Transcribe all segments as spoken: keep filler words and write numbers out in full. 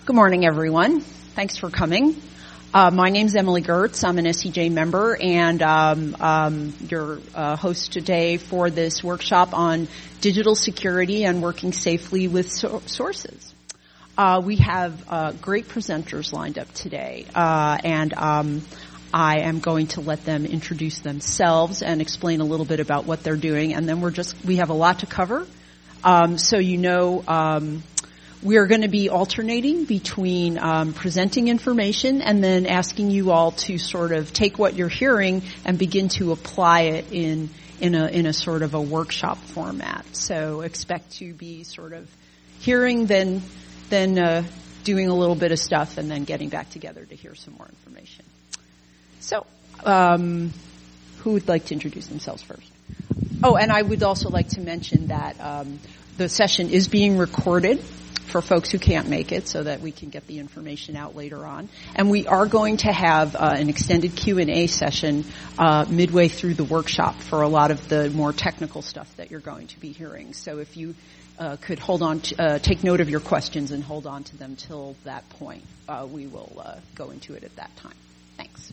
Good morning, everyone. Thanks for coming. Uh, my name's Emily Gertz. I'm an S C J member and um, um, your uh, host today for this workshop on digital security and working safely with so- sources. Uh, we have uh, great presenters lined up today, uh, and um, I am going to let them introduce themselves and explain a little bit about what they're doing, and then we're just we have a lot to cover. Um, so you know. Um, We are going to be alternating between um, presenting information and then asking you all to sort of take what you're hearing and begin to apply it in in a in a sort of a workshop format. So expect to be sort of hearing, then then uh, doing a little bit of stuff, and then getting back together to hear some more information. So, um, who would like to introduce themselves first? Oh, and I would also like to mention that um, the session is being recorded for folks who can't make it, so that we can get the information out later on. And we are going to have uh, an extended Q and A session uh, midway through the workshop for a lot of the more technical stuff that you're going to be hearing. So if you uh, could hold on, to, uh, take note of your questions and hold on to them till that point, uh, we will uh, go into it at that time. Thanks.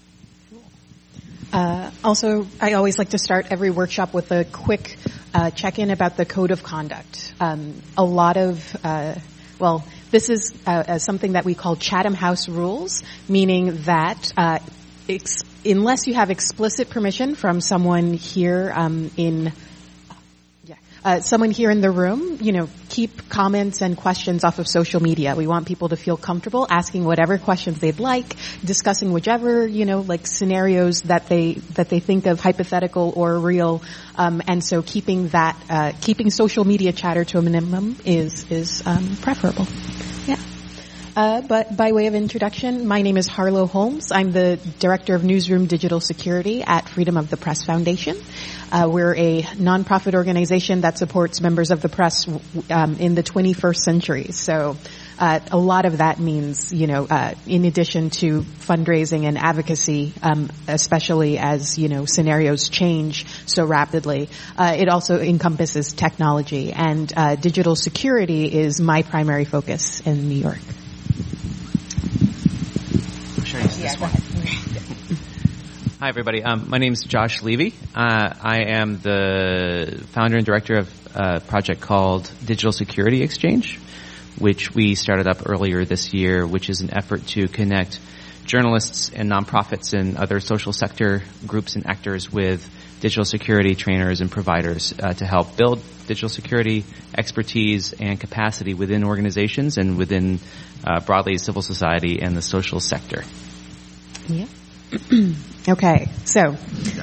Uh, also, I always like to start every workshop with a quick uh, check-in about the code of conduct. Um, a lot of, uh, well, this is uh, uh, something that we call Chatham House rules, meaning that uh, ex- unless you have explicit permission from someone here um, in Uh, someone here in the room, you know, keep comments and questions off of social media. We want people to feel comfortable asking whatever questions they'd like, discussing whichever, you know, like scenarios that they, that they think of, hypothetical or real. Um, and so keeping that, uh, keeping social media chatter to a minimum is, is, um, preferable. Yeah. Uh, but by way of introduction, my name is Harlow Holmes. I'm the Director of Newsroom Digital Security at Freedom of the Press Foundation. Uh, we're a nonprofit organization that supports members of the press um, in the twenty-first century. So uh, a lot of that means, you know, uh, in addition to fundraising and advocacy, um, especially as, you know, scenarios change so rapidly, uh, it also encompasses technology. And uh, digital security is my primary focus in New York. I'm sure this Yeah, one. Hi, everybody. Um, my name is Josh Levy. Uh, I am the founder and director of a project called Digital Security Exchange, which we started up earlier this year, which is an effort to connect journalists and nonprofits and other social sector groups and actors with digital security trainers and providers uh, to help build digital security expertise and capacity within organizations and within uh, broadly civil society and the social sector. Yeah. Okay, so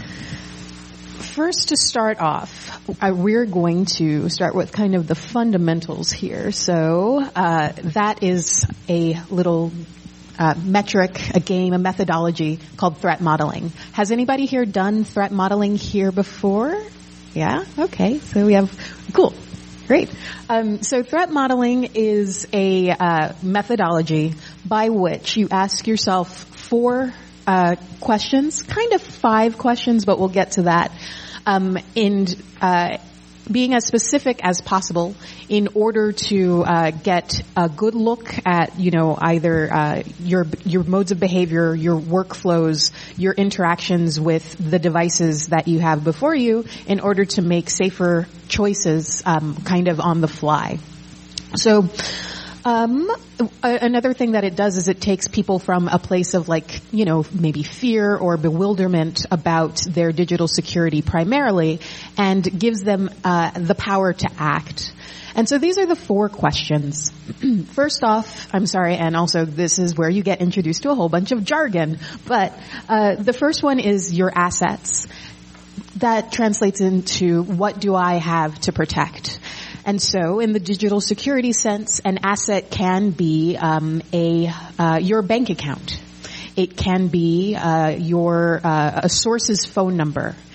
first to start off, uh, we're going to start with kind of the fundamentals here. So uh, that is a little uh, metric, a game, a methodology called threat modeling. Has anybody here done threat modeling here before? Yeah? Okay, so we have, cool. Great. Um, so threat modeling is a uh, methodology by which you ask yourself four Uh, questions, kind of five questions, but we'll get to that, um, and uh, being as specific as possible in order to uh, get a good look at, you know, either uh, your your modes of behavior, your workflows, your interactions with the devices that you have before you, in order to make safer choices, um, kind of on the fly. So. Um, another thing that it does is it takes people from a place of like, you know, maybe fear or bewilderment about their digital security primarily and gives them uh, the power to act. And so these are the four questions. First off, I'm sorry, and also this is where you get introduced to a whole bunch of jargon, but uh, the first one is your assets. That translates into what do I have to protect? And so, in the digital security sense, an asset can be um, a uh, your bank account. It can be uh, your uh, a source's phone number.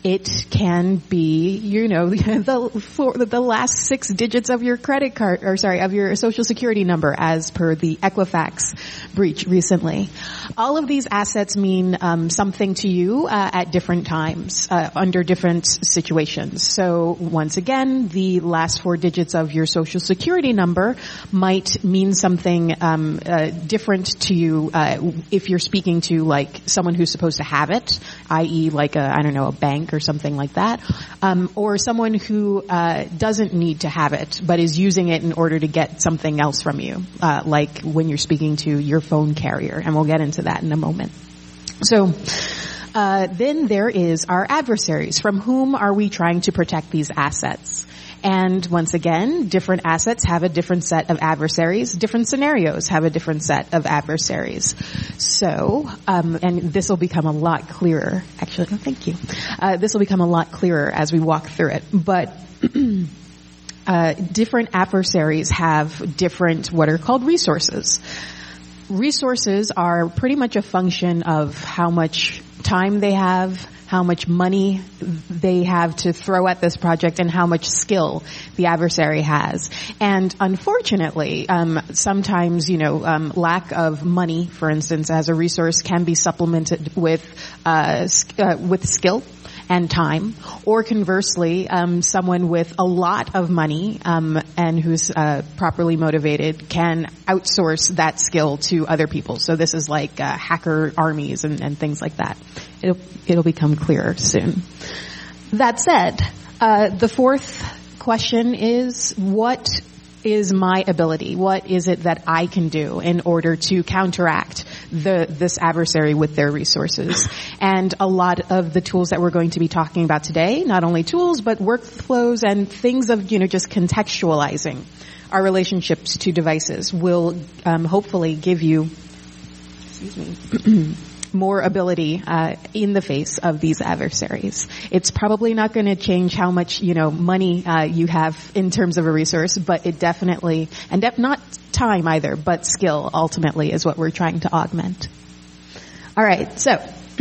it can be, you know, the for the last six digits of your credit card, or sorry, of your social security number, as per the Equifax breach recently. All of these assets mean um, something to you uh, at different times, uh, under different situations. So once again, the last four digits of your social security number might mean something um, uh, different to you uh, if you're speaking to like someone who's supposed to have it, that is, like a I don't know a bank or something like that, um, or someone who uh, doesn't need to have it but is using it in order to get something else from you, uh, like when you're speaking to your phone carrier, and we'll get into that in a moment. So uh, then there is our adversaries. From whom are we trying to protect these assets? And once again, different assets have a different set of adversaries. Different scenarios have a different set of adversaries. So, um, and this will become a lot clearer. Actually, oh, thank you. Uh, this will become a lot clearer as we walk through it. But uh, different adversaries have different what are called resources. Resources are pretty much a function of how much time they have, how much money they have to throw at this project, and how much skill the adversary has. And unfortunately, um, sometimes, you know, um, lack of money, for instance, as a resource can be supplemented with, uh, uh with skill and time, or conversely, um, someone with a lot of money um, and who's uh, properly motivated can outsource that skill to other people. So this is like uh, hacker armies and, and things like that. It'll, it'll become clearer soon. That said, uh, the fourth question is, what is my ability? What is it that I can do in order to counteract the this adversary with their resources? And a lot of the tools that we're going to be talking about today, not only tools, but workflows and things of, you know, just contextualizing our relationships to devices will um, hopefully give you, excuse me, more ability uh, in the face of these adversaries. It's probably not going to change how much, you know, money uh, you have in terms of a resource, but it definitely, and def- not time either, but skill ultimately is what we're trying to augment. All right, so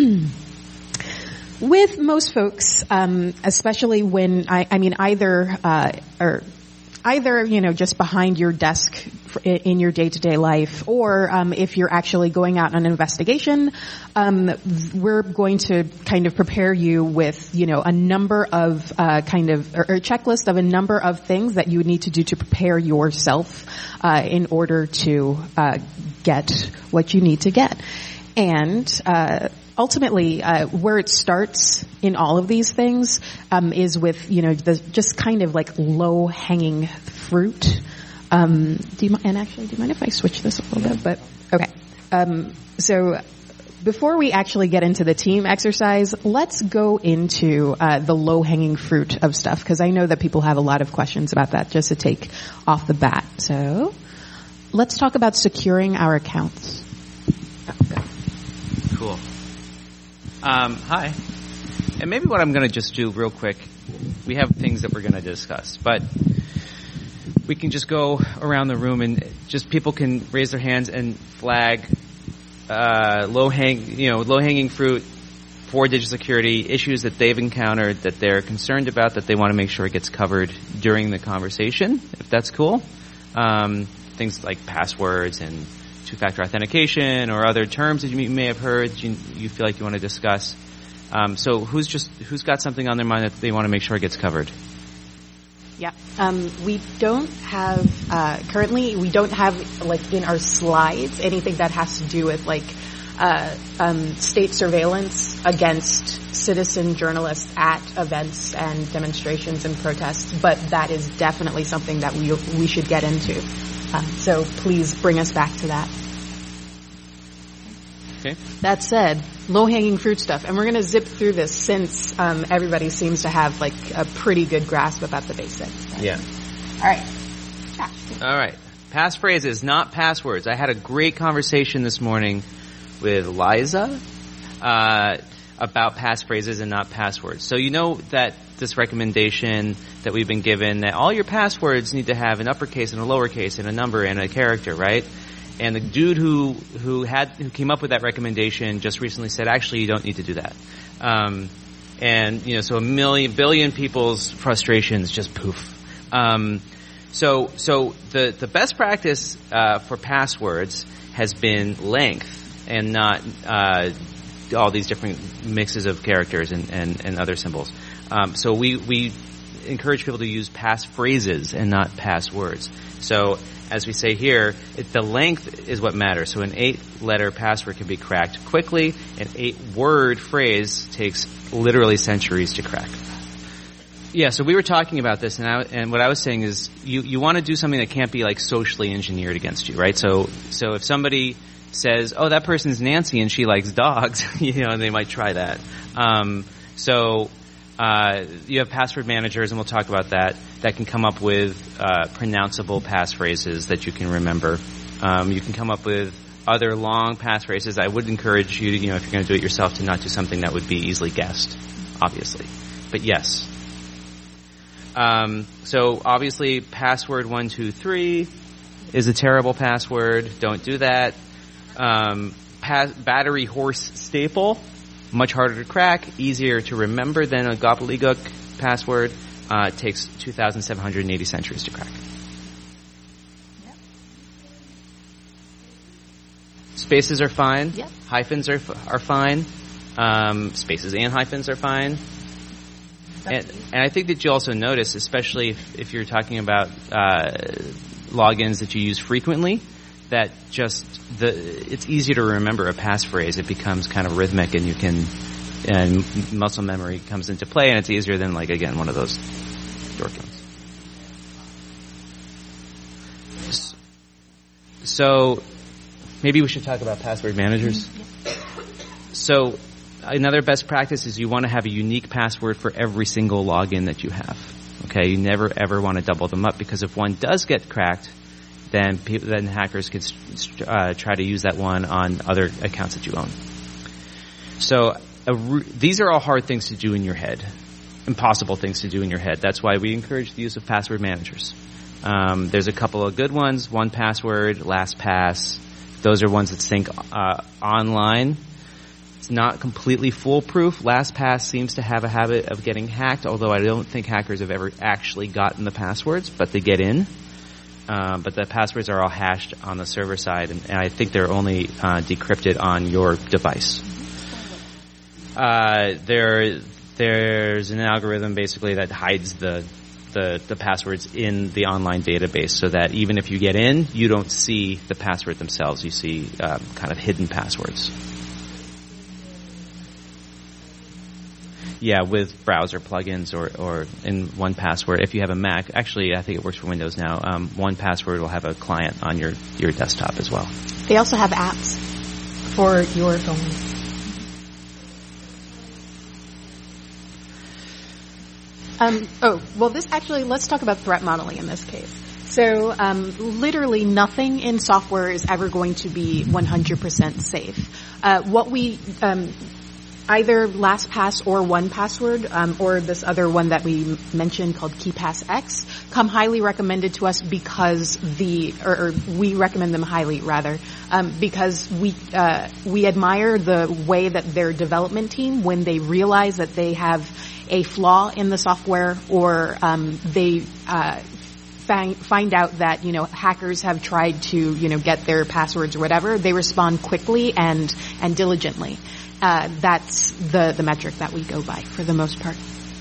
with most folks, um, especially when I, I mean either uh, or either, you know, just behind your desk in your day-to-day life, or um, if you're actually going out on an investigation, um, we're going to kind of prepare you with, you know, a number of uh, kind of, or a checklist of a number of things that you would need to do to prepare yourself uh, in order to uh, get what you need to get. And uh ultimately, uh, where it starts in all of these things um, is with, you know, the just kind of like low-hanging fruit. Um, do you, and actually, do you mind if I switch this a little bit? But okay. Um, so before we actually get into the team exercise, let's go into uh, the low-hanging fruit of stuff, because I know that people have a lot of questions about that, just to take off the bat. So let's talk about securing our accounts. Okay. Cool. Um, hi. And maybe what I'm going to just do real quick, we have things that we're going to discuss, but we can just go around the room and just people can raise their hands and flag uh, low hang, you know, low hanging fruit for digital security issues that they've encountered that they're concerned about, that they want to make sure it gets covered during the conversation, if that's cool. Um, things like passwords and two-factor authentication or other terms that you may have heard that you, you feel like you want to discuss. Um, so who's just who's got something on their mind that they want to make sure it gets covered? Yeah, um, we don't have uh, currently. We don't have like in our slides anything that has to do with like uh, um, state surveillance against citizen journalists at events and demonstrations and protests. But that is definitely something that we we should get into. Um, so please bring us back to that. Okay. That said, low-hanging fruit stuff, and we're going to zip through this since um, everybody seems to have like a pretty good grasp about the basics. Right? Yeah. All right. Josh. All right. Passphrases, not passwords. I had a great conversation this morning with Liza uh, about passphrases and not passwords. So you know that this recommendation that we've been given that all your passwords need to have an uppercase and a lowercase and a number and a character, right? And the dude who who had who came up with that recommendation just recently said, actually, you don't need to do that. Um, And, you know, so a million, billion people's frustrations just poof. Um, so, so the, the best practice, uh, for passwords has been length and not, uh, all these different mixes of characters and, and, and other symbols. Um, so we, we encourage people to use passphrases and not passwords. So, as we say here, it, the length is what matters. So an eight-letter password can be cracked quickly. An eight-word phrase takes literally centuries to crack. Yeah, so we were talking about this, and, I, and what I was saying is you, you want to do something that can't be, like, socially engineered against you, right? So so if somebody says, oh, that person's Nancy and she likes dogs, you know, they might try that. Um, so... Uh, you have password managers, and we'll talk about that, that can come up with uh, pronounceable passphrases that you can remember. Um, you can come up with other long passphrases. I would encourage you, to, you know, if you're going to do it yourself, to not do something that would be easily guessed, obviously. But yes. Um, so obviously, password one two three is a terrible password. Don't do that. Um, pa- battery horse staple. Much harder to crack, easier to remember than a gobbledygook password. Uh, it takes two thousand seven hundred eighty centuries to crack. Yep. Spaces are fine. Yep. Hyphens are are fine. Um, spaces and hyphens are fine. And, and I think that you also notice, especially if, if you're talking about uh, logins that you use frequently, that just the it's easy to remember a passphrase. It becomes kind of rhythmic, and you can and muscle memory comes into play, and it's easier than, like, again, one of those door codes. So maybe we should talk about password managers. So another best practice is you want to have a unique password for every single login that you have. Okay, you never ever want to double them up, because if one does get cracked, then people, then hackers could uh, try to use that one on other accounts that you own. So a re- these are all hard things to do in your head, impossible things to do in your head. That's why we encourage the use of password managers. Um, there's a couple of good ones: one Password, LastPass. Those are ones that sync uh, online. It's not completely foolproof. LastPass seems to have a habit of getting hacked, although I don't think hackers have ever actually gotten the passwords, but they get in. Um, but the passwords are all hashed on the server side, and, and I think they're only uh, decrypted on your device. Uh, there, there's an algorithm basically that hides the, the the passwords in the online database, so that even if you get in, you don't see the password themselves. You see um, kind of hidden passwords. Yeah, with browser plugins or, or in one Password. If you have a Mac, actually, I think it works for Windows now. Um, one Password will have a client on your, your desktop as well. They also have apps for your phone. Um, oh, well, this actually, let's talk about threat modeling in this case. So, um, literally nothing in software is ever going to be one hundred percent safe. Uh, what we, um, either LastPass or one Password, um, or this other one that we mentioned called KeePassX, come highly recommended to us because the, or, or we recommend them highly rather, um, because we uh, we admire the way that their development team, when they realize that they have a flaw in the software, or um, they uh, find find out that, you know, hackers have tried to, you know, get their passwords or whatever, they respond quickly and and diligently. Uh, that's the, the metric that we go by for the most part.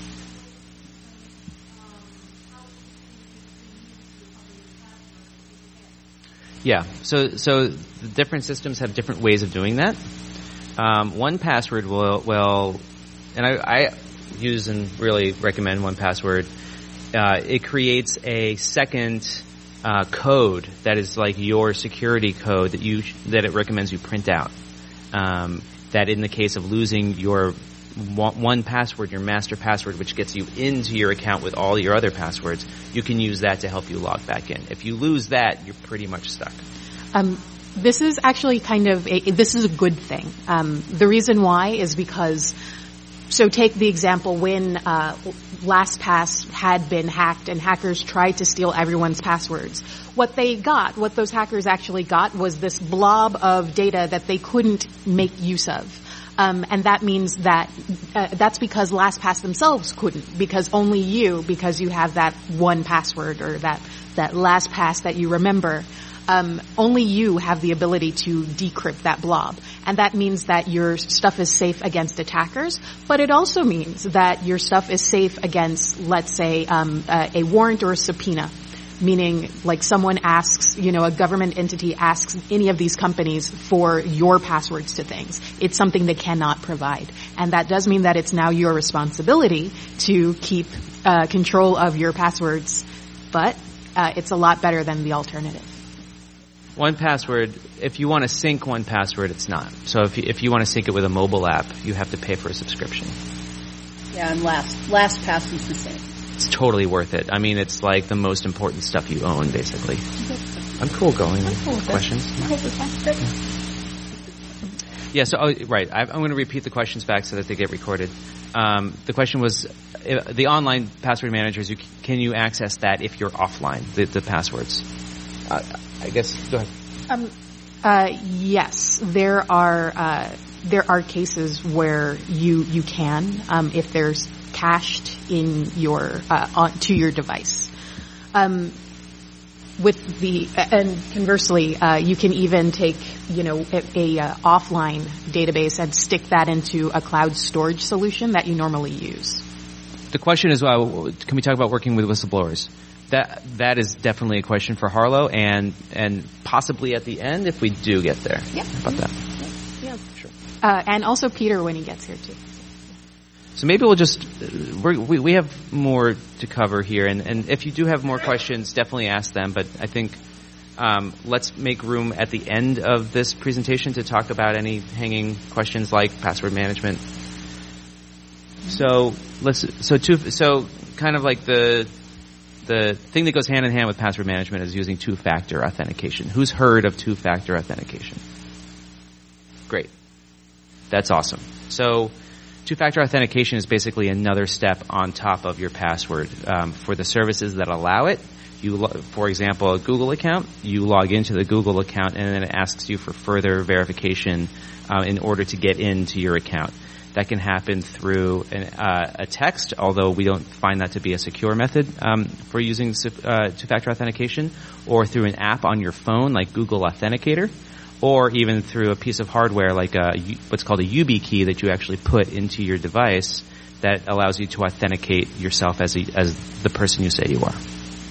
Yeah. So so the different systems have different ways of doing that. Um, one Password will will, and I, I use and really recommend one Password. Uh, it creates a second uh, code that is like your security code that you that it recommends you print out. Um, that in the case of losing your one password, your master password, which gets you into your account with all your other passwords, you can use that to help you log back in. If you lose that, you're pretty much stuck. Um, this is actually kind of a, this is a good thing. Um, the reason why is because, so take the example when uh, LastPass had been hacked and hackers tried to steal everyone's passwords. What they got, what those hackers actually got, was this blob of data that they couldn't make use of. Um, and that means that uh, that's because LastPass themselves couldn't, because only you, because you have that one password or that that LastPass that you remember, um, only you have the ability to decrypt that blob. And that means that your stuff is safe against attackers, but it also means that your stuff is safe against, let's say, um, uh, a warrant or a subpoena. Meaning, like, someone asks, you know, a government entity asks any of these companies for your passwords to things. It's something they cannot provide. And that does mean that it's now your responsibility to keep uh, control of your passwords, but uh, it's a lot better than the alternative. one Password, if you want to sync one Password, it's not. So if you, if you want to sync it with a mobile app, you have to pay for a subscription. Yeah, and last LastPass is the same. It's totally worth it. I mean, it's like the most important stuff you own, basically. I'm cool going. I'm cool with questions. Okay, yeah, so, oh, right. I, I'm going to repeat the questions back so that they get recorded. Um, the question was, uh, the online password managers, you, can you access that if you're offline, the, the passwords? Uh, I guess, go ahead. Um, uh, yes, there are, uh, there are cases where you, you can, um, if there's cached in your, uh, on, to your device. Um, with the, and conversely, uh, you can even take, you know, a, a uh, offline database and stick that into a cloud storage solution that you normally use. The question is, uh, can we talk about working with whistleblowers? That that is definitely a question for Harlow, and and possibly at the end if we do get there. Yeah. How about that? Yeah, sure. Uh, and also Peter when he gets here too. So maybe we'll just we're, we we have more to cover here, and and if you do have more questions, definitely ask them. But I think um, let's make room at the end of this presentation to talk about any hanging questions like password management. So let's so two so kind of like the. The thing that goes hand in hand with password management is using two-factor authentication. Who's heard of two-factor authentication? Great. That's awesome. So two-factor authentication is basically another step on top of your password. Um, for the services that allow it, you, lo- for example, a Google account, you log into the Google account and then it asks you for further verification uh, in order to get into your account. That can happen through an, uh, a text, although we don't find that to be a secure method um, for using uh, two-factor authentication, or through an app on your phone like Google Authenticator, or even through a piece of hardware like a, what's called a YubiKey that you actually put into your device that allows you to authenticate yourself as, a, as the person you say you are.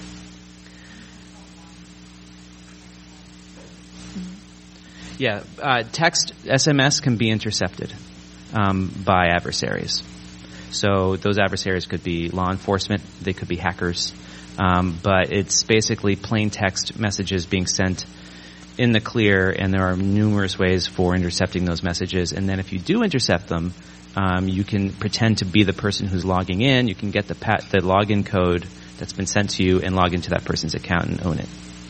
Yeah, uh, text, S M S can be intercepted. Um, by adversaries. So those adversaries could be law enforcement, they could be hackers, um, but it's basically plain text messages being sent in the clear, and there are numerous ways for intercepting those messages. And then if you do intercept them, um, you can pretend to be the person who's logging in, you can get the pat- the login code that's been sent to you and log into that person's account and own it.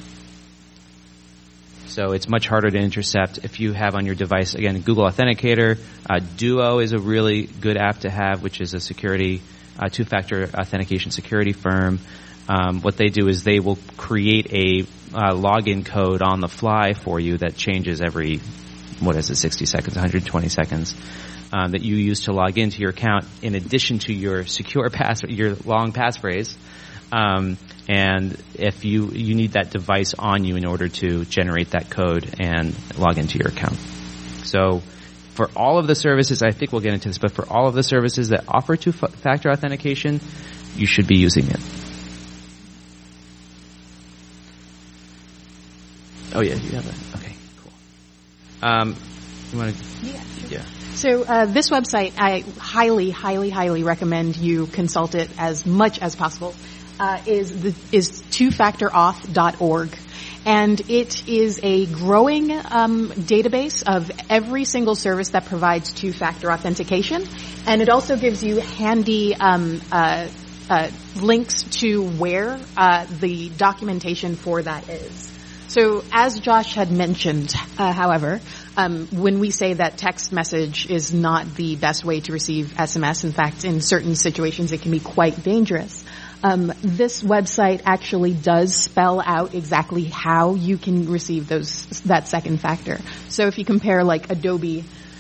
So it's much harder to intercept if you have on your device, again, Google Authenticator. Uh, Duo is a really good app to have, which is a security, uh, two-factor authentication security firm. Um, what they do is they will create a uh, login code on the fly for you that changes every, what is it, sixty seconds, one hundred twenty seconds, um, that you use to log into your account in addition to your secure pass, your long passphrase. Um, and if you, you need that device on you in order to generate that code and log into your account. So for all of the services, I think we'll get into this, but for all of the services that offer two-factor authentication, you should be using it. Oh yeah, you have that. Okay, cool. Um, you want to? Yeah. Sure. Yeah. So uh, this website, I highly, highly, highly recommend you consult it as much as possible. Uh, is the, is two factor auth dot org, and it is a growing um, database of every single service that provides two-factor authentication, and it also gives you handy um, uh, uh, links to where uh, the documentation for that is. So, as Josh had mentioned, uh, however, um, when we say that text message is not the best way to receive S M S, in fact, in certain situations it can be quite dangerous. Um, this website actually does spell out exactly how you can receive those that second factor. So if you compare like Adobe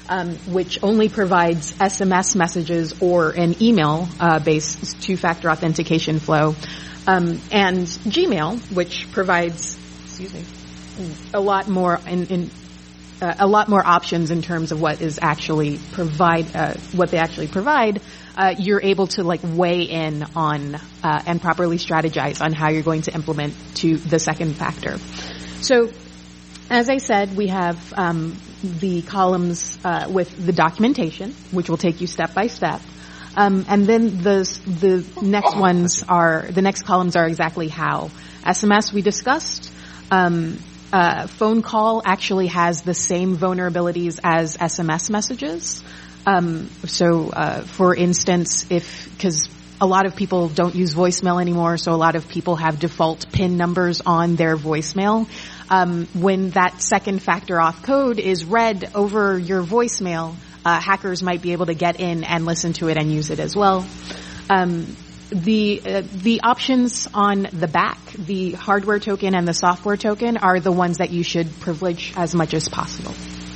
um, which only provides S M S messages or an email-based uh, two-factor authentication flow, um, and Gmail, which provides, excuse me, a lot more in, in uh, a lot more options in terms of what is actually provide uh, what they actually provide. Uh, you're able to like weigh in on uh, and properly strategize on how you're going to implement to the second factor. So, as I said, we have um, the columns uh, with the documentation, which will take you step by step, um, and then the the next ones are the next columns are exactly how. S M S we discussed. Um, uh, phone call actually has the same vulnerabilities as S M S messages. Um, so, uh, for instance, if, cause a lot of people don't use voicemail anymore, so a lot of people have default PIN numbers on their voicemail. Um, when that second factor auth code is read over your voicemail, uh, hackers might be able to get in and listen to it and use it as well. Um, the, uh, the options on the back, the hardware token and the software token, are the ones that you should privilege as much as possible.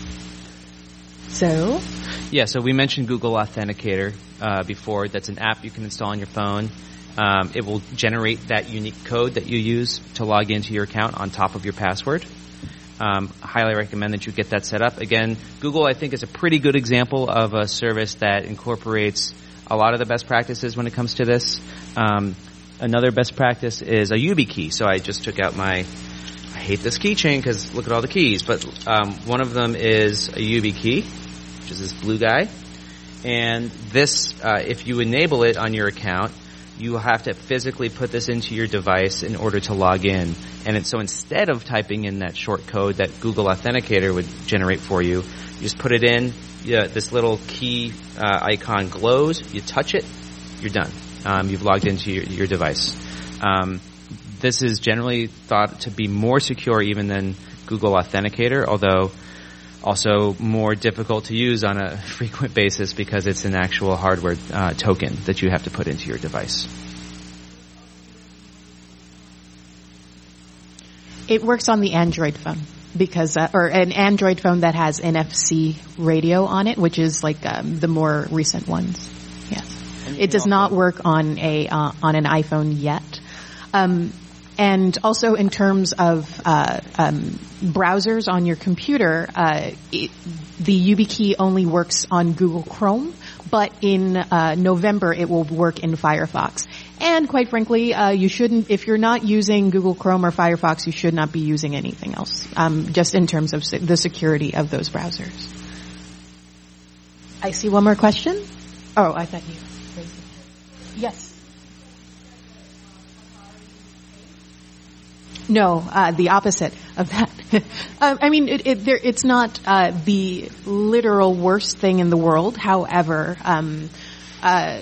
So, yeah, so we mentioned Google Authenticator uh, before. That's an app you can install on your phone. Um, it will generate that unique code that you use to log into your account on top of your password. Um, highly recommend that you get that set up. Again, Google, I think, is a pretty good example of a service that incorporates a lot of the best practices when it comes to this. Um, another best practice is a YubiKey. So I just took out my... I hate this keychain because look at all the keys, but um, one of them is a YubiKey, which is this blue guy. And this, uh, if you enable it on your account, you have to physically put this into your device in order to log in. And it, so instead of typing in that short code that Google Authenticator would generate for you, you just put it in, you, this little key uh, icon glows, you touch it, you're done. Um, you've logged into your, your device. Um, This is generally thought to be more secure even than Google Authenticator, although also more difficult to use on a frequent basis because it's an actual hardware uh, token that you have to put into your device. It works on the Android phone because, uh, or an Android phone that has N F C radio on it, which is like um, the more recent ones. Yes, it does not work on a uh, on an iPhone yet. Um, And also in terms of uh, um, browsers on your computer, uh, it, the YubiKey only works on Google Chrome, but in uh, November it will work in Firefox. And quite frankly, uh, you shouldn't, if you're not using Google Chrome or Firefox, you should not be using anything else, um, just in terms of se- the security of those browsers. I see one more question. Oh, I thought you raised it. Yes. No, uh, the opposite of that. uh, I mean, it, it, there, it's not uh, the literal worst thing in the world. However, um, uh,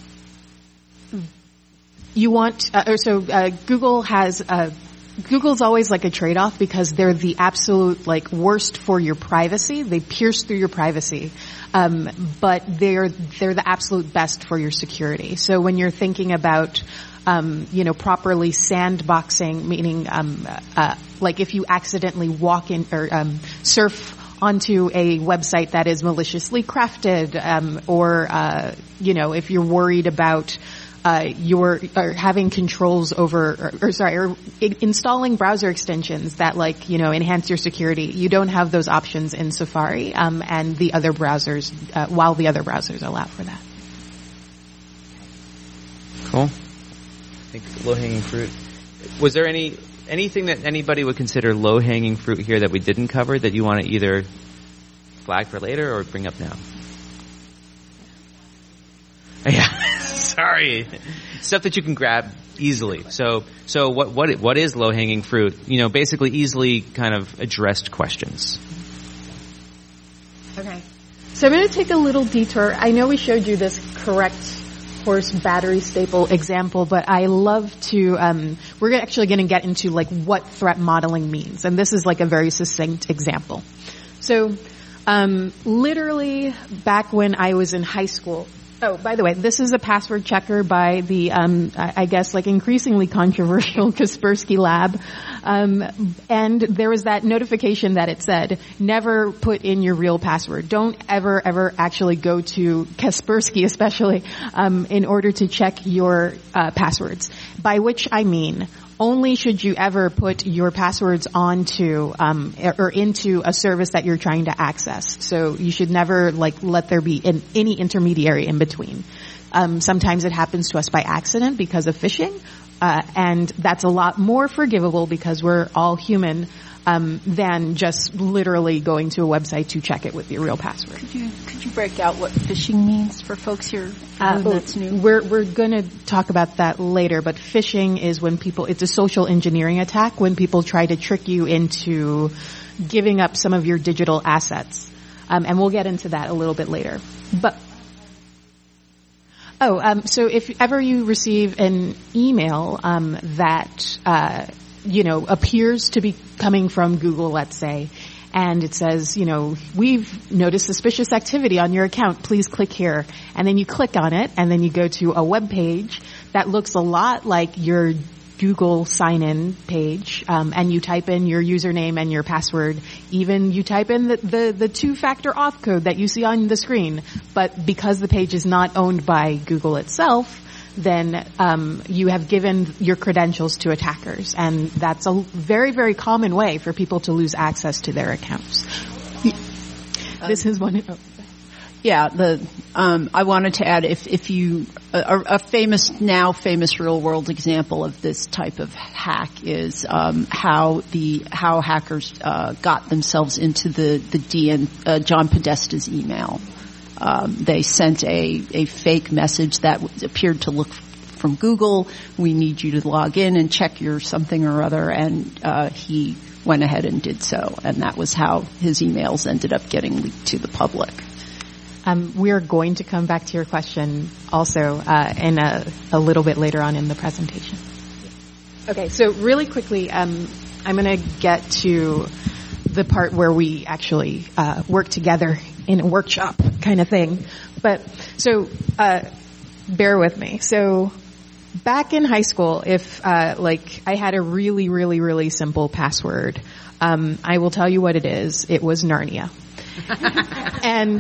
you want, uh, or so uh, Google has, uh, Google's always like a trade-off because they're the absolute like worst for your privacy. They pierce through your privacy, um, but they're they're the absolute best for your security. So when you're thinking about Um, you know, properly sandboxing, meaning, um, uh, like if you accidentally walk in or um, surf onto a website that is maliciously crafted, um, or uh, you know, if you're worried about uh, your or having controls over, or, or sorry, or I- installing browser extensions that like you know enhance your security, you don't have those options in Safari, um, and the other browsers, uh, while the other browsers allow for that. Cool. I think low-hanging fruit. Was there any anything that anybody would consider low-hanging fruit here that we didn't cover that you want to either flag for later or bring up now? Yeah, sorry. Stuff that you can grab easily. So, so what what what is low-hanging fruit? You know, basically easily kind of addressed questions. Okay. So I'm going to take a little detour. I know we showed you this correct horse battery staple example, but I love to, um, we're actually going to get into like what threat modeling means. And this is like a very succinct example. So, um, literally back when I was in high school, Oh, by the way, this is a password checker by the, um, I guess, like increasingly controversial Kaspersky Lab. Um, and there was that notification that it said, never put in your real password. Don't ever, ever actually go to Kaspersky, especially, um, in order to check your uh, passwords. By which I mean, only should you ever put your passwords onto um, or into a service that you're trying to access. So you should never like let there be in, any intermediary in between. Um, sometimes it happens to us by accident because of phishing, uh, and that's a lot more forgivable because we're all human um, than just literally going to a website to check it with your real password. Could you could you break out what phishing means for folks here uh, that's new? We're we're going to talk about that later, but phishing is when people it's a social engineering attack when people try to trick you into giving up some of your digital assets, um, and we'll get into that a little bit later. But oh, um, so if ever you receive an email um, that uh, you know appears to be coming from Google, let's say, and it says, you know, we've noticed suspicious activity on your account, please click here. And then you click on it, and then you go to a web page that looks a lot like your Google sign-in page, um, and you type in your username and your password. Even you type in the, the, the two-factor auth code that you see on the screen. But because the page is not owned by Google itself, then um, you have given your credentials to attackers, and that's a very, very common way for people to lose access to their accounts. Uh, this is one. Oh. Yeah, the um, I wanted to add if if you a, a famous now famous real world example of this type of hack is um, how the how hackers uh, got themselves into the the D N uh, John Podesta's email. Um, they sent a, a fake message that w- appeared to look f- from Google. We need you to log in and check your something or other. And uh, he went ahead and did so. And that was how his emails ended up getting leaked to the public. Um, we're going to come back to your question also uh, in a, a little bit later on in the presentation. Okay, so really quickly, um, I'm going to get to the part where we actually uh, work together in a workshop kind of thing. But so uh bear with me. So back in high school, if uh like I had a really, really, really simple password, um I will tell you what it is. It was Narnia. And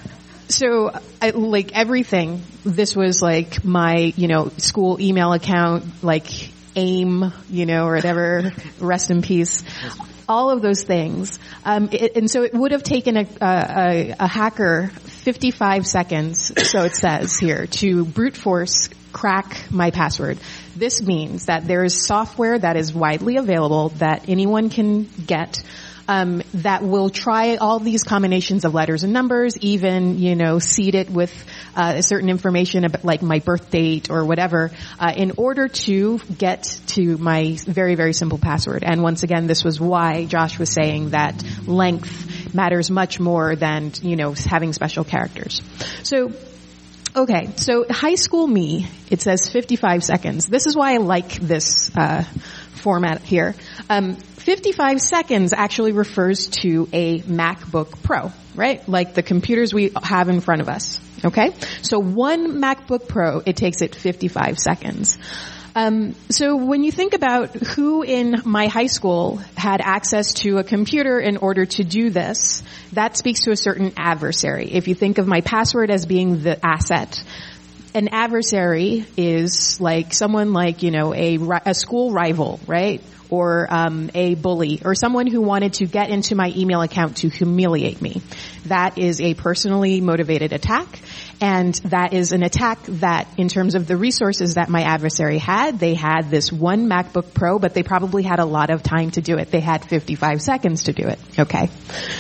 so I, like everything, this was like my, you know, school email account, like AIM, you know, or whatever, rest in peace. All of those things. Um, it, and so it would have taken a, a, a hacker fifty-five seconds, so it says here, to brute force crack my password. This means that there is software that is widely available that anyone can get um, that will try all these combinations of letters and numbers, even, you know, seed it with uh, a certain information about, like my birth date or whatever, uh, in order to get to my very, very simple password. And once again, this was why Josh was saying that length matters much more than, you know, having special characters. So, okay, so high school me, it says fifty-five seconds. This is why I like this uh format here. Um, fifty-five seconds actually refers to a MacBook Pro, right? Like the computers we have in front of us, okay? So one MacBook Pro, it takes it fifty-five seconds. Um, so when you think about who in my high school had access to a computer in order to do this, that speaks to a certain adversary. If you think of my password as being the asset, an adversary is like someone like, you know, a, a school rival, right? Or um, a bully, or someone who wanted to get into my email account to humiliate me. That is a personally motivated attack, and that is an attack that, in terms of the resources that my adversary had, they had this one MacBook Pro, but they probably had a lot of time to do it. They had fifty-five seconds to do it, okay?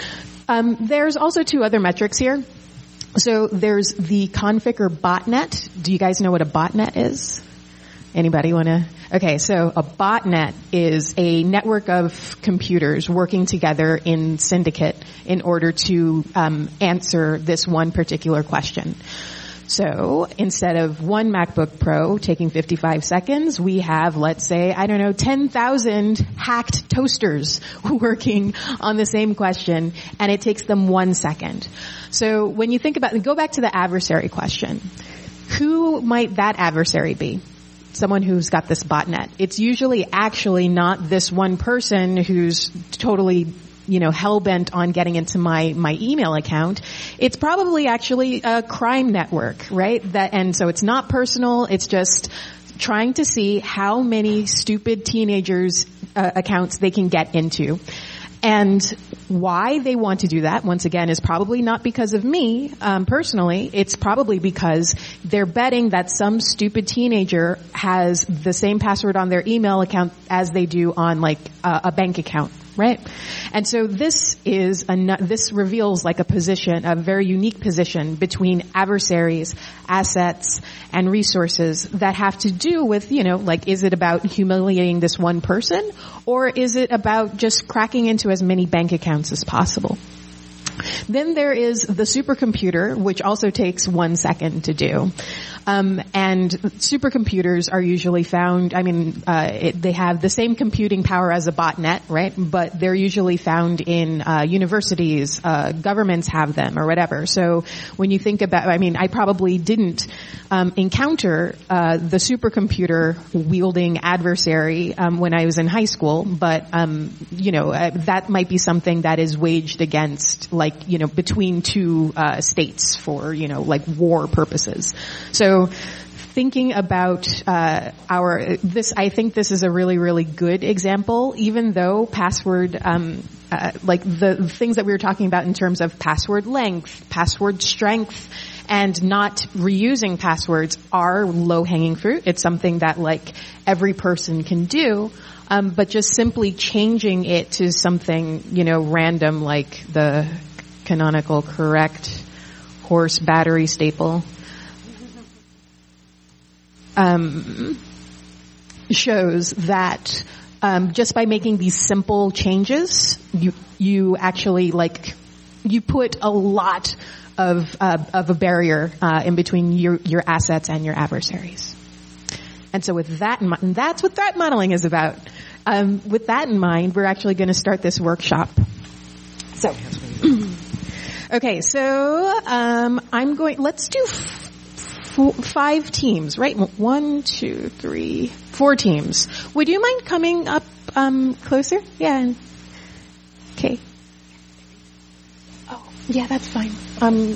Um, there's also two other metrics here. So there's the config or botnet. Do you guys know what a botnet is? Anybody want to? Okay, so a botnet is a network of computers working together in syndicate in order to um, answer this one particular question. So instead of one MacBook Pro taking fifty-five seconds, we have, let's say, I don't know, ten thousand hacked toasters working on the same question, and it takes them one second. So when you think about, go back to the adversary question. Who might that adversary be? Someone who's got this botnet. It's usually actually not this one person who's totally, you know, hell-bent on getting into my, my email account. It's probably actually a crime network, right? That, and so it's not personal. It's just trying to see how many stupid teenagers' uh, accounts they can get into. And why they want to do that, once again, is probably not because of me, um, personally. It's probably because they're betting that some stupid teenager has the same password on their email account as they do on, like, uh, a bank account, right? And so this is a, this reveals like a position, a very unique position between adversaries, assets, and resources that have to do with, you know, like, is it about humiliating this one person, or is it about just cracking into as many bank accounts as possible? Then there is the supercomputer, which also takes one second to do. Um, and supercomputers are usually found, I mean, uh, it, they have the same computing power as a botnet, right? But they're usually found in uh, universities, uh, governments have them or whatever. So when you think about, I mean, I probably didn't um, encounter uh, the supercomputer wielding adversary um, when I was in high school, but, um, you know, uh, that might be something that is waged against, like, you know, between two uh, states for, you know, like war purposes. So thinking about uh, our this, I think this is a really, really good example. Even though password, um, uh, like the things that we were talking about in terms of password length, password strength, and not reusing passwords are low-hanging fruit. It's something that like every person can do. Um, but just simply changing it to something, you know, random, like the canonical correct horse battery staple. Um, shows that um, just by making these simple changes, you you actually like you put a lot of uh, of a barrier uh, in between your your assets and your adversaries. And so, with that in mind, that's what threat modeling is about. Um, with that in mind, we're actually going to start this workshop. So, okay, so um, I'm going. Let's do. Five teams, right? One, two, three, four teams. Would you mind coming up um, closer? Yeah. Okay. Oh, yeah, that's fine. Um,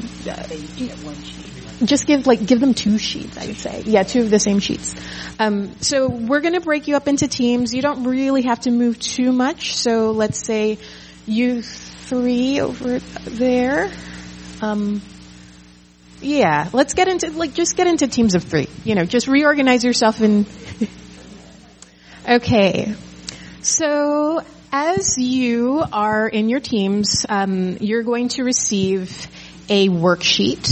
just give like give them two sheets, I would say. Yeah, two of the same sheets. Um, so we're going to break you up into teams. You don't really have to move too much. So let's say you three over there. Um. Yeah, let's get into, like, just get into teams of three. You know, just reorganize yourself in. Okay. So, as you are in your teams, um, you're going to receive a worksheet.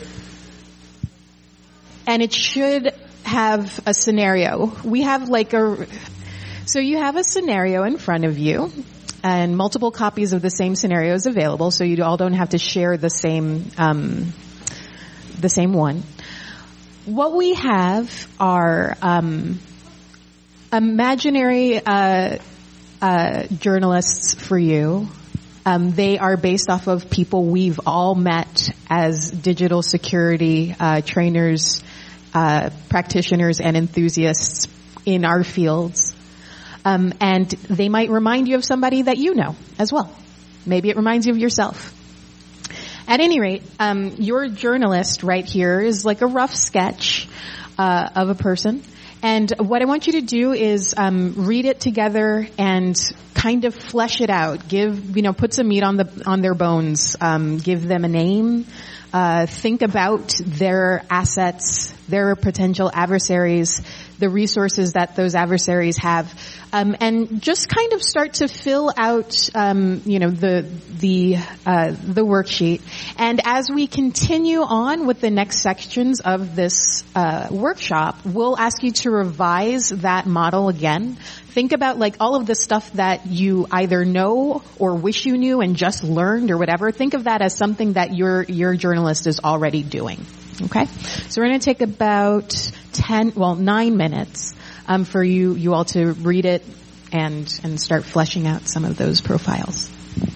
And it should have a scenario. We have, like, a. So you have a scenario in front of you. And multiple copies of the same scenario is available, so you all don't have to share the same, um, the same one. What we have are um, imaginary uh, uh, journalists for you. Um, they are based off of people we've all met as digital security uh, trainers, uh, practitioners, and enthusiasts in our fields. Um, and they might remind you of somebody that you know as well. Maybe it reminds you of yourself. At any rate, um, your journalist right here is like a rough sketch uh, of a person. And what I want you to do is um, read it together and kind of flesh it out. Give, you know, put some meat on the on their bones. Um, give them a name. Uh, think about their assets, their potential adversaries, the resources that those adversaries have, um, and just kind of start to fill out, um, you know, the the uh, the worksheet. And as we continue on with the next sections of this uh, workshop, we'll ask you to revise that model again. think about like all of the stuff that you either know or wish you knew and just learned or whatever. Think of that as something that your your journalist is already doing. Okay, so we're going to take about ten, well, nine minutes um, for you you all to read it and and start fleshing out some of those profiles.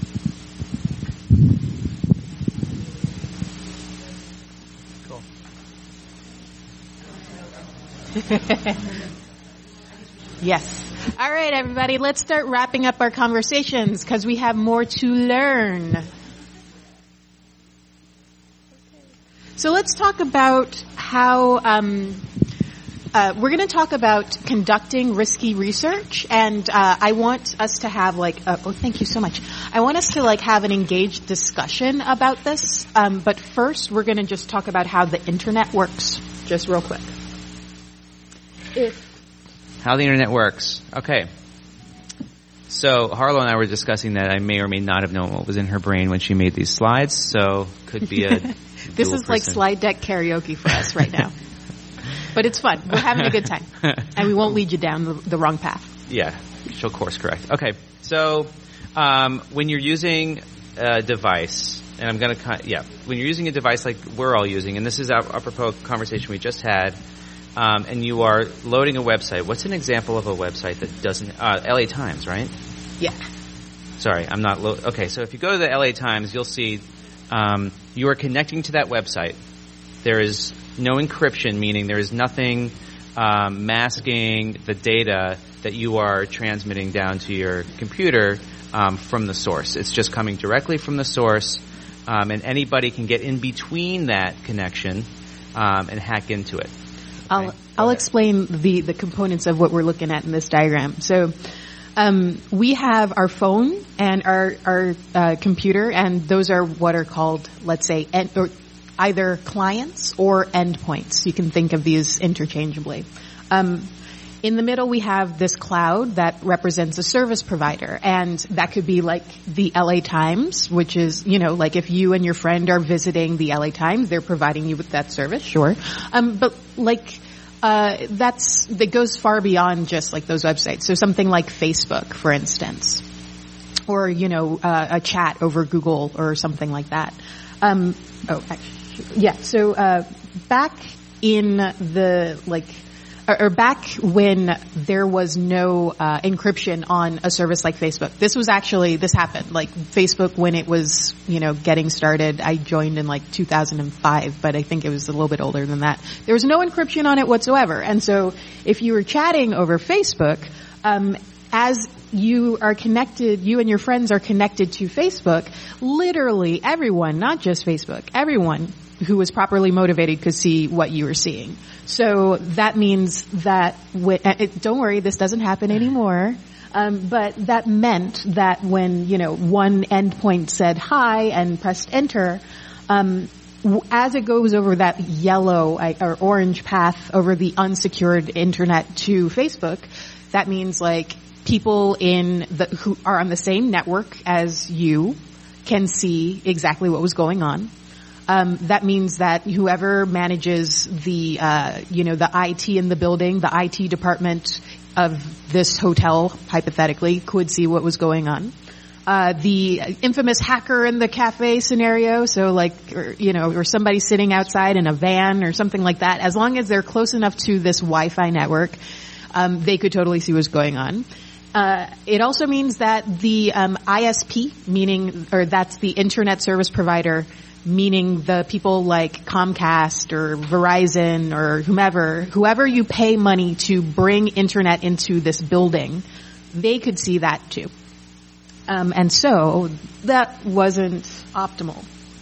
Cool. Yes. All right, everybody, let's start wrapping up our conversations because we have more to learn. So let's talk about how um, uh, we're going to talk about conducting risky research, and uh, I want us to have like uh, oh, thank you so much. I want us to like have an engaged discussion about this. Um, but first, we're going to just talk about how the internet works, just real quick. If How the internet works. Okay. So Harlow and I were discussing that I may or may not have known what was in her brain when she made these slides, so could be a This is person. like slide deck karaoke for us right now. But it's fun. We're having a good time. And we won't lead you down the, the wrong path. Yeah, she'll course correct. Okay, so um, when you're using a device, and I'm going to, yeah, when you're using a device like we're all using, and this is apropos conversation we just had, um, and you are loading a website. What's an example of a website that doesn't, uh, L A Times, right? Yeah. Sorry, I'm not, lo- okay, so if you go to the L A Times, you'll see um, you are connecting to that website. There is no encryption, meaning there is nothing um, masking the data that you are transmitting down to your computer um, from the source. It's just coming directly from the source, um, and anybody can get in between that connection um, and hack into it. I'll I'll explain the, the components of what we're looking at in this diagram. So um, we have our phone and our our uh, computer, and those are what are called, let's say, en- or either clients or endpoints. You can think of these interchangeably. Um, in the middle, we have this cloud that represents a service provider, and that could be like the L A Times, which is, you know, like if you and your friend are visiting the L A Times, they're providing you with that service, sure. Um, but like, uh, that's, that goes far beyond just like those websites. So something like Facebook, for instance, or, you know, uh, a chat over Google or something like that. Um, oh, actually, yeah, so, uh, back in the, like, or back when there was no uh, encryption on a service like Facebook. This was actually, this happened. Like Facebook, when it was, you know, getting started, I joined in like two thousand five, but I think it was a little bit older than that. There was no encryption on it whatsoever. And so if you were chatting over Facebook, um, as you are connected, you and your friends are connected to Facebook, literally everyone, not just Facebook, everyone who was properly motivated could see what you were seeing. So that means that, w- it, don't worry, this doesn't happen anymore. Um, but that meant that when, you know, one endpoint said hi and pressed enter, um, w- as it goes over that yellow uh, or orange path over the unsecured internet to Facebook, that means like people in the who are on the same network as you can see exactly what was going on. Um, that means that whoever manages the, uh, you know, the I T in the building, the I T department of this hotel, hypothetically, could see what was going on. Uh, the infamous hacker in the cafe scenario, so like, or, you know, or somebody sitting outside in a van or something like that, as long as they're close enough to this Wi-Fi network, um, they could totally see what's going on. Uh, it also means that the um, I S P, meaning, or that's the internet service provider, meaning the people like Comcast or Verizon or whomever, whoever you pay money to bring internet into this building, they could see that too. Um, and so that wasn't optimal.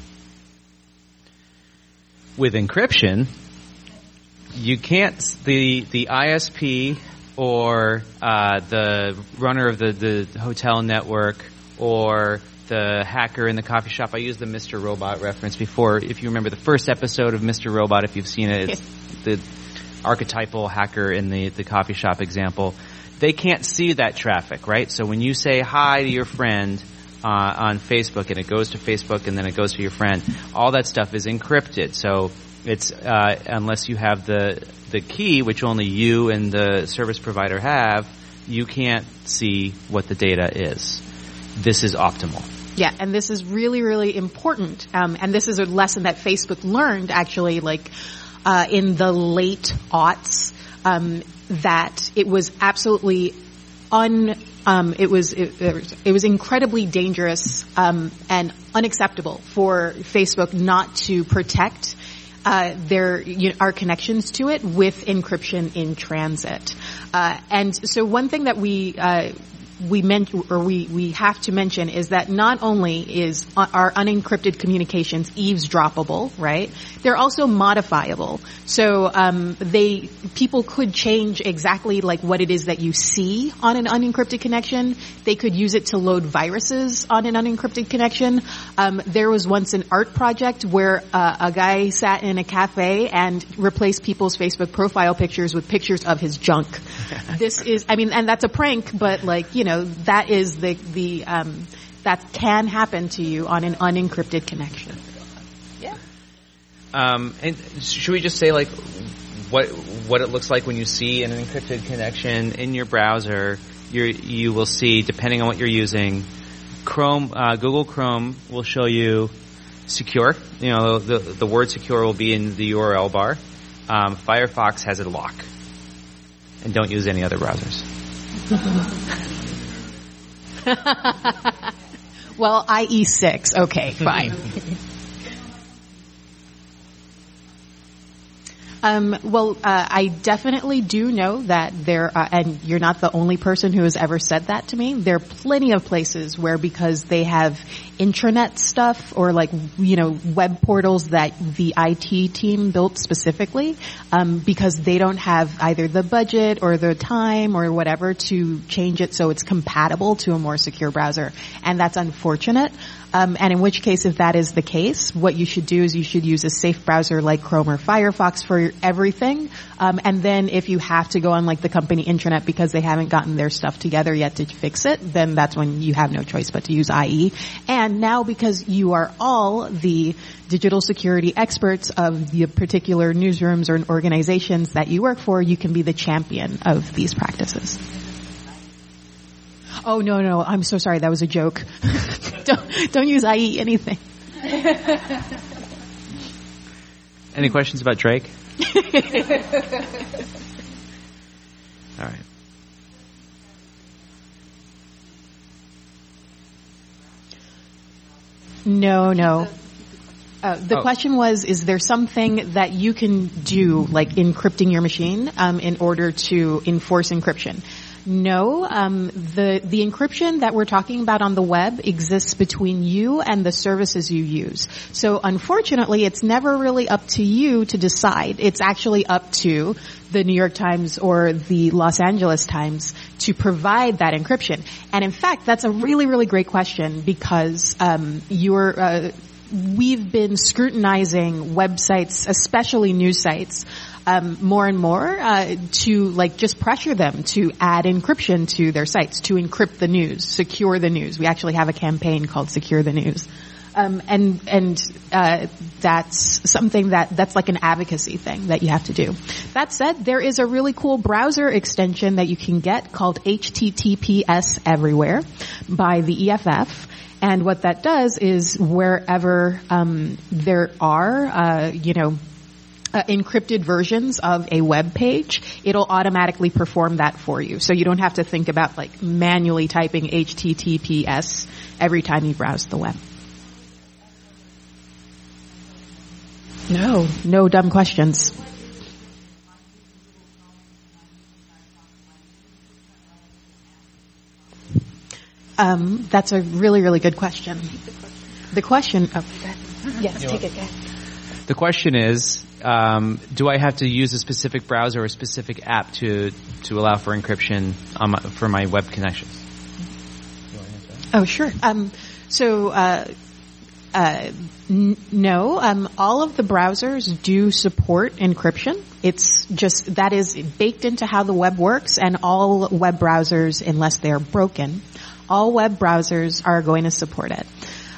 With encryption, you can't, the, the I S P or uh, the runner of the, the hotel network or the hacker in the coffee shop. I used the Mister Robot reference before. If you remember the first episode of Mister Robot, if you've seen it, it's the archetypal hacker in the, the coffee shop example. They can't see that traffic, right? So when you say hi to your friend uh, on Facebook and it goes to Facebook and then it goes to your friend, all that stuff is encrypted. So it's uh, unless you have the the key, which only you and the service provider have, you can't see what the data is. This is optimal. Yeah, and this is really, really important. Um, and this is a lesson that Facebook learned actually, like uh, in the late aughts, um, that it was absolutely un. Um, it was it, it was incredibly dangerous um, and unacceptable for Facebook not to protect uh, their you know, our connections to it with encryption in transit. Uh, and so one thing that we uh, we meant or we we have to mention is that not only is our unencrypted communications eavesdroppable, right? They're also modifiable. So um, they people could change exactly like what it is that you see on an unencrypted connection. They could use it to load viruses on an unencrypted connection. Um, there was once an art project where uh, a guy sat in a cafe and replaced people's Facebook profile pictures with pictures of his junk. This is, I mean, and that's a prank, but like, you know, that is the, the, um, that can happen to you on an unencrypted connection. Yeah. Um, and should we just say like what, what it looks like when you see an encrypted connection in your browser? You're, you will see, depending on what you're using, Chrome, uh, Google Chrome will show you secure. You know, the, the word secure will be in the U R L bar. Um, Firefox has a lock. And don't use any other browsers. Well, I E six. Okay, fine. Um, well, uh, I definitely do know that there, uh, and you're not the only person who has ever said that to me. There are plenty of places where, because they have intranet stuff or like, you know, web portals that the I T team built specifically, um, because they don't have either the budget or the time or whatever to change it so it's compatible to a more secure browser. And that's unfortunate. Um, and in which case, if that is the case, what you should do is you should use a safe browser like Chrome or Firefox for everything. Um, and then if you have to go on like the company intranet because they haven't gotten their stuff together yet to fix it, then that's when you have no choice but to use I E. And now, because you are all the digital security experts of the particular newsrooms or organizations that you work for, you can be the champion of these practices. Oh, no, no, I'm so sorry. That was a joke. don't, don't use I E anything. Any questions about Drake? All right. No, no. Uh, the oh. question was, is there something that you can do, like encrypting your machine, um, in order to enforce encryption? No, um, the the encryption that we're talking about on the web exists between you and the services you use. So unfortunately, it's never really up to you to decide. It's actually up to the New York Times or the Los Angeles Times to provide that encryption. And in fact, that's a really, really great question because um, you're uh, we've been scrutinizing websites, especially news sites, Um, more and more uh, to like just pressure them to add encryption to their sites, to encrypt the news, secure the news. We actually have a campaign called Secure the News, um, and and uh, that's something that that's like an advocacy thing that you have to do. That said, there is a really cool browser extension that you can get called H T T P S Everywhere by the E F F. And what that does is wherever um, there are, uh, you know. Uh, encrypted versions of a web page, it'll automatically perform that for you. So you don't have to think about like manually typing H T T P S every time you browse the web. No, no dumb questions. Um, that's a really, really good question. The question, oh, yes, take it, guys. The question is, um, do I have to use a specific browser or a specific app to to allow for encryption on my, for my web connections? Oh, sure. Um, so, uh, uh, n- no, um, all of the browsers do support encryption. It's just, that is baked into how the web works, and all web browsers, unless they're broken, all web browsers are going to support it.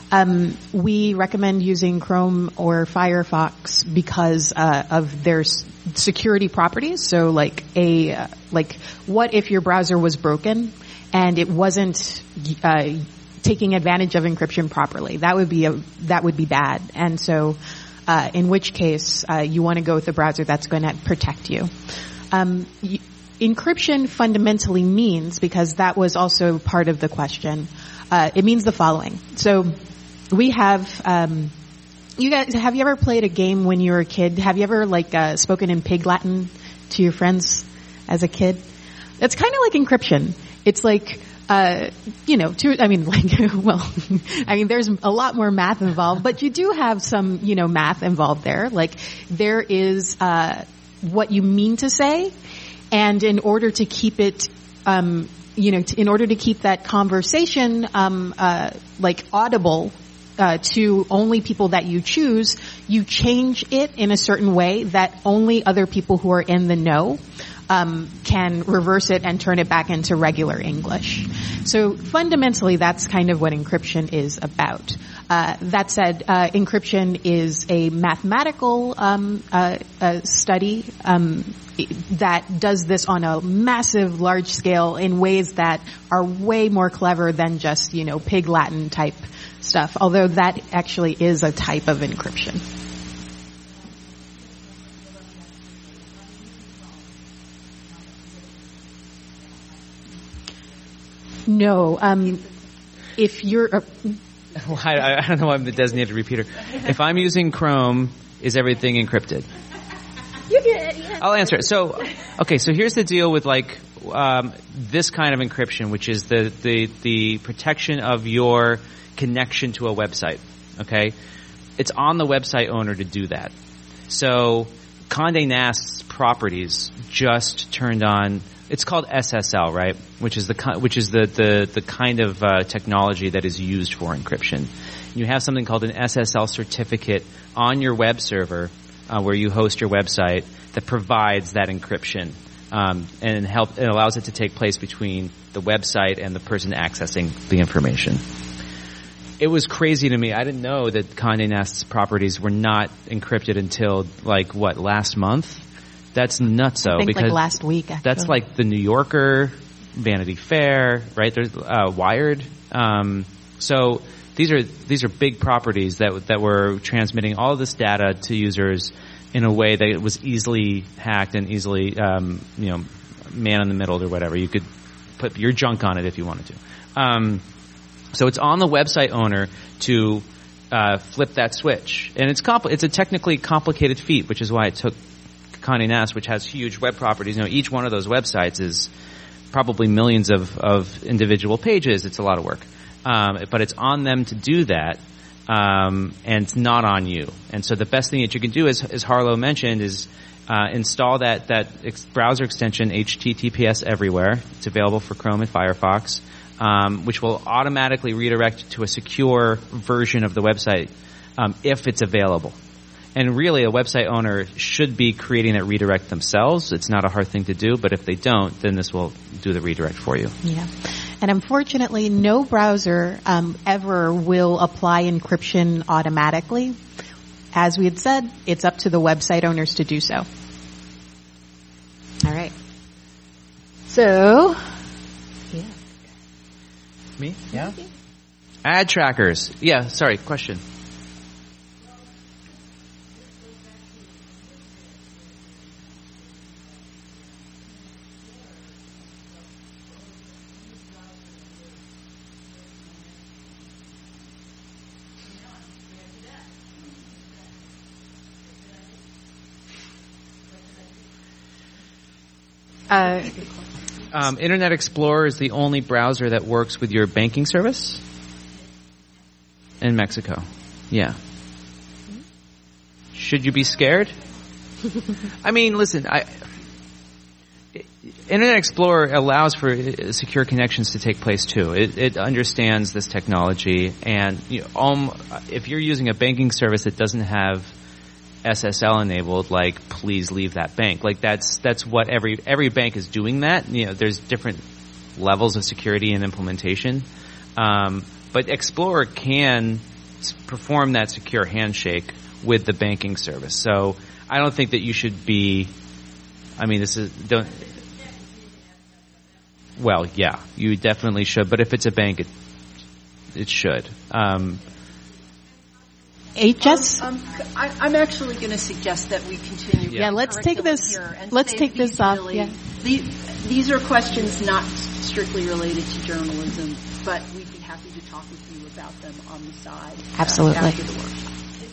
Um, we recommend using Chrome or Firefox because uh, of their s- security properties. So, like a uh, like, what if your browser was broken and it wasn't uh, taking advantage of encryption properly? That would be a that would be bad. And so, uh, in which case, uh, you want to go with a browser that's going to protect you. Um, y- encryption fundamentally means, because that was also part of the question. Uh, it means the following. So. We have, um, you guys, have you ever played a game when you were a kid? Have you ever, like, uh, spoken in Pig Latin to your friends as a kid? It's kind of like encryption. It's like, uh, you know, to, I mean, like, well, I mean, there's a lot more math involved, but you do have some, you know, math involved there. Like, there is, uh, what you mean to say, and in order to keep it, um, you know, t- in order to keep that conversation, um, uh, like audible, Uh, to only people that you choose, you change it in a certain way that only other people who are in the know um, can reverse it and turn it back into regular English. So fundamentally, that's kind of what encryption is about. Uh, that said, uh, encryption is a mathematical um, uh, uh, study um, that does this on a massive, large scale in ways that are way more clever than just, you know, Pig Latin type stuff, although that actually is a type of encryption. No, um, if you're... Uh, well, I, I don't know why I'm the designated repeater. If I'm using Chrome, is everything encrypted? You get it, yeah. I'll answer it. So, okay, so here's the deal with, like, um, this kind of encryption, which is the, the, the protection of your connection to a website, okay? It's on the website owner to do that. So Condé Nast's properties just turned on, it's called S S L, right? Which is the which is the the, the kind of uh, technology that is used for encryption. You have something called an S S L certificate on your web server uh, where you host your website that provides that encryption um, and help it allows it to take place between the website and the person accessing the information. It was crazy to me. I didn't know that Condé Nast's properties were not encrypted until, like, what, last month? That's nutso. I think because like last week, actually. That's like the New Yorker, Vanity Fair, right? There's uh, Wired. Um, so these are these are big properties that that were transmitting all of this data to users in a way that it was easily hacked and easily, um, you know, man in the middle or whatever. You could put your junk on it if you wanted to. Um, So it's on the website owner to uh, flip that switch, and it's compl- it's a technically complicated feat, which is why it took Condé Nast, which has huge web properties. You know, each one of those websites is probably millions of, of individual pages. It's a lot of work, um, but it's on them to do that, um, and it's not on you. And so the best thing that you can do, as, as Harlow mentioned, is uh, install that that ex- browser extension H T T P S Everywhere. It's available for Chrome and Firefox. Um, which will automatically redirect to a secure version of the website um, if it's available. And really, a website owner should be creating that redirect themselves. It's not a hard thing to do, but if they don't, then this will do the redirect for you. Yeah. And unfortunately, no browser um, ever will apply encryption automatically. As we had said, it's up to the website owners to do so. All right. So... Me? Yeah. Ad trackers. Yeah, sorry, question. Uh, Um, Internet Explorer is the only browser that works with your banking service in Mexico. Yeah. Should you be scared? I mean, listen, I, Internet Explorer allows for secure connections to take place too. It, it understands this technology, and you know, um, if you're using a banking service that doesn't have S S L enabled, like, please leave that bank. Like, that's that's what every every bank is doing. That, you know, there's different levels of security and implementation, um, but Explorer can s- perform that secure handshake with the banking service. So I don't think that you should be, I mean, this is, don't, well, yeah, you definitely should, but if it's a bank, it, it should. Um, H S? Um, um, I, I'm actually going to suggest that we continue. Yeah, let's take this, let's take this off. Really, yeah. these, these are questions not strictly related to journalism, but we'd be happy to talk with you about them on the side. Absolutely. Uh, after the workshop.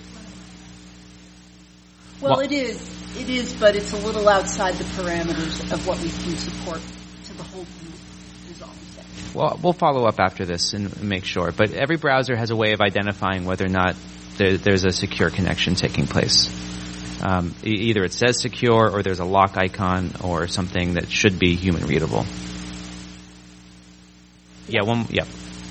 Well, well, it is. It is, but it's a little outside the parameters of what we can support to the whole group, is all I'm saying. Well, we'll follow up after this and make sure. But every browser has a way of identifying whether or not there, there's a secure connection taking place. Um, e- either it says secure, or there's a lock icon, or something that should be human readable. Yeah, one. Yeah.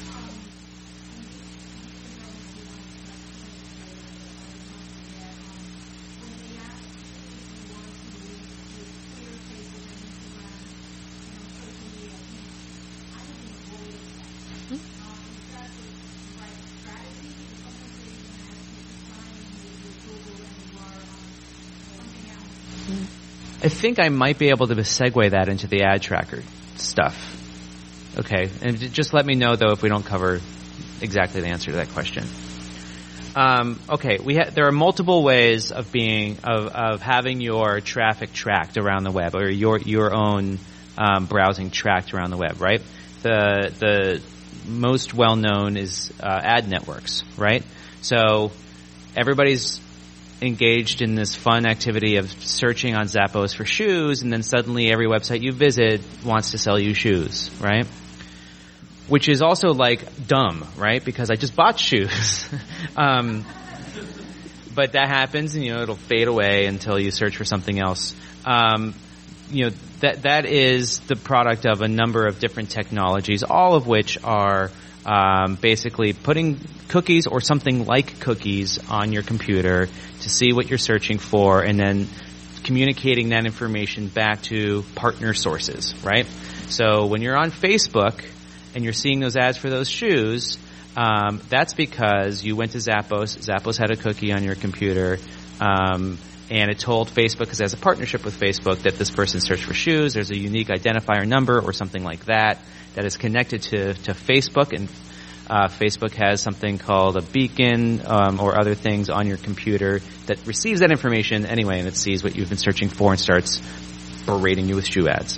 I think I might be able to segue that into the ad tracker stuff. Okay, and just let me know though if we don't cover exactly the answer to that question. Um, okay, we ha- there are multiple ways of being of, of having your traffic tracked around the web, or your your own um, browsing tracked around the web, right? The the most well known is uh, ad networks, right? So everybody's engaged in this fun activity of searching on Zappos for shoes, and then suddenly every website you visit wants to sell you shoes, right? Which is also like dumb, right? Because I just bought shoes. um, but that happens, and you know it'll fade away until you search for something else. Um, you know that that is the product of a number of different technologies, all of which are um, basically putting cookies or something like cookies on your computer to see what you're searching for, and then communicating that information back to partner sources, right? So when you're on Facebook and you're seeing those ads for those shoes, um, that's because you went to Zappos. Zappos had a cookie on your computer, um, and it told Facebook, because it has a partnership with Facebook, that this person searched for shoes. There's a unique identifier number or something like that that is connected to, to Facebook, and uh, Facebook has something called a beacon um, or other things on your computer that receives that information anyway, and it sees what you've been searching for and starts berating you with shoe ads.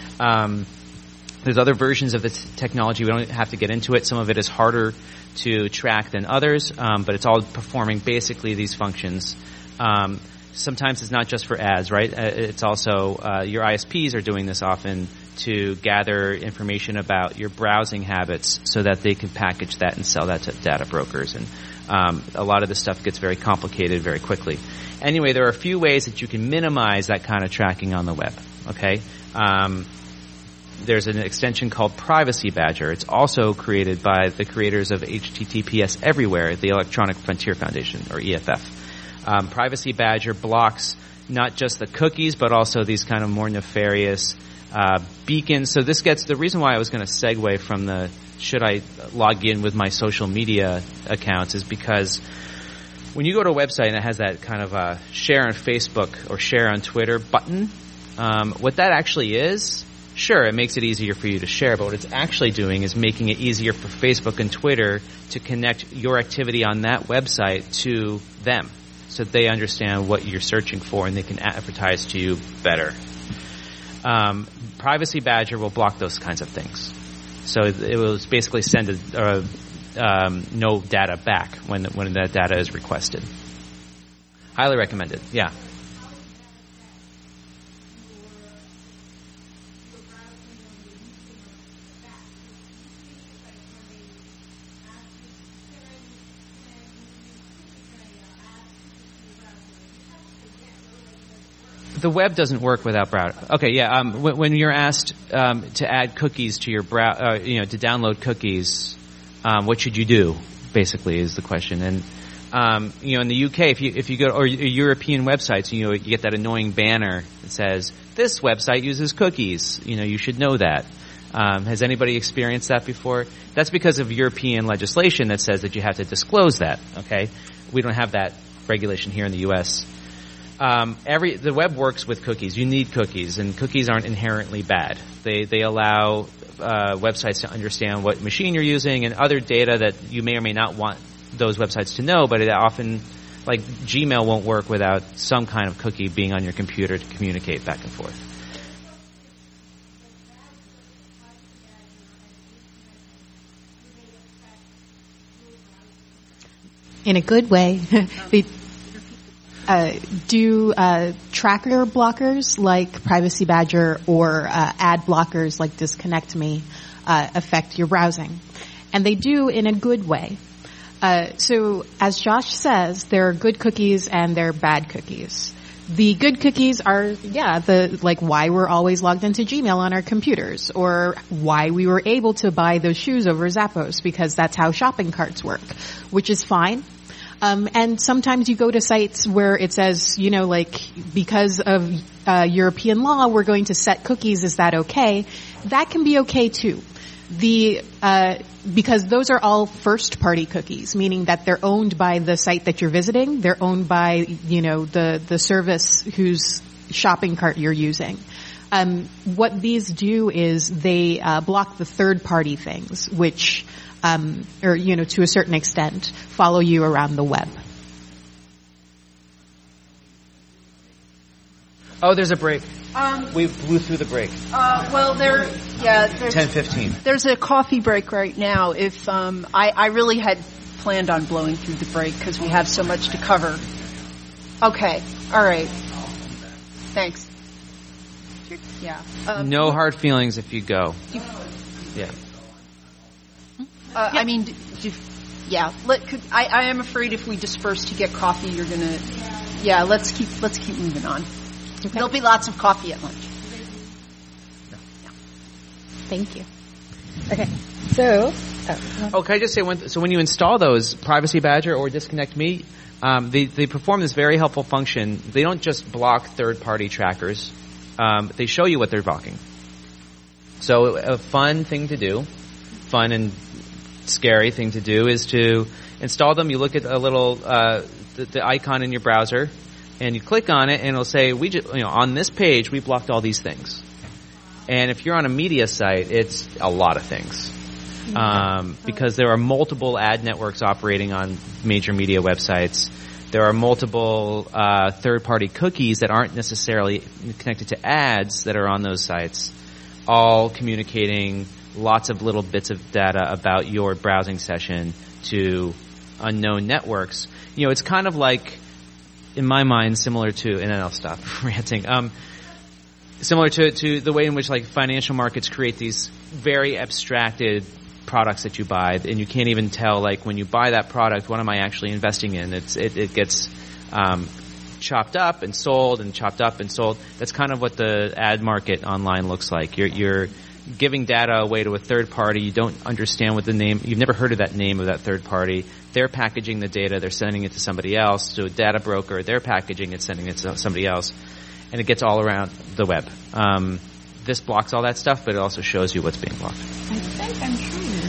Um, There's other versions of this technology. We don't have to get into it. Some of it is harder to track than others, um, but it's all performing basically these functions. Um, sometimes it's not just for ads, right? It's also uh, your I S Ps are doing this often to gather information about your browsing habits so that they can package that and sell that to data brokers. And um, a lot of this stuff gets very complicated very quickly. Anyway, there are a few ways that you can minimize that kind of tracking on the web, okay? Um, There's an extension called Privacy Badger. It's also created by the creators of H T T P S Everywhere, the Electronic Frontier Foundation, or E F F. Um, Privacy Badger blocks not just the cookies, but also these kind of more nefarious uh, beacons. So this gets, the reason why I was going to segue from the should I log in with my social media accounts is because when you go to a website and it has that kind of uh, share on Facebook or share on Twitter button, um, what that actually is, sure, it makes it easier for you to share, but what it's actually doing is making it easier for Facebook and Twitter to connect your activity on that website to them so that they understand what you're searching for and they can advertise to you better. Um, Privacy Badger will block those kinds of things. So it will basically send a, uh, um, no data back when, when that data is requested. Highly recommended, yeah. The web doesn't work without browser. Okay, yeah. Um, when, when you're asked um, to add cookies to your brow, uh, you know, to download cookies, um, what should you do? Basically, is the question. And um, you know, in the U K, if you if you go or European websites, you know, you get that annoying banner that says this website uses cookies. You know, you should know that. Um, has anybody experienced that before? That's because of European legislation that says that you have to disclose that, okay? We don't have that regulation here in the U S. Um, every, the web works with cookies. You need cookies, and cookies aren't inherently bad. They, they allow, uh, websites to understand what machine you're using and other data that you may or may not want those websites to know, but it often, like Gmail won't work without some kind of cookie being on your computer to communicate back and forth. In a good way. the, uh, do uh, tracker blockers like Privacy Badger or uh, ad blockers like Disconnect Me uh, affect your browsing? And they do in a good way. Uh, so as Josh says, there are good cookies and there are bad cookies. The good cookies are, yeah, the, like why we're always logged into Gmail on our computers, or why we were able to buy those shoes over Zappos, because that's how shopping carts work, which is fine. Um, and sometimes you go to sites where it says, you know, like, because of, uh, European law, we're going to set cookies. Is that okay? That can be okay too. The, uh, because those are all first party cookies, meaning that they're owned by the site that you're visiting. They're owned by, you know, the, the service whose shopping cart you're using. Um, what these do is they, uh, block the third party things, which, um, or, you know, to a certain extent, follow you around the web. Oh, there's a break. Um, we blew through the break. Uh, well, there, yeah, there's ten fifteen. There's a coffee break right now. If um, I, I really had planned on blowing through the break because we have so much to cover. Okay, all right. Thanks. Yeah. Um, no hard feelings if you go. Yeah. Uh, I mean, do, do, yeah. Let, could, I, I am afraid if we disperse to get coffee, you're gonna. Yeah. Let's keep let's keep moving on. Okay. There'll be lots of coffee at lunch. No. Yeah. Thank you. Okay. So. Oh, oh can I just say one? Th- so when you install those, Privacy Badger or Disconnect Me, um, they they perform this very helpful function. They don't just block third-party trackers. Um, they show you what they're blocking. So a fun thing to do, fun and scary thing to do, is to install them. You look at a little uh, the, the icon in your browser, and you click on it, and it'll say, "We just, you know, on this page we blocked all these things." And if you're on a media site, it's a lot of things, um, because there are multiple ad networks operating on major media websites. There are multiple uh, third-party cookies that aren't necessarily connected to ads that are on those sites, all communicating lots of little bits of data about your browsing session to unknown networks. You know, it's kind of like, in my mind, similar to, and then I'll stop ranting, um, similar to, to the way in which, like, financial markets create these very abstracted products that you buy, and you can't even tell, like, when you buy that product, what am I actually investing in? It's, it, it gets, um, chopped up and sold and chopped up and sold. That's kind of what the ad market online looks like. You're, you're giving data away to a third party. You don't understand what the name, you've never heard of that name of that third party. They're packaging the data, they're sending it to somebody else, to a data broker, they're packaging it, sending it to somebody else, and it gets all around the web. Um, this blocks all that stuff, but it also shows you what's being blocked. I think I'm trying to.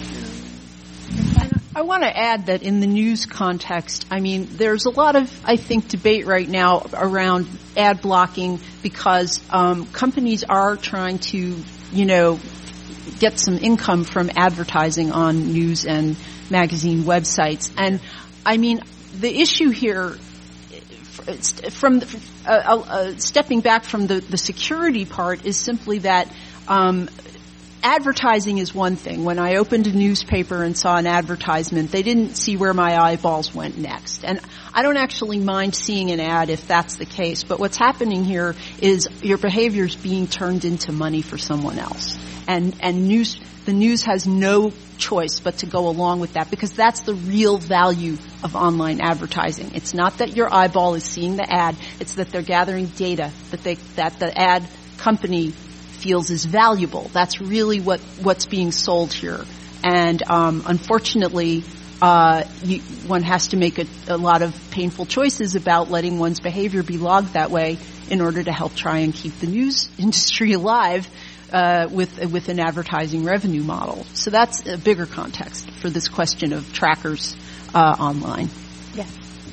I want to add that in the news context, I mean, there's a lot of, I think, debate right now around ad blocking because um, companies are trying to, you know, get some income from advertising on news and magazine websites. And, I mean, the issue here, from the, uh, uh, stepping back from the, the security part, is simply that um advertising is one thing. When I opened a newspaper and saw an advertisement, they didn't see where my eyeballs went next. And I don't actually mind seeing an ad if that's the case. But what's happening here is your behavior is being turned into money for someone else. And, and news, the news has no choice but to go along with that, because that's the real value of online advertising. It's not that your eyeball is seeing the ad. It's that they're gathering data that they, that the ad company feels is valuable. That's really what what's being sold here, and um, unfortunately, uh, you, one has to make a, a lot of painful choices about letting one's behavior be logged that way in order to help try and keep the news industry alive, uh, with with an advertising revenue model. So that's a bigger context for this question of trackers uh, online. Yeah.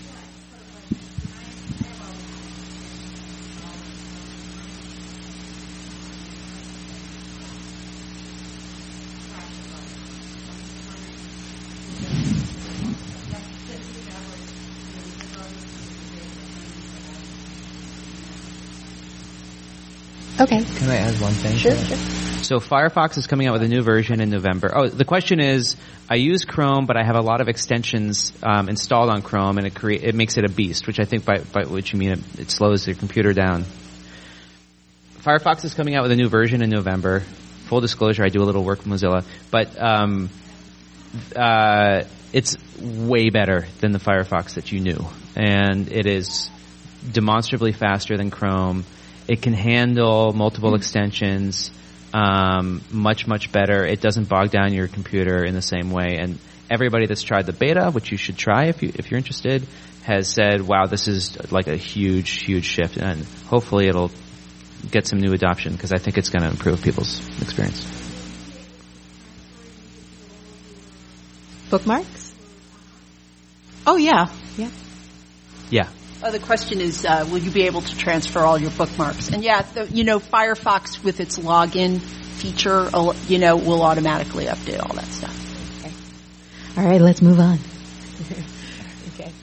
Okay. Can I add one thing? Sure, sure. So Firefox is coming out with a new version in November. Oh, the question is, I use Chrome, but I have a lot of extensions um, installed on Chrome, and it crea- it makes it a beast, which I think by, by which you mean it, it slows your computer down. Firefox is coming out with a new version in November. Full disclosure, I do a little work with Mozilla, but um, uh, it's way better than the Firefox that you knew, and it is demonstrably faster than Chrome. It can handle multiple extensions um, much, much better. It doesn't bog down your computer in the same way. And everybody that's tried the beta, which you should try if, you, if you're interested, has said, wow, this is like a huge, huge shift. And hopefully it'll get some new adoption because I think it's going to improve people's experience. Bookmarks? Oh, yeah. Yeah. Yeah. Uh, the question is, uh, will you be able to transfer all your bookmarks? And yeah, the, you know, Firefox with its login feature, uh, you know, will automatically update all that stuff. Okay. All right, let's move on. Okay.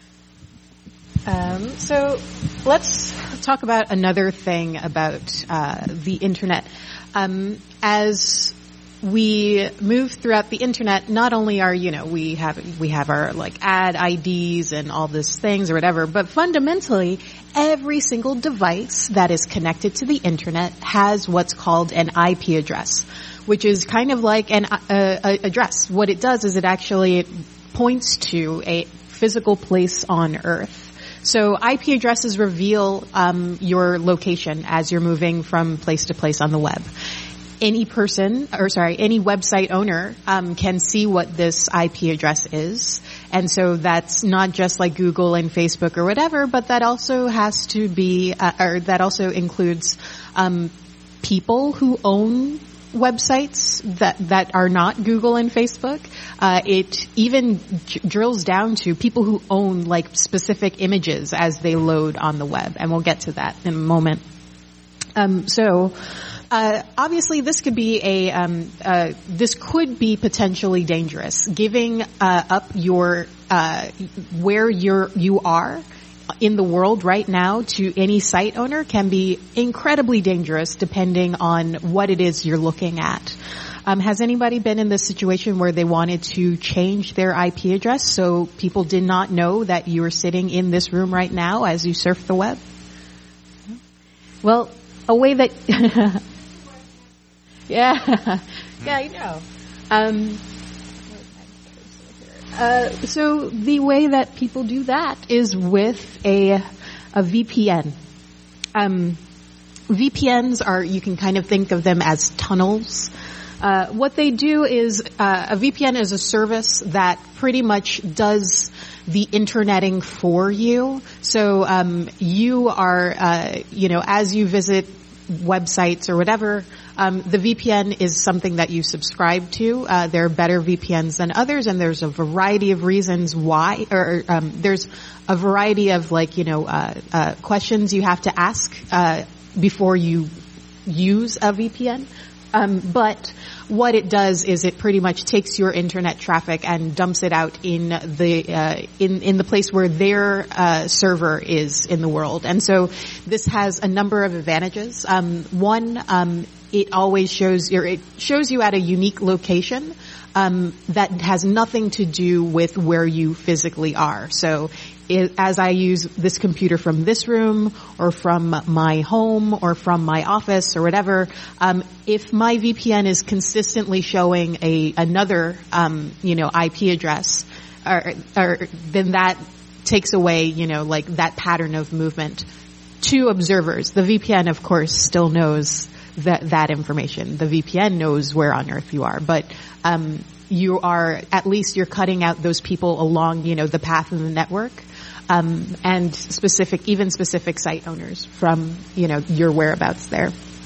Um, so let's talk about another thing about uh, the internet. Um, as we move throughout the internet, not only are, you know, we have, we have our like ad I Ds and all these things or whatever, but fundamentally every single device that is connected to the internet has what's called an I P address, which is kind of like an uh, a address. What it does is it actually points to a physical place on Earth. So I P addresses reveal um, your location as you're moving from place to place on the web. Any person, or sorry, any website owner um, can see what this I P address is. And so that's not just like Google and Facebook or whatever, but that also has to be, uh, or that also includes um, people who own websites that that are not Google and Facebook. Uh, it even j- drills down to people who own like specific images as they load on the web. And we'll get to that in a moment. Um, so... Uh, obviously, this could be a um, uh, this could be potentially dangerous. Giving uh, up your uh, where you're you are in the world right now to any site owner can be incredibly dangerous, depending on what it is you're looking at. Um, has anybody been in this situation where they wanted to change their I P address so people did not know that you were sitting in this room right now as you surf the web? Well, a way that Yeah, yeah, I know. Um, uh, so the way that people do that is with a a V P N. Um, V P Ns are, you can kind of think of them as tunnels. Uh, what they do is uh, a V P N is a service that pretty much does the interneting for you. So um, you are, uh, you know, as you visit websites or whatever, um, the V P N is something that you subscribe to. Uh, there are better V P Ns than others, and there's a variety of reasons why, or um, there's a variety of like, you know, uh, uh, questions you have to ask uh, before you use a V P N. Um, but what it does is it pretty much takes your internet traffic and dumps it out in the uh, in in the place where their uh, server is in the world. And so this has a number of advantages. Um, one, um, it always shows your it shows you at a unique location um, that has nothing to do with where you physically are. So it, as I use this computer from this room or from my home or from my office or whatever, um, if my V P N is consistently showing a another um, you know I P address, or, or then that takes away you know like that pattern of movement to observers. The V P N, of course, still knows that that information. The V P N knows where on earth you are, but um, you are at least you're cutting out those people along you know the path of the network. Um, and specific, even specific site owners from, you know, your whereabouts there.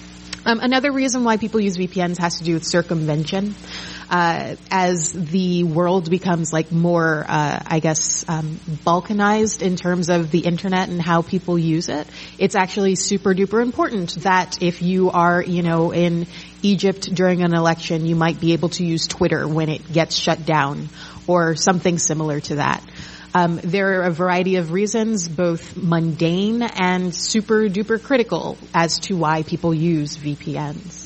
Um, another reason why people use V P Ns has to do with circumvention. Uh, as the world becomes like more, uh, I guess, um, balkanized in terms of the internet and how people use it, it's actually super duper important that if you are, you know, in Egypt during an election, you might be able to use Twitter when it gets shut down or something similar to that. Um, there are a variety of reasons, both mundane and super duper critical, as to why people use V P Ns.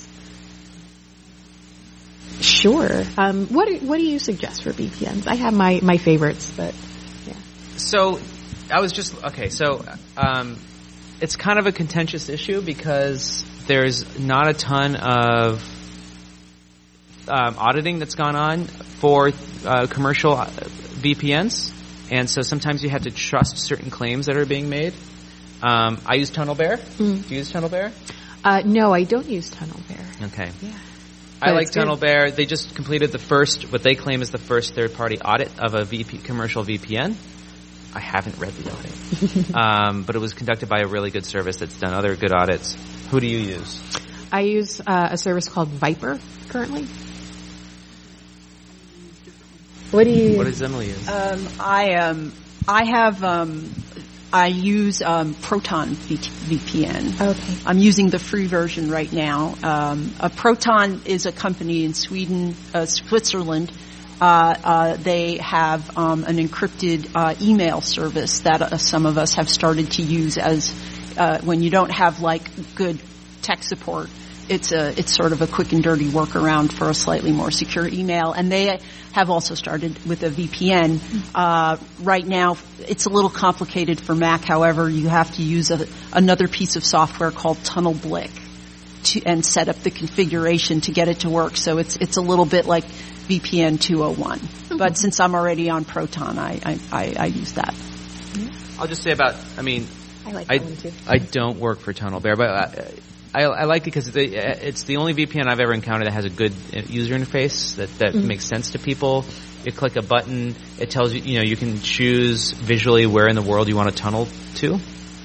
Sure. Um, what do, what do you suggest for V P Ns? I have my, my favorites, but yeah. So, I was just okay. So, um, it's kind of a contentious issue because there's not a ton of um, auditing that's gone on for uh, commercial V P Ns, and so sometimes you have to trust certain claims that are being made. Um, I use TunnelBear. Mm. Do you use TunnelBear? Uh, no, I don't use TunnelBear. Okay. Yeah. I like TunnelBear. They just completed the first, what they claim is the first third-party audit of a V P, commercial V P N. I haven't read the audit. um, but it was conducted by a really good service that's done other good audits. Who do you use? I use uh, a service called Viper currently. What do you What does Emily use? Um, I, um, I have, um, I use um, Proton V P N. Okay. I'm using the free version right now. Um, uh, Proton is a company in Sweden, uh, Switzerland. Uh, uh, they have um, an encrypted uh, email service that uh, some of us have started to use as uh, when you don't have like good tech support. It's a it's sort of a quick and dirty workaround for a slightly more secure email, and they have also started with a V P N. Uh, right now, it's a little complicated for Mac. However, you have to use a, another piece of software called TunnelBlick to, and set up the configuration to get it to work. So it's it's a little bit like V P N two oh one. Mm-hmm. But since I'm already on Proton, I I, I, I use that. I'll just say about. I mean, I like I, that one too. I don't work for TunnelBear, but. Uh, I, I like it because it's the only V P N I've ever encountered that has a good user interface that, that mm-hmm. makes sense to people. You click a button, it tells you, you know, you can choose visually where in the world you want to tunnel to.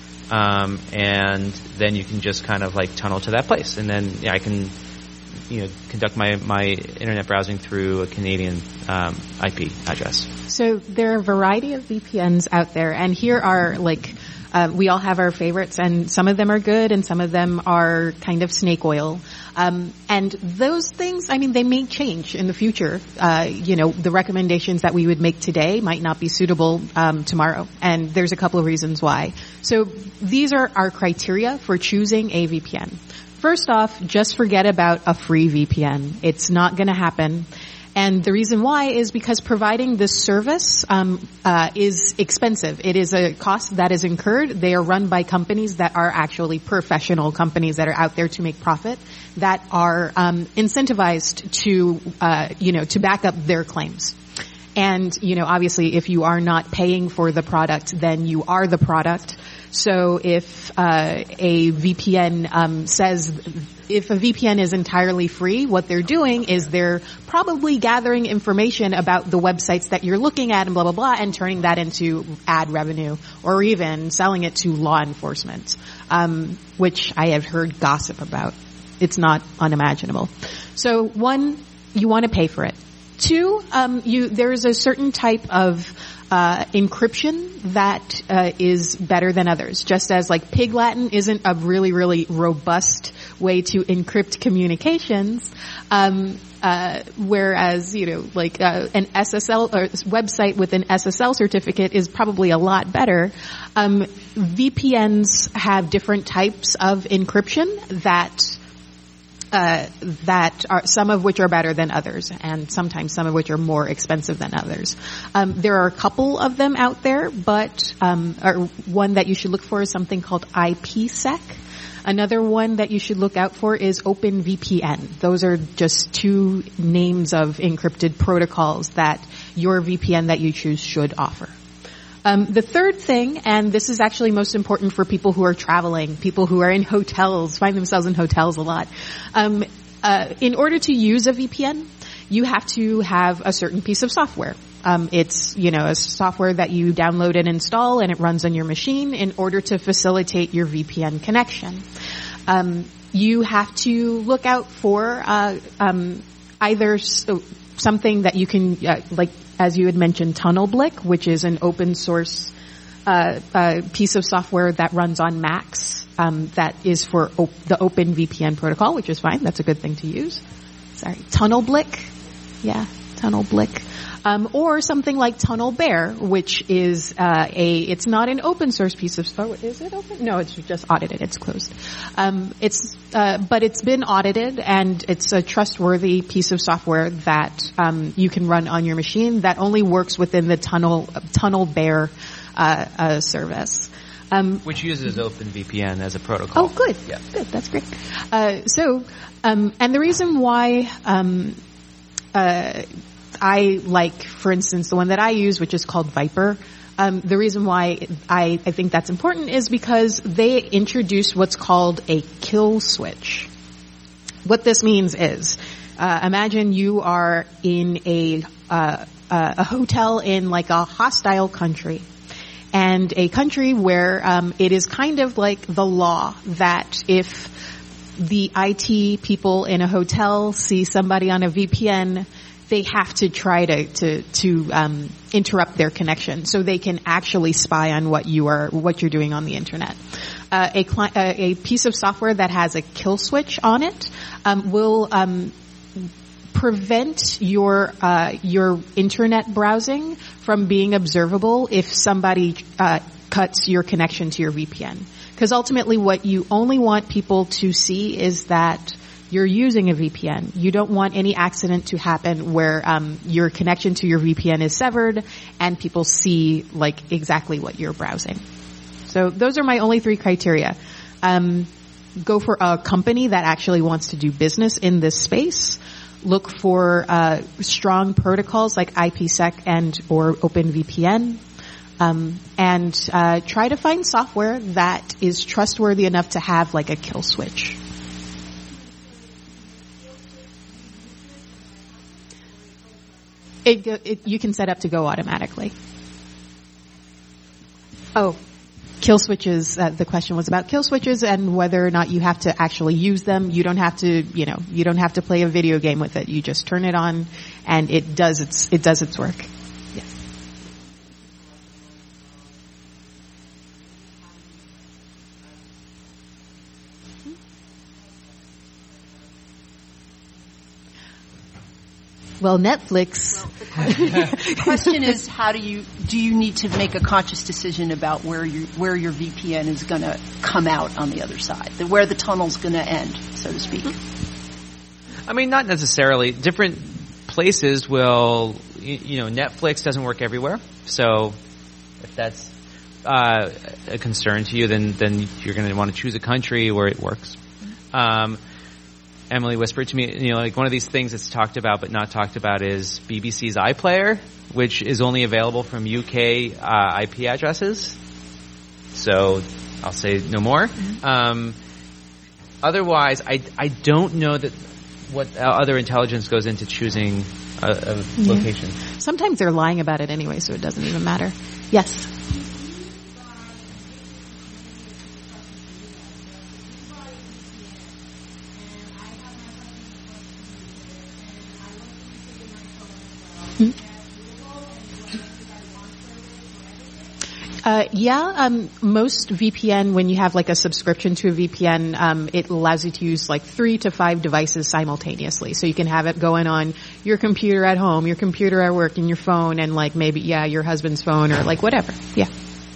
Um, and then you can just kind of like tunnel to that place. And then yeah, I can, you know, conduct my, my internet browsing through a Canadian um, I P address. So there are a variety of V P Ns out there, and here are like, Uh, we all have our favorites, and some of them are good, and some of them are kind of snake oil. Um, and those things, I mean, they may change in the future. Uh, you know, the recommendations that we would make today might not be suitable um, tomorrow, and there's a couple of reasons why. So these are our criteria for choosing a V P N. First off, just forget about a free V P N. It's not going to happen. And the reason why is because providing this service um, uh, is expensive. It is a cost that is incurred. They are run by companies that are actually professional companies that are out there to make profit, that are um, incentivized to, uh, you know, to back up their claims. And, you know, obviously if you are not paying for the product, then you are the product. So if uh, a V P N um, says, if a V P N is entirely free, what they're doing is they're probably gathering information about the websites that you're looking at and blah, blah, blah, and turning that into ad revenue, or even selling it to law enforcement, um, which I have heard gossip about. It's not unimaginable. So one, you want to pay for it. Two, um, you, there is a certain type of Uh, encryption that uh, is better than others. Just as like Pig Latin isn't a really, really robust way to encrypt communications, um, uh, whereas, you know, like uh, an S S L or website with an S S L certificate is probably a lot better. Um, V P Ns have different types of encryption that Uh, that are, some of which are better than others, and sometimes some of which are more expensive than others. Um, there are a couple of them out there, but um, or one that you should look for is something called I P sec. Another one that you should look out for is OpenVPN. Those are just two names of encrypted protocols that your V P N that you choose should offer. Um, the third thing, and this is actually most important for people who are traveling, people who are in hotels, find themselves in hotels a lot. Um, uh, in order to use a V P N, you have to have a certain piece of software. Um, it's, you know, a software that you download and install, and it runs on your machine in order to facilitate your V P N connection. Um, you have to look out for uh, um, either so, something that you can, uh, like as you had mentioned, TunnelBlick, which is an open source uh, uh, piece of software that runs on Macs. Um, that is for op- the Open V P N protocol, which is fine. That's a good thing to use. Sorry, TunnelBlick, yeah, TunnelBlick. Um, or something like TunnelBear, which is uh, a, it's not an open source piece of software. Is it open? No, it's just audited. It's closed. Um, it's, uh, but it's been audited, and it's a trustworthy piece of software that um, you can run on your machine that only works within the Tunnel TunnelBear uh, uh, service. Um, Which uses OpenVPN as a protocol. Oh, good. Yeah. Good. That's great. Uh, so, um, and the reason why, um, uh, I like, for instance, the one that I use, which is called Viper, um, the reason why I, I think that's important is because they introduced what's called a kill switch. What this means is, uh, imagine you are in a, uh, uh, a hotel in like a hostile country. And a country where um, it is kind of like the law that if the I T people in a hotel see somebody on a V P N, they have to try to to, to um, interrupt their connection so they can actually spy on what you are what you're doing on the internet. Uh, a, cli- uh, a piece of software that has a kill switch on it um, will um, prevent your uh, your internet browsing from being observable if somebody uh, cuts your connection to your V P N. Because ultimately, what you only want people to see is that you're using a V P N. You don't want any accident to happen where um, your connection to your V P N is severed and people see like exactly what you're browsing. So those are my only three criteria. Um, go for a company that actually wants to do business in this space. Look for uh, strong protocols like IPsec and or OpenVPN, um, and uh, try to find software that is trustworthy enough to have like a kill switch. It, it you can set up to go automatically. Oh. Kill switches, uh, the question was about kill switches and whether or not you have to actually use them. You don't have to, you know, you don't have to play a video game with it. You just turn it on and it does its, it does its work. Yes. Well, Netflix. Well, the question is, how do you do you need to make a conscious decision about where you where your V P N is going to come out on the other side, the, where the tunnel's going to end, so to speak? I mean, not necessarily. Different places will, you, you know, Netflix doesn't work everywhere, so if that's uh, a concern to you, then then you're going to want to choose a country where it works. Um, Emily whispered to me, you know, like one of these things that's talked about but not talked about is B B C's iPlayer, which is only available from U K uh, I P addresses. So I'll say no more. Mm-hmm. Um, otherwise, I, I don't know that what other intelligence goes into choosing a, a yeah. location. Sometimes they're lying about it anyway, so it doesn't even matter. Yes. Uh, yeah, um, most V P N, when you have like a subscription to a V P N, um, it allows you to use like three to five devices simultaneously. So you can have it going on your computer at home, your computer at work, and your phone, and like maybe, yeah, your husband's phone or like whatever. Yeah.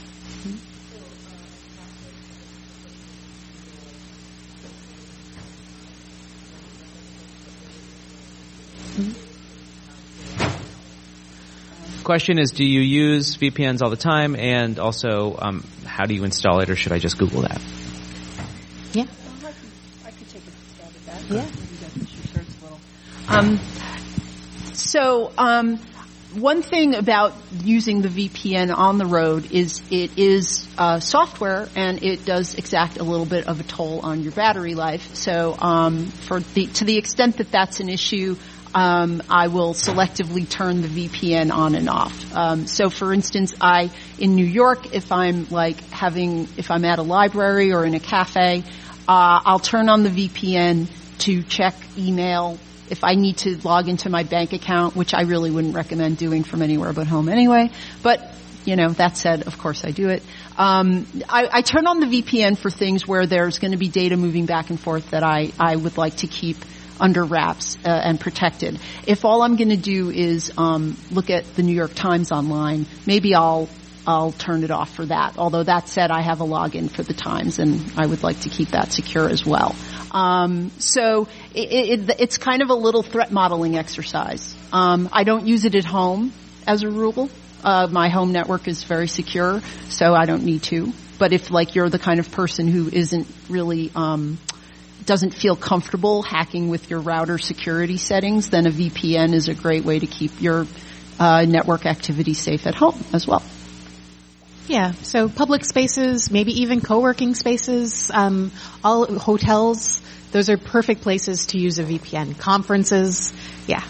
Question is, do you use V P Ns all the time, and also um, how do you install it, or should I just Google that? Yeah. I could take a stab at that. Yeah. Um, so um, one thing about using the V P N on the road is it is uh, software, and it does exact a little bit of a toll on your battery life. So um, for the to the extent that that's an issue, Um, I will selectively turn the V P N on and off. Um, so, for instance, I in New York, if I'm like having, if I'm at a library or in a cafe, Uh, I'll turn on the V P N to check email if I need to log into my bank account, which I really wouldn't recommend doing from anywhere but home anyway. But, you know, that said, of course I do it. Um, I, I turn on the V P N for things where there's going to be data moving back and forth that I, I would like to keep under wraps uh, and protected. If all I'm going to do is um, look at the New York Times online, maybe I'll I'll turn it off for that. Although that said, I have a login for the Times, and I would like to keep that secure as well. Um, so it, it, it's kind of a little threat modeling exercise. Um, I don't use it at home as a rule. Uh, my home network is very secure, so I don't need to. But if, like, you're the kind of person who isn't really um, doesn't feel comfortable hacking with your router security settings, then a V P N is a great way to keep your uh, network activity safe at home as well. Yeah, so public spaces, maybe even co-working spaces, um, all hotels, those are perfect places to use a V P N. Conferences, yeah.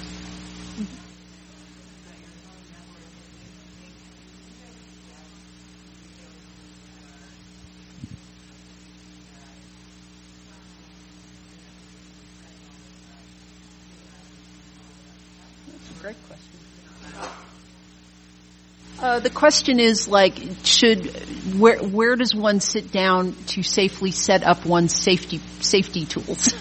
That's a great question. Uh, the question is, like, should where where does one sit down to safely set up one's safety safety tools?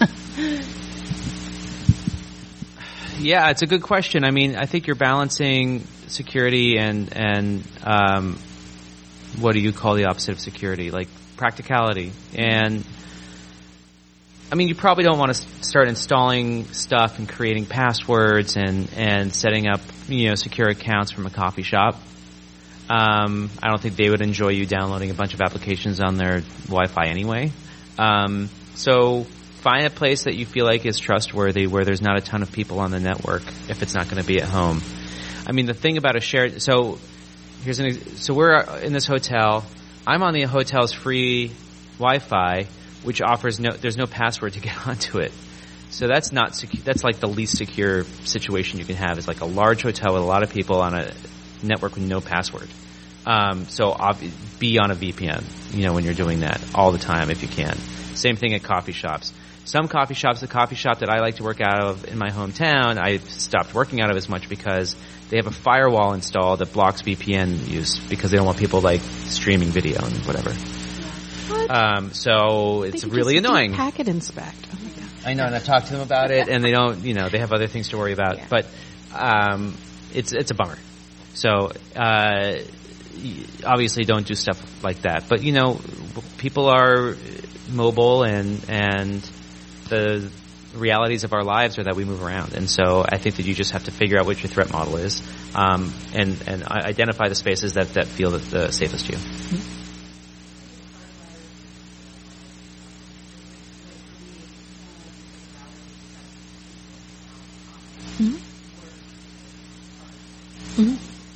Yeah, it's a good question. I mean, I think you're balancing security and and um, what do you call the opposite of security? Like practicality. And I mean, you probably don't want to start installing stuff and creating passwords and and setting up, you know, secure accounts from a coffee shop. Um, I don't think they would enjoy you downloading a bunch of applications on their Wi-Fi anyway. Um, so find a place that you feel like is trustworthy, where there's not a ton of people on the network if it's not going to be at home. I mean, the thing about a shared, so here's an, so we're in this hotel. I'm on the hotel's free Wi-Fi, which offers no, there's no password to get onto it. So that's not secure. That's like the least secure situation you can have, is like a large hotel with a lot of people on a network with no password. Um, so ob- be on a V P N, you know, when you're doing that all the time if you can. Same thing at coffee shops. Some coffee shops, the coffee shop that I like to work out of in my hometown, I've stopped working out of as much because they have a firewall installed that blocks V P N use because they don't want people like streaming video and whatever. What? Um, so it's really annoying. Packet inspect. Oh my God. I know, and I've talked to them about it, and they don't, you know, they have other things to worry about. Yeah. But um, it's it's a bummer. So uh, obviously, don't do stuff like that. But you know, people are mobile, and and the realities of our lives are that we move around. And so I think that you just have to figure out what your threat model is, um, and and identify the spaces that that feel the, the safest to you. Mm-hmm. Mm-hmm.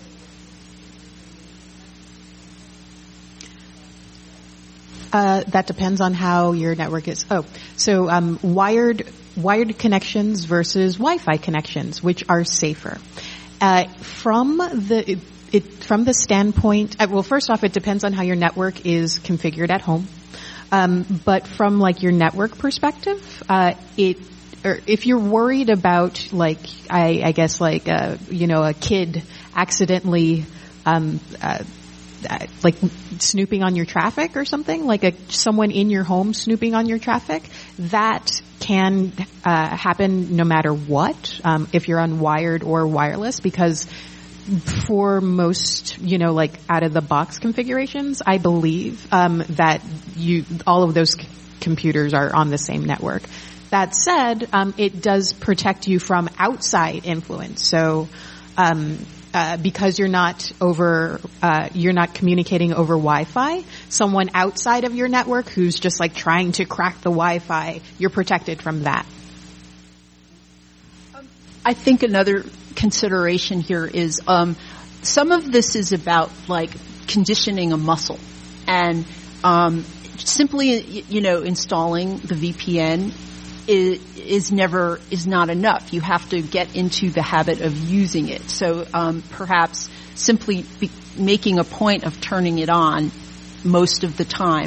Uh, that depends on how your network is. Oh, so um, wired wired connections versus Wi-Fi connections, which are safer. Uh, from the it, it from the standpoint, uh, well, first off, it depends on how your network is configured at home. Um, but from like your network perspective, uh, it. Or if you're worried about, like, I, I guess, like, uh, you know, a kid accidentally, um, uh, uh, like, snooping on your traffic or something, like a someone in your home snooping on your traffic, that can uh, happen no matter what, um, if you're on wired or wireless, because for most, you know, like, out-of-the-box configurations, I believe um, that you all of those c- computers are on the same network. That said, um, it does protect you from outside influence. So, um, uh, because you're not over, uh, you're not communicating over Wi-Fi, someone outside of your network who's just like trying to crack the Wi-Fi, you're protected from that. Um, I think another consideration here is, um, some of this is about like conditioning a muscle, and um, simply, you know, installing the V P N Is, is never, is not enough. You have to get into the habit of using it. So, um, perhaps simply be making a point of turning it on most of the time,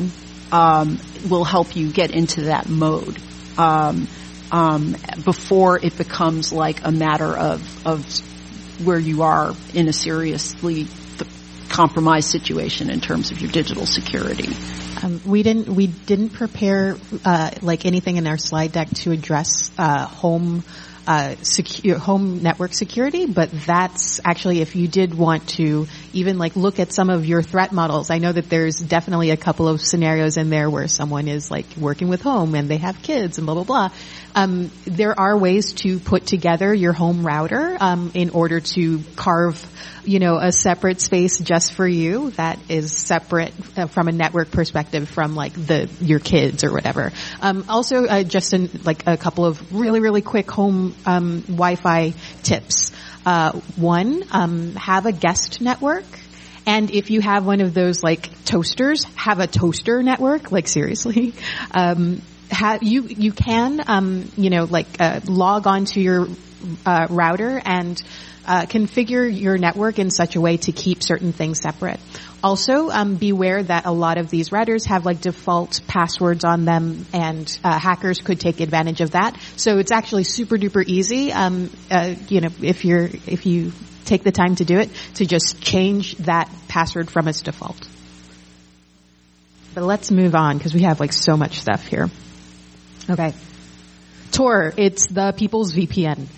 um, will help you get into that mode um, um, before it becomes like a matter of of where you are in a seriously compromised situation in terms of your digital security. Um, we didn't we didn't prepare uh, like anything in our slide deck to address uh, home uh, secure home network security, but that's actually, if you did want to even like look at some of your threat models, I know that there's definitely a couple of scenarios in there where someone is like working with home and they have kids and blah blah blah. Um, there are ways to put together your home router um, in order to carve, you know, a separate space just for you that is separate uh, from a network perspective from like the your kids or whatever. Um, also, uh, just in like a couple of really really quick home um, Wi-Fi tips. Uh, one, um, have a guest network. And if you have one of those like toasters, have a toaster network. Like seriously. Um, Have, you you can um, you know like uh, log on to your uh, router and uh, configure your network in such a way to keep certain things separate. Also, um, beware that a lot of these routers have like default passwords on them, and uh, hackers could take advantage of that. So it's actually super duper easy. Um, uh, you know, if you're if you take the time to do it, to just change that password from its default. But let's move on because we have like so much stuff here. Okay. Tor, it's the people's V P N.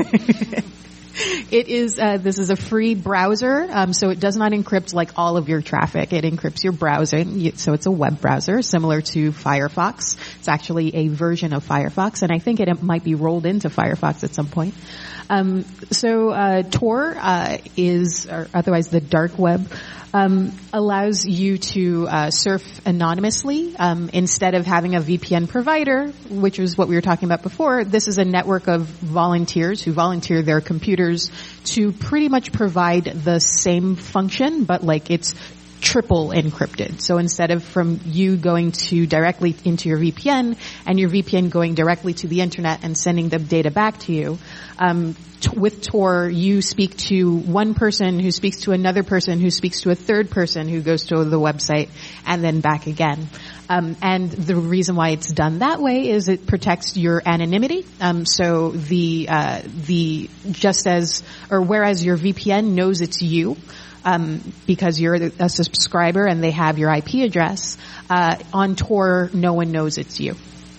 It is, uh, this is a free browser, um, so it does not encrypt like all of your traffic. It encrypts your browsing, so it's a web browser similar to Firefox. It's actually a version of Firefox, and I think it might be rolled into Firefox at some point. Um, so, uh, Tor, uh, is, or otherwise the dark web, um, allows you to, uh, surf anonymously, um, instead of having a V P N provider, which was what we were talking about before. This is a network of volunteers who volunteer their computers to pretty much provide the same function, but like it's triple encrypted. So instead of from you going to directly into your V P N and your V P N going directly to the internet and sending the data back to you, um, t- with Tor, you speak to one person who speaks to another person who speaks to a third person who goes to the website and then back again. Um, and the reason why it's done that way is it protects your anonymity. Um, so the uh, the just as or whereas your V P N knows it's you, um, because you're a subscriber and they have your I P address, uh, on Tor, no one knows it's you.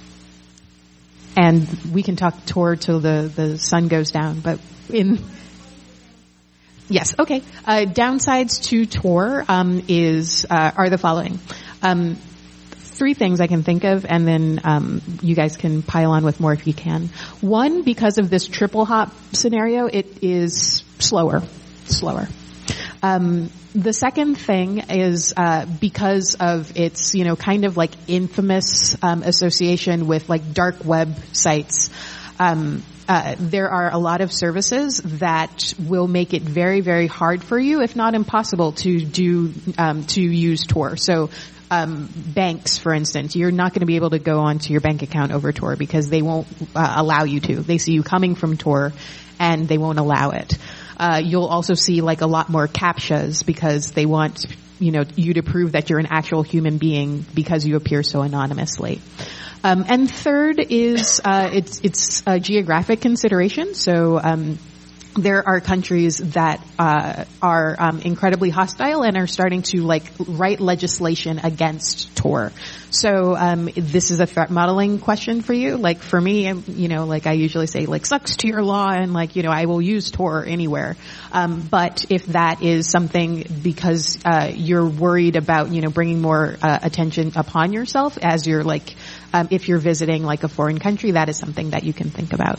And we can talk Tor till the, the sun goes down, but in... Yes, okay. Uh, downsides to Tor, um, is, uh, are the following. Um, three things I can think of, and then, um, you guys can pile on with more if you can. One, because of this triple hop scenario, it is slower. Slower. Um, the second thing is, uh, because of its, you know, kind of like infamous, um, association with like dark web sites, um, uh, there are a lot of services that will make it very, very hard for you, if not impossible, to do, um, to use Tor. So, um, banks, for instance, you're not going to be able to go onto your bank account over Tor because they won't uh, allow you to. They see you coming from Tor and they won't allow it. Uh, you'll also see like a lot more CAPTCHAs because they want, you know, you to prove that you're an actual human being because you appear so anonymously. Um, and third is, uh, it's, it's a geographic consideration. So, um, there are countries that, uh, are, um, incredibly hostile and are starting to like write legislation against Tor. So, um, this is a threat modeling question for you. Like for me, you know, like I usually say like sucks to your law and like, you know, I will use Tor anywhere. Um, but if that is something because, uh, you're worried about, you know, bringing more, uh, attention upon yourself as you're like, um, if you're visiting like a foreign country, that is something that you can think about.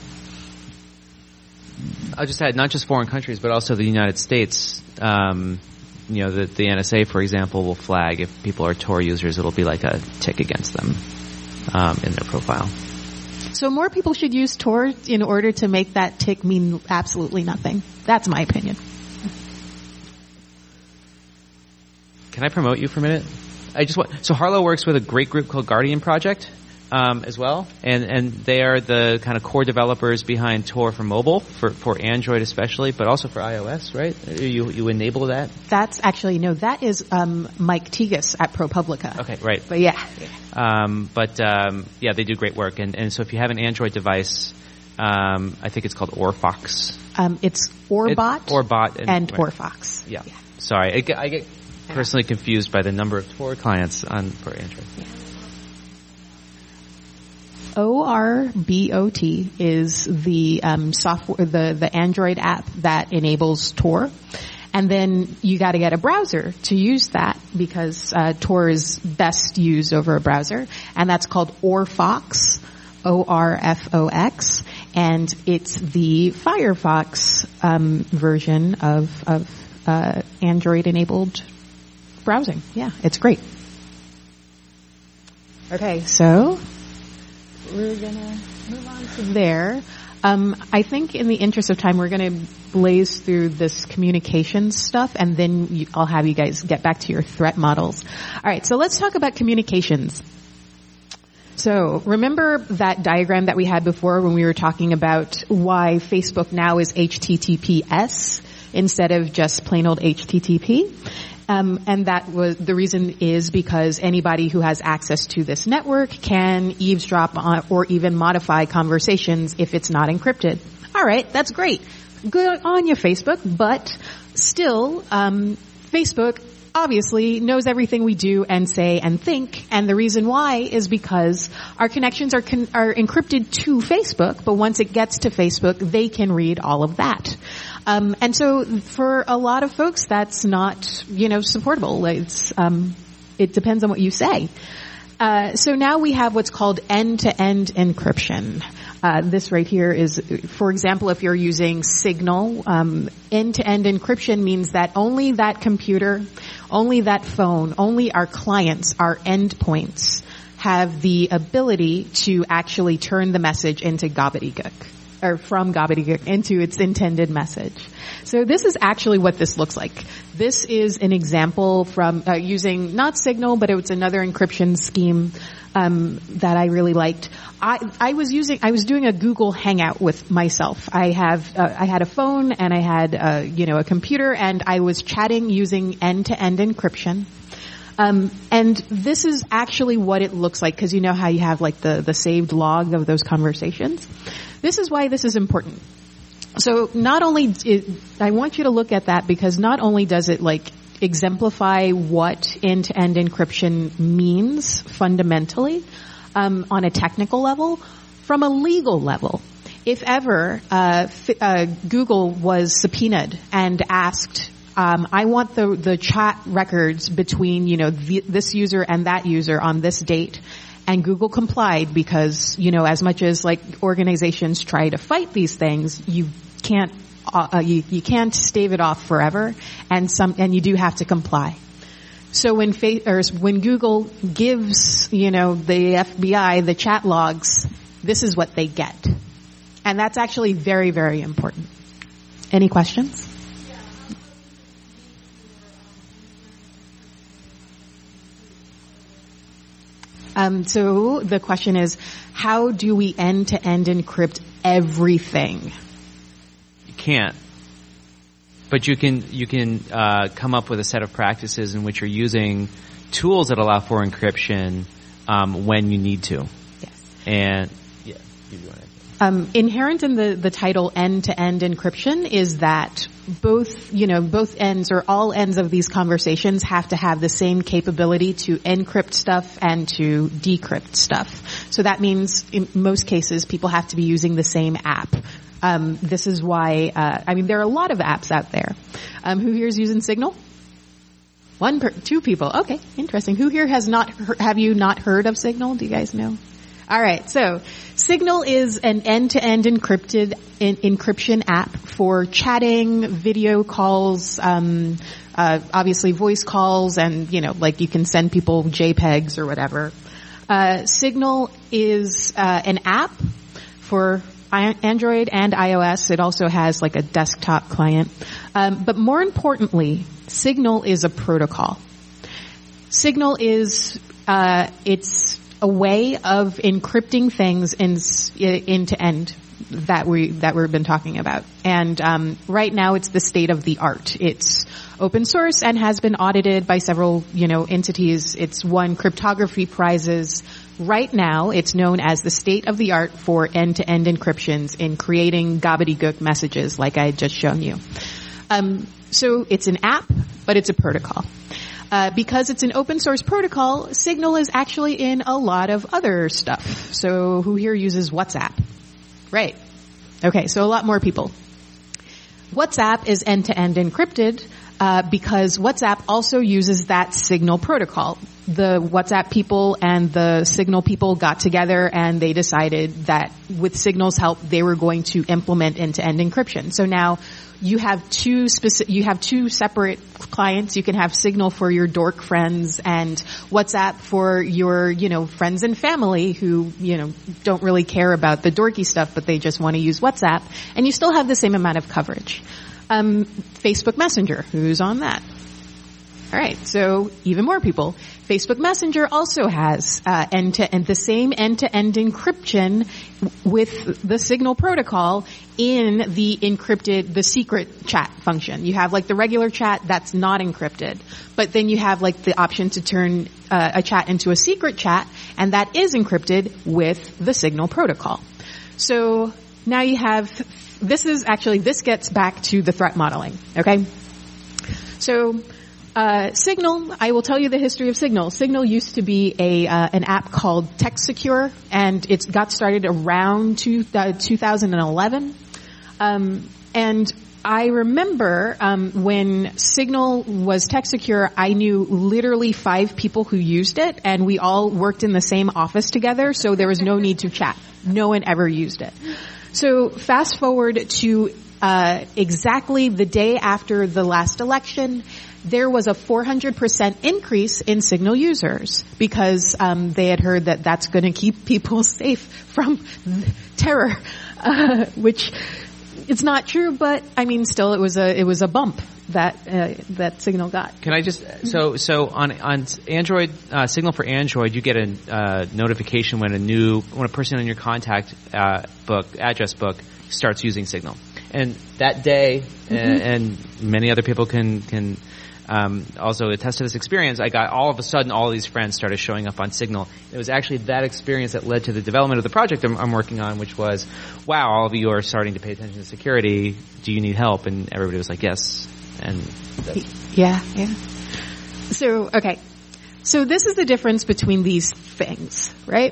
I'll just add, not just foreign countries, but also the United States. Um, you know, the, the N S A, for example, will flag if people are Tor users, it'll be like a tick against them um, in their profile. So more people should use Tor in order to make that tick mean absolutely nothing. That's my opinion. Can I promote you for a minute? I just want, so Harlow works with a great group called Guardian Project, um, as well, and and they are the kind of core developers behind Tor for mobile, for for Android especially, but also for iOS, right? You you enable that? That's actually no, that is um, Mike Tegas at ProPublica. Okay, right. But yeah, um, but um, yeah, they do great work, and and so if you have an Android device, um, I think it's called Orfox. Um, it's Orbot, it, Orbot, and, and right. Orfox. Yeah. yeah. Sorry, I get, I get personally confused by the number of Tor clients on for Android. Yeah. O R B O T is the um, software, the the Android app that enables Tor, and then you got to get a browser to use that because uh, Tor is best used over a browser, and that's called Orfox, O R F O X, and it's the Firefox um, version of of uh, Android-enabled browsing. Yeah, it's great. Okay, so we're gonna move on to there. Um, I think in the interest of time, we're gonna blaze through this communications stuff, and then you, I'll have you guys get back to your threat models. All right, so let's talk about communications. So remember that diagram that we had before when we were talking about why Facebook now is H T T P S instead of just plain old H T T P? Um, and that was the reason is because anybody who has access to this network can eavesdrop on or even modify conversations if it's not encrypted. All right, that's great. Good on you, Facebook. But still, um, Facebook obviously knows everything we do and say and think, and the reason why is because our connections are con- are encrypted to Facebook, but once it gets to Facebook, they can read all of that. Um, and so for a lot of folks, that's not, you know, supportable. It's, um, it depends on what you say. Uh, so now we have what's called end-to-end encryption. Uh, this right here is, for example, if you're using Signal, um, end-to-end encryption means that only that computer, only that phone, only our clients, our endpoints have the ability to actually turn the message into gobbledygook, or from gobbledygook into its intended message. So this is actually what this looks like. This is an example from uh, using not Signal, but it was another encryption scheme um, that I really liked. I, I was using, I was doing a Google Hangout with myself. I have, uh, I had a phone and I had, uh, you know, a computer, and I was chatting using end-to-end encryption. Um, and this is actually what it looks like, because you know how you have like the the saved log of those conversations. This is why this is important. So not only, it, I want you to look at that because not only does it like exemplify what end-to-end encryption means fundamentally, um, on a technical level, from a legal level. If ever, uh, f- uh, Google was subpoenaed and asked, um, I want the, the chat records between, you know, the, this user and that user on this date. And Google complied because, you know, as much as like organizations try to fight these things, you can't, uh, you, you can't stave it off forever, and some, and you do have to comply. So when fa- or when Google gives, you know, the F B I the chat logs, this is what they get. And that's actually very, very important. Any questions? Um, so the question is, how do we end-to-end encrypt everything? You can't. But you can you can uh, come up with a set of practices in which you're using tools that allow for encryption um, when you need to. Yes. And yeah, you do want to. Um, inherent in the, the title end-to-end encryption is that both, you know, both ends or all ends of these conversations have to have the same capability to encrypt stuff and to decrypt stuff. So that means in most cases people have to be using the same app. Um, this is why, uh, I mean, there are a lot of apps out there. Um, who here is using Signal? One, per, two people. Okay, interesting. Who here has not, have you not heard of Signal? Do you guys know? All right, so Signal is an end-to-end encrypted in, encryption app for chatting, video calls, um, uh, obviously voice calls, and you know, like you can send people JPEGs or whatever. Uh, Signal is uh, an app for Android and iOS. It also has like a desktop client, um, but more importantly, Signal is a protocol. Signal is uh, it's a way of encrypting things in end to end that we that we've been talking about. And um, right now, it's the state of the art. It's open source and has been audited by several, you know, entities. It's won cryptography prizes. Right now, it's known as the state of the art for end-to-end encryptions in creating gobbledygook messages, like I had just shown you. Um, so it's an app, but it's a protocol. Uh, because it's an open source protocol, Signal is actually in a lot of other stuff. So who here uses WhatsApp? Right. Okay, so a lot more people. WhatsApp is end-to-end encrypted uh, because WhatsApp also uses that Signal protocol. The WhatsApp people and the Signal people got together and they decided that with Signal's help, they were going to implement end-to-end encryption. So now you have two specific, you have two separate clients. You can have Signal for your dork friends and WhatsApp for your, you know, friends and family who, you know, don't really care about the dorky stuff, but they just want to use WhatsApp. And you still have the same amount of coverage. Um, Facebook Messenger, who's on that? All right, so even more people. Facebook Messenger also has uh, end-to-end, the same end-to-end encryption with the Signal protocol in the encrypted, the secret chat function. You have like the regular chat that's not encrypted, but then you have like the option to turn uh, a chat into a secret chat, and that is encrypted with the Signal protocol. So now you have, this is actually, this gets back to the threat modeling, okay? So, Uh, Signal, I will tell you the history of Signal. Signal used to be a uh, an app called TextSecure, and it got started around two, uh, two thousand eleven. Um, and I remember um, when Signal was TextSecure, I knew literally five people who used it, and we all worked in the same office together, so there was no need to chat. No one ever used it. So fast forward to uh, exactly the day after the last election, there was a four hundred percent increase in Signal users because um, they had heard that that's going to keep people safe from terror, uh, which it's not true, but I mean, still, it was a it was a bump that uh, that Signal got. Can I just so so on on Android uh, Signal for Android, you get a uh, notification when a new when a person in your contact uh, book address book starts using Signal, and that day, mm-hmm. and, and many other people can can. Um, also attest to this experience, I got all of a sudden all of these friends started showing up on Signal. It was actually that experience that led to the development of the project I'm, I'm working on, which was, wow, all of you are starting to pay attention to security. Do you need help? And everybody was like, yes. And that's yeah, yeah. So, okay. So this is the difference between these things, right?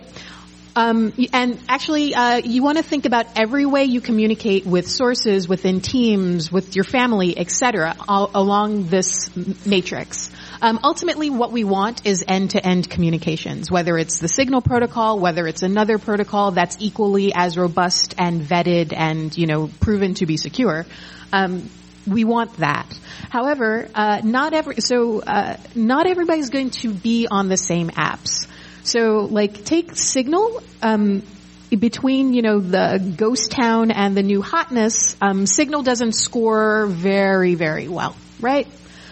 Um, and actually, uh, you want to think about every way you communicate with sources, within teams, with your family, et cetera, all along this matrix. Um, ultimately, what we want is end-to-end communications, whether it's the Signal protocol, whether it's another protocol that's equally as robust and vetted and, you know, proven to be secure. Um, we want that. However, uh, not every so uh, not everybody's going to be on the same apps. So, like, take Signal, um, between, you know, the ghost town and the new hotness, um, Signal doesn't score very, very well, right?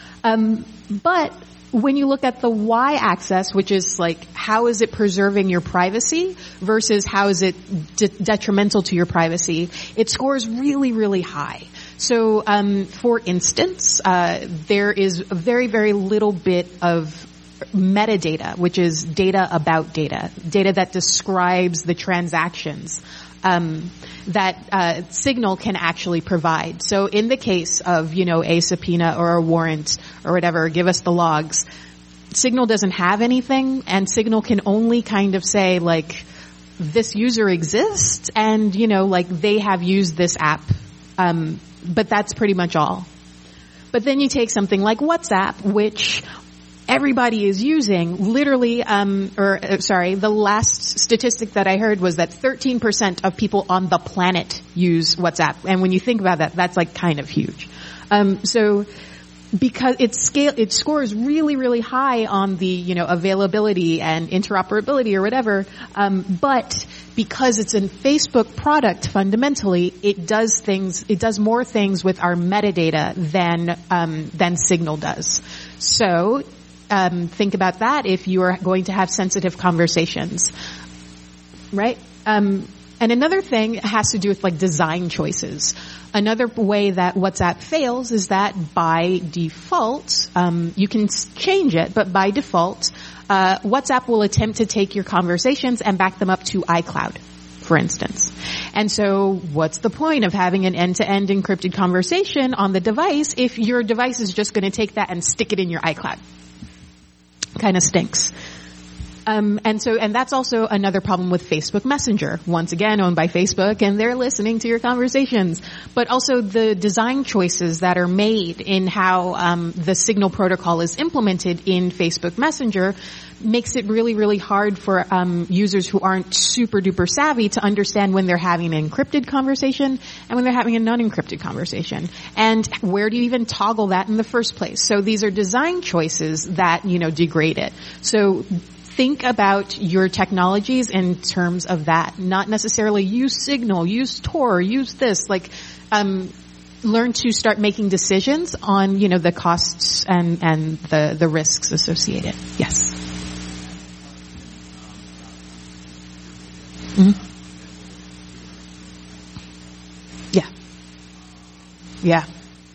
Um, but when you look at the y-axis, which is like, how is it preserving your privacy versus how is it de- detrimental to your privacy, it scores really, really high. So, um, for instance, uh, there is a very, very little bit of metadata, which is data about data, data that describes the transactions um, that uh, Signal can actually provide. So in the case of, you know, a subpoena or a warrant or whatever, give us the logs, Signal doesn't have anything, and Signal can only kind of say, like, this user exists and, you know, like, they have used this app, um, but that's pretty much all. But then you take something like WhatsApp, which everybody is using. Literally, um, or uh, sorry, the last statistic that I heard was that thirteen percent of people on the planet use WhatsApp. And when you think about that, that's like kind of huge. Um, so because it scale, it scores really, really high on the, you know, availability and interoperability or whatever. Um, but because it's a Facebook product, fundamentally, it does things, it does more things with our metadata than, um, than Signal does. So, um, think about that if you are going to have sensitive conversations, right? Um, and another thing has to do with like design choices. Another way that WhatsApp fails is that by default, um, you can change it, but by default, uh, WhatsApp will attempt to take your conversations and back them up to iCloud, for instance. And so what's the point of having an end-to-end encrypted conversation on the device if your device is just going to take that and stick it in your iCloud? Kind of stinks. Um, and so, and that's also another problem with Facebook Messenger, once again owned by Facebook, and they're listening to your conversations. But also the design choices that are made in how um, the Signal protocol is implemented in Facebook Messenger makes it really, really hard for um, users who aren't super duper savvy to understand when they're having an encrypted conversation and when they're having a non-encrypted conversation. And where do you even toggle that in the first place? So these are design choices that, you know, degrade it. So think about your technologies in terms of that. Not necessarily use Signal, use Tor, use this. Like, um, learn to start making decisions on, you know, the costs and, and the, the risks associated. Yes. Mm-hmm. Yeah. Yeah.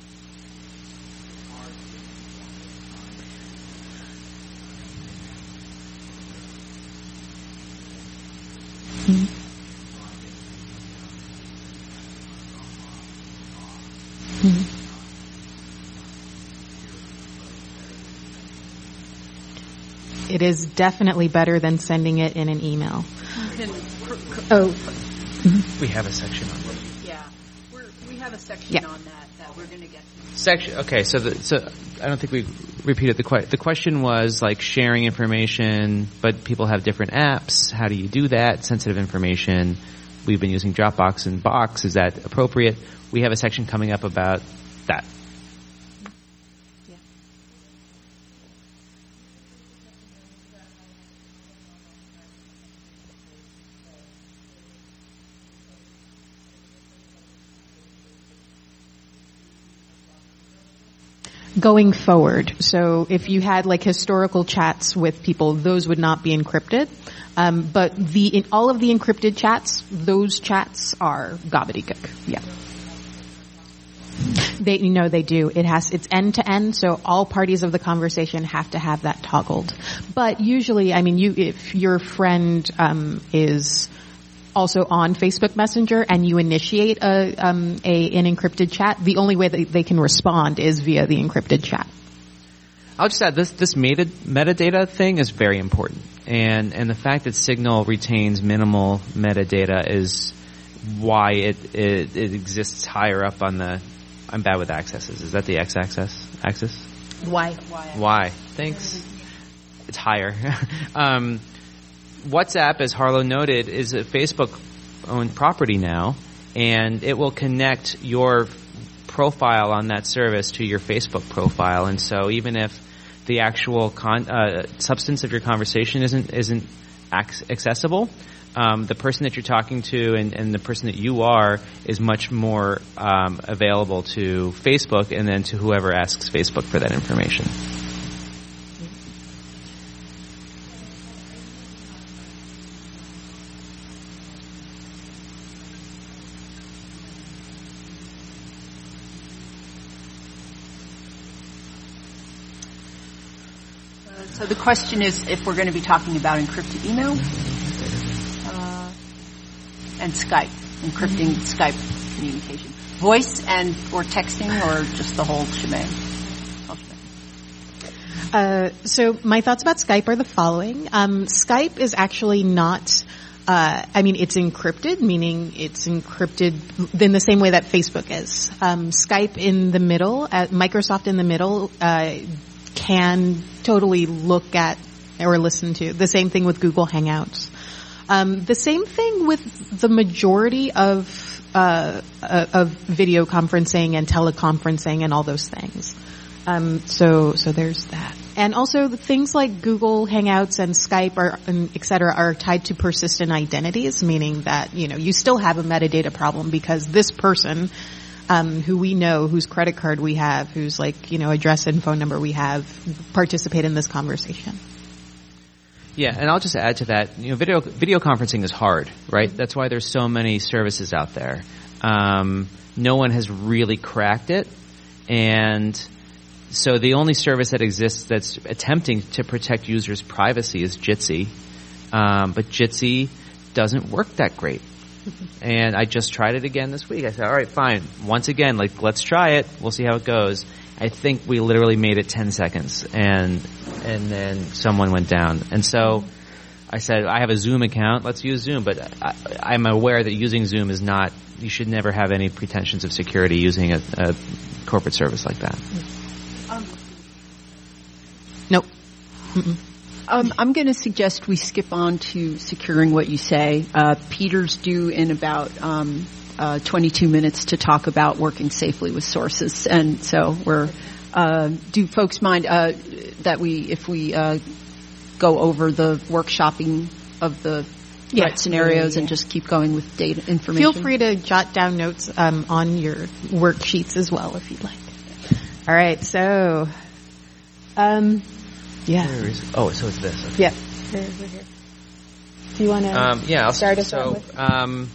Mm-hmm. Mm-hmm. It is definitely better than sending it in an email. Oh, mm-hmm. We have a section on that. Yeah, we're, we have a section yeah. on that that we're going to get to. Section. Okay, so the, so I don't think we repeated the question. The question was like sharing information, but people have different apps. How do you do that? Sensitive information. We've been using Dropbox and Box. Is that appropriate? We have a section coming up about that. Yeah. Going forward, so if you had like historical chats with people, those would not be encrypted. Um, but the in all of the encrypted chats, those chats are gobbledygook. Yeah. They, you know, they do. It has, it's end to end, so all parties of the conversation have to have that toggled. But usually, I mean, you, if your friend, um, is also on Facebook Messenger and you initiate a, um, a, an encrypted chat, the only way that they can respond is via the encrypted chat. I'll just add this, this meta, metadata thing is very important. And, and the fact that Signal retains minimal metadata is why it, it, it exists higher up on the, I'm bad with accesses. Is that the x-axis? Axis? Why? Why? Why? Thanks. It's higher. um, WhatsApp, as Harlow noted, is a Facebook-owned property now, and it will connect your profile on that service to your Facebook profile. And so even if the actual con- uh, substance of your conversation isn't isn't ac- accessible, um, the person that you're talking to and, and the person that you are is much more um, available to Facebook and then to whoever asks Facebook for that information. So the question is if we're going to be talking about encrypted email uh, and Skype, encrypting mm-hmm. Skype communication. Voice and or texting or just the whole shebang? Uh, so my thoughts about Skype are the following. Um, Skype is actually not, uh, I mean, it's encrypted, meaning it's encrypted in the same way that Facebook is. Um, Skype in the middle, uh, Microsoft in the middle, uh, can totally look at or listen to. The same thing with Google Hangouts. Um, the same thing with the majority of uh, uh, of video conferencing and teleconferencing and all those things. Um, so so there's that. And also the things like Google Hangouts and Skype are, and et cetera, are tied to persistent identities, meaning that, you know, you still have a metadata problem because this person um, who we know, whose credit card we have, whose like, you know, address and phone number we have, participate in this conversation. Yeah, and I'll just add to that, you know, video video conferencing is hard, right? That's why there's so many services out there. Um, no one has really cracked it, and so the only service that exists that's attempting to protect users' privacy is Jitsi, um, but Jitsi doesn't work that great. And I just tried it again this week. I said, all right, fine. Once again, like, let's try it. We'll see how it goes. I think we literally made it ten seconds, and and then someone went down. And so I said, I have a Zoom account. Let's use Zoom. But I, I'm aware that using Zoom is not, you should never have any pretensions of security using a, a corporate service like that. Um, nope. Mm-mm. Um, I'm going to suggest we skip on to securing what you say. Uh, Peter's due in about um, uh, twenty-two minutes to talk about working safely with sources, and so we're. Uh, do folks mind uh, that we, if we uh, go over the workshopping of the yeah. threat scenarios yeah. and just keep going with data information? Feel free to jot down notes um, on your worksheets as well if you'd like. All right, so. Um, Yeah. Oh, so it's this. Okay. Yeah. Here, here, here. Do you want to um, yeah, I'll start us so, out with? Um,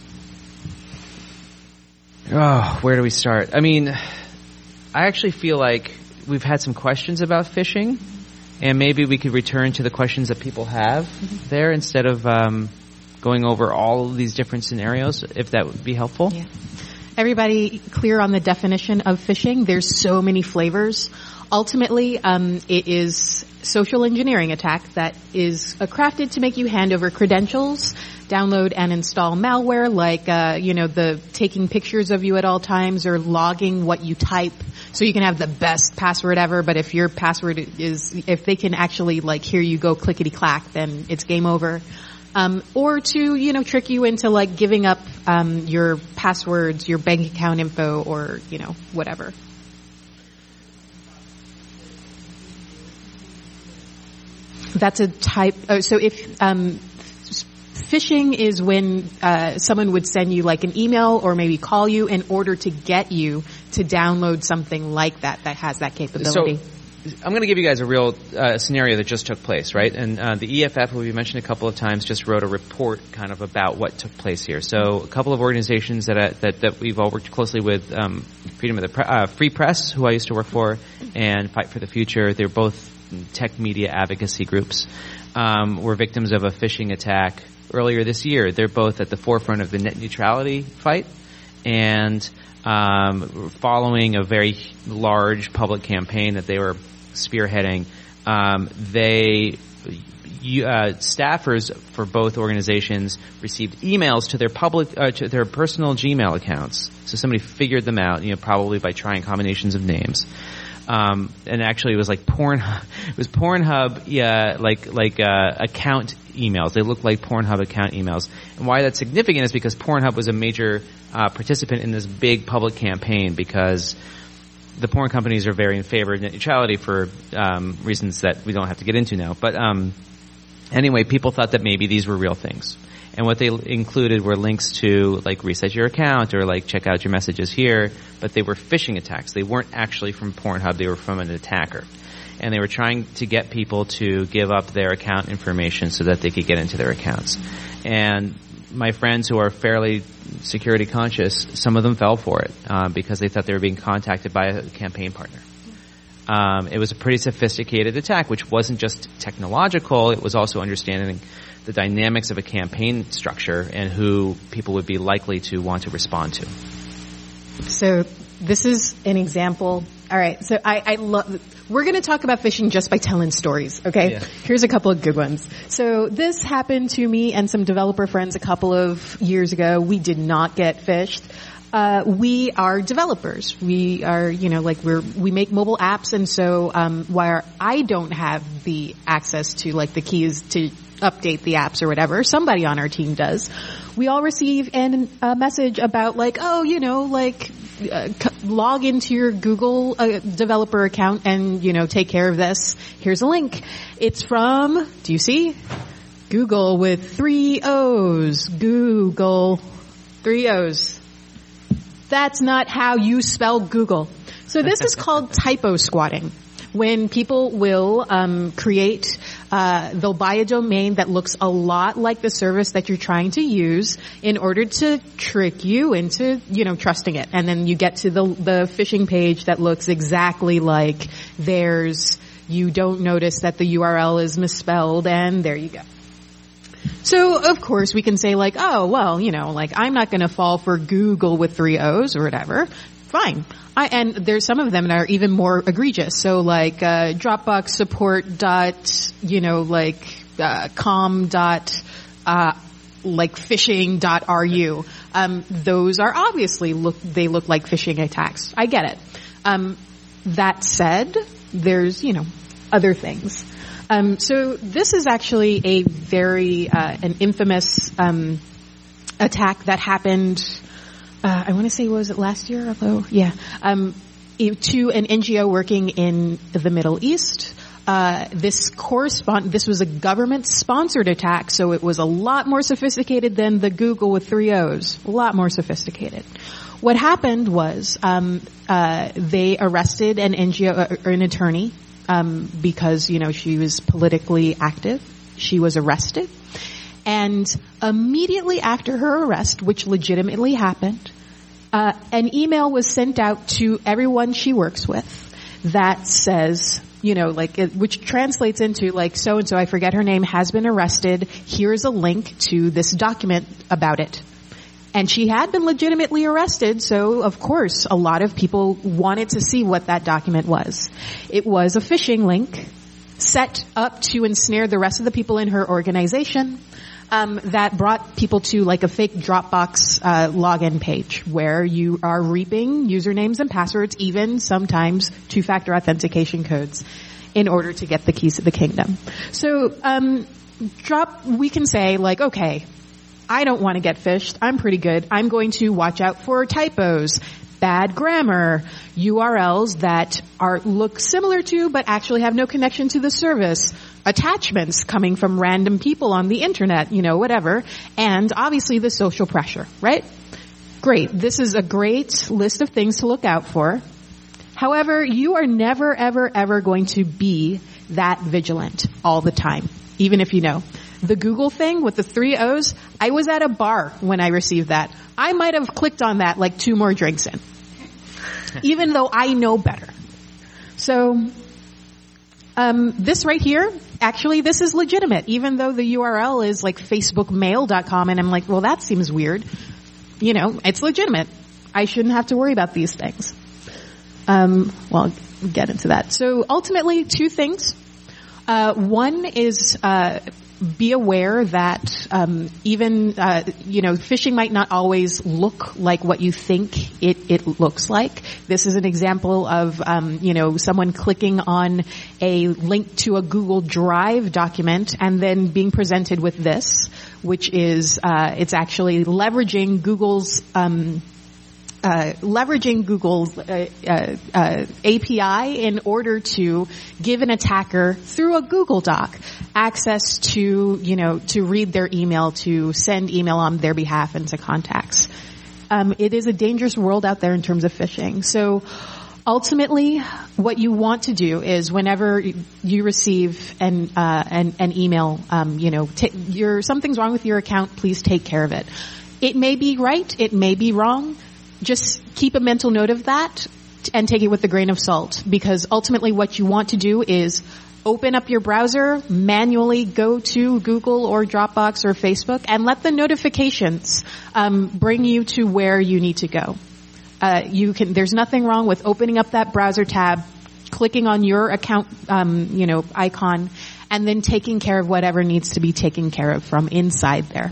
oh, where do we start? I mean, I actually feel like we've had some questions about phishing, and maybe we could return to the questions that people have mm-hmm. there instead of um, going over all of these different scenarios, if that would be helpful. Yeah. Everybody clear on the definition of phishing? There's so many flavors. Ultimately, um, it is social engineering attack that is uh, crafted to make you hand over credentials, download and install malware, like uh, you know, the taking pictures of you at all times or logging what you type, so you can have the best password ever. But if your password is, if they can actually like hear you go clickety clack, then it's game over. Um, or to, you know, trick you into like giving up um, your passwords, your bank account info, or you know, whatever. That's a type. Oh, so if um, phishing is when uh, someone would send you like an email or maybe call you in order to get you to download something like that that has that capability. So I'm going to give you guys a real uh, scenario that just took place, right? And uh, the E F F, who we mentioned a couple of times, just wrote a report kind of about what took place here. So a couple of organizations that I, that, that we've all worked closely with, um, Freedom of the Pre- uh, Free Press, who I used to work for, and Fight for the Future. They're both tech media advocacy groups, um, were victims of a phishing attack earlier this year. They're both at the forefront of the net neutrality fight, and um, following a very large public campaign that they were spearheading, um, they you, uh, staffers for both organizations received emails to their public uh, to their personal Gmail accounts. So somebody figured them out, you know, probably by trying combinations of names. Um, and actually it was like Pornhub, it was Pornhub, yeah, like, like, uh, account emails. They look like Pornhub account emails. And why that's significant is because Pornhub was a major, uh, participant in this big public campaign, because the porn companies are very in favor of net neutrality for, um, reasons that we don't have to get into now. But, um, anyway, people thought that maybe these were real things. And what they included were links to, like, reset your account or, like, check out your messages here. But they were phishing attacks. They weren't actually from Pornhub. They were from an attacker. And they were trying to get people to give up their account information so that they could get into their accounts. And my friends who are fairly security conscious, some of them fell for it um, because they thought they were being contacted by a campaign partner. Um, it was a pretty sophisticated attack, which wasn't just technological. It was also understanding the dynamics of a campaign structure and who people would be likely to want to respond to. So this is an example. All right. So I, I love, we're going to talk about phishing just by telling stories. Okay. Yeah. Here's a couple of good ones. So this happened to me and some developer friends a couple of years ago. We did not get phished. Uh, we are developers. We are, you know, like we're, we make mobile apps. And so, um, while I don't have the access to like the keys to update the apps or whatever, somebody on our team does. We all receive an, a message about like, oh, you know, like, uh, c- log into your Google uh, developer account and, you know, take care of this. Here's a link. It's from, do you see? Google with three O's. Google. Three O's. That's not how you spell Google. So this is called typo squatting. When people will um, create, uh, they'll buy a domain that looks a lot like the service that you're trying to use in order to trick you into, you know, trusting it. And then you get to the the phishing page that looks exactly like theirs. You don't notice that the U R L is misspelled, and there you go. So, of course, we can say like, oh, well, you know, like I'm not going to fall for Google with three O's or whatever. Fine. I, and there's some of them that are even more egregious. So like, uh, Dropbox support dot, you know, like, uh, com dot, uh, like phishing dot ru. Um, those are obviously look, they look like phishing attacks. I get it. Um, that said, there's, you know, other things. Um, so this is actually a very, uh, an infamous, um, attack that happened, Uh, I want to say, was it last year? Although, yeah, um, to an N G O working in the Middle East. Uh, this correspond. This was a government-sponsored attack, so it was a lot more sophisticated than the Google with three O's. A lot more sophisticated. What happened was um, uh, they arrested an N G O uh, or an attorney um, because you know she was politically active. She was arrested. And immediately after her arrest, which legitimately happened, uh, an email was sent out to everyone she works with that says, you know, like, it, which translates into like, so and so, I forget her name, has been arrested. Here's a link to this document about it. And she had been legitimately arrested, so of course a lot of people wanted to see what that document was. It was a phishing link set up to ensnare the rest of the people in her organization. Um, that brought people to like a fake Dropbox uh, login page where you are reaping usernames and passwords, even sometimes two-factor authentication codes, in order to get the keys to the kingdom. So, um, drop. We can say like, okay, I don't want to get phished. I'm pretty good. I'm going to watch out for typos, bad grammar, U R Ls that are look similar to but actually have no connection to the service. Attachments coming from random people on the internet, you know, whatever. And obviously the social pressure, right? Great. This is a great list of things to look out for. However, you are never, ever, ever going to be that vigilant all the time, even if you know. The Google thing with the three O's, I was at a bar when I received that. I might have clicked on that like two more drinks in, even though I know better. So, Um, this right here, actually, this is legitimate, even though the U R L is like facebook mail dot com, and I'm like, well, that seems weird. You know, it's legitimate. I shouldn't have to worry about these things. Um, well, I'll get into that. So ultimately, two things. Uh, one is, uh, be aware that, um, even, uh, you know, phishing might not always look like what you think it, it looks like. This is an example of, um, you know, someone clicking on a link to a Google Drive document and then being presented with this, which is, uh, it's actually leveraging Google's, um, Uh, leveraging Google's uh, uh, uh, A P I in order to give an attacker through a Google Doc access to, you know, to read their email, to send email on their behalf and to contacts. Um, it is a dangerous world out there in terms of phishing. So ultimately, what you want to do is whenever you receive an uh, an, an email, um, you know, t- you're, something's wrong with your account, please take care of it. It may be right, it may be wrong. Just keep a mental note of that and take it with a grain of salt, because ultimately what you want to do is open up your browser, manually go to Google or Dropbox or Facebook, and let the notifications um, bring you to where you need to go. Uh, you can. There's nothing wrong with opening up that browser tab, clicking on your account, um, you know, icon, and then taking care of whatever needs to be taken care of from inside there.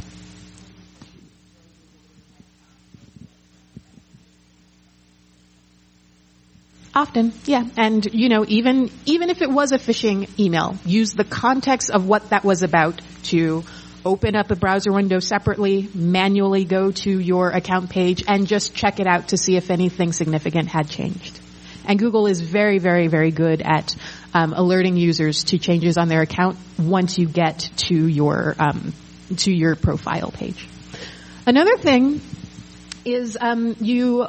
Often, yeah. And, you know, even, even if it was a phishing email, use the context of what that was about to open up a browser window separately, manually go to your account page, and just check it out to see if anything significant had changed. And Google is very, very, very good at um, alerting users to changes on their account once you get to your um, to your profile page. Another thing is um, you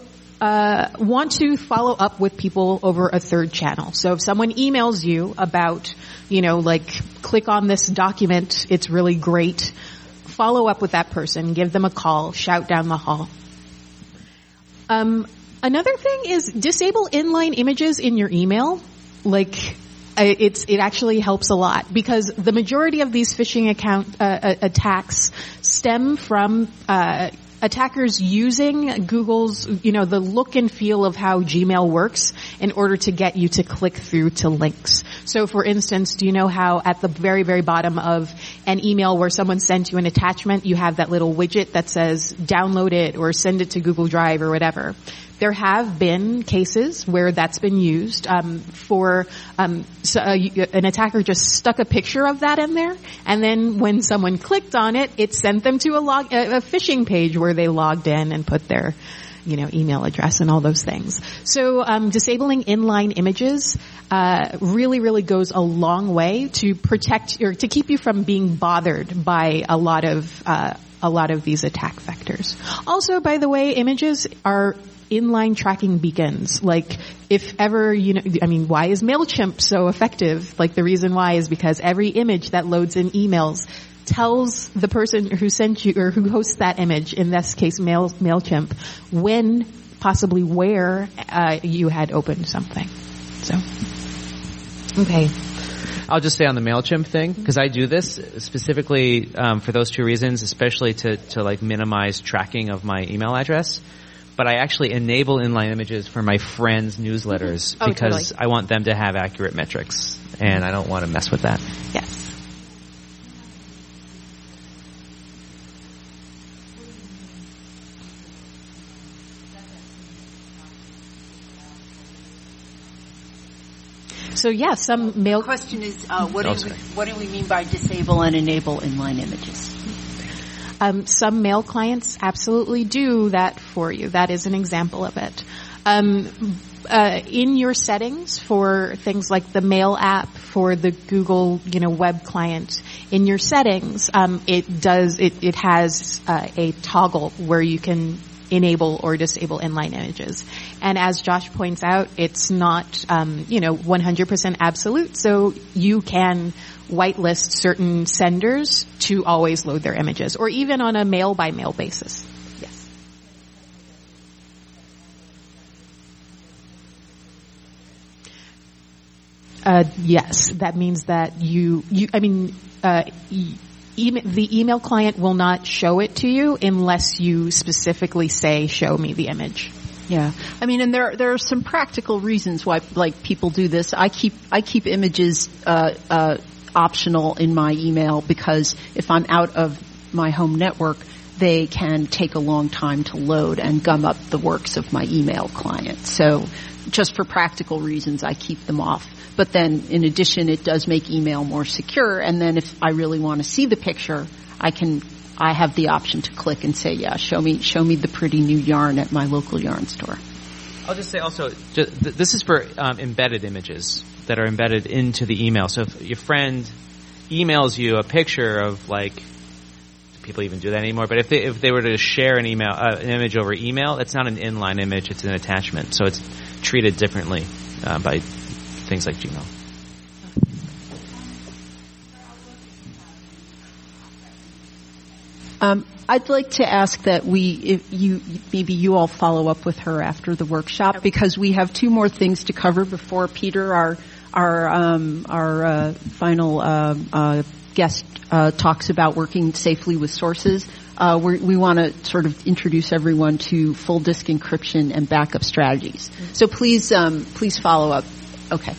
uh, want to follow up with people over a third channel. So if someone emails you about, you know, like, click on this document, it's really great, follow up with that person, give them a call, shout down the hall. Um, another thing is disable inline images in your email. Like, it's, it actually helps a lot because the majority of these phishing account, uh, attacks stem from, uh, attackers using Google's, you know, the look and feel of how Gmail works in order to get you to click through to links. So for instance, do you know how at the very, very bottom of an email where someone sent you an attachment, you have that little widget that says download it or send it to Google Drive or whatever? There have been cases where that's been used um, for um, so, uh, an attacker just stuck a picture of that in there, and then when someone clicked on it, it sent them to a, log, a, a phishing page where they logged in and put their, you know, email address and all those things. So um, disabling inline images uh, really, really goes a long way to protect or to keep you from being bothered by a lot of uh, a lot of these attack vectors. Also, by the way, images are inline tracking beacons. Like, if ever, you know, I mean, why is MailChimp so effective? Like, the reason why is because every image that loads in emails tells the person who sent you, or who hosts that image, in this case, Mail, MailChimp, when, possibly where, uh, you had opened something. So, okay. I'll just say on the MailChimp thing, because I do this specifically um, for those two reasons, especially to, to like minimize tracking of my email address. But I actually enable inline images for my friends' newsletters oh, because totally. I want them to have accurate metrics, and I don't want to mess with that. Yes. So yeah, some mail. The question is, uh, what, Oh, do we, sorry. what do we mean by disable and enable inline images? Um, some mail clients absolutely do that for you. That is an example of it. Um, uh, in your settings for things like the Mail app, for the Google, you know, web client, in your settings, um, it does it, it has uh, a toggle where you can enable or disable inline images. And as Josh points out, it's not, um, you know, one hundred percent absolute. So you can whitelist certain senders to always load their images, or even on a mail by mail basis. Yes. Uh, yes, that means that you, you, I mean, uh, e- email, the email client will not show it to you unless you specifically say, show me the image. Yeah. I mean, and there there are some practical reasons why, like, people do this. I keep I keep images uh uh optional in my email because if I'm out of my home network, they can take a long time to load and gum up the works of my email client. So just for practical reasons, I keep them off. But then in addition, it does make email more secure. And then if I really want to see the picture, I can, I have the option to click and say, yeah, show me, show me the pretty new yarn at my local yarn store. I'll just say also, just, th- this is for um, embedded images that are embedded into the email. So if your friend emails you a picture of, like, do people even do that anymore? But if they if they were to share an email, uh, an image over email, it's not an inline image; it's an attachment. So it's treated differently uh, by things like Gmail. Um, I'd like to ask that we, if you, maybe you all follow up with her after the workshop because we have two more things to cover before Peter, our our um, our uh, final uh, uh, guest, uh, talks about working safely with sources. Uh, we're, we want to sort of introduce everyone to full disk encryption and backup strategies. Mm-hmm. So please, um, please follow up. Okay.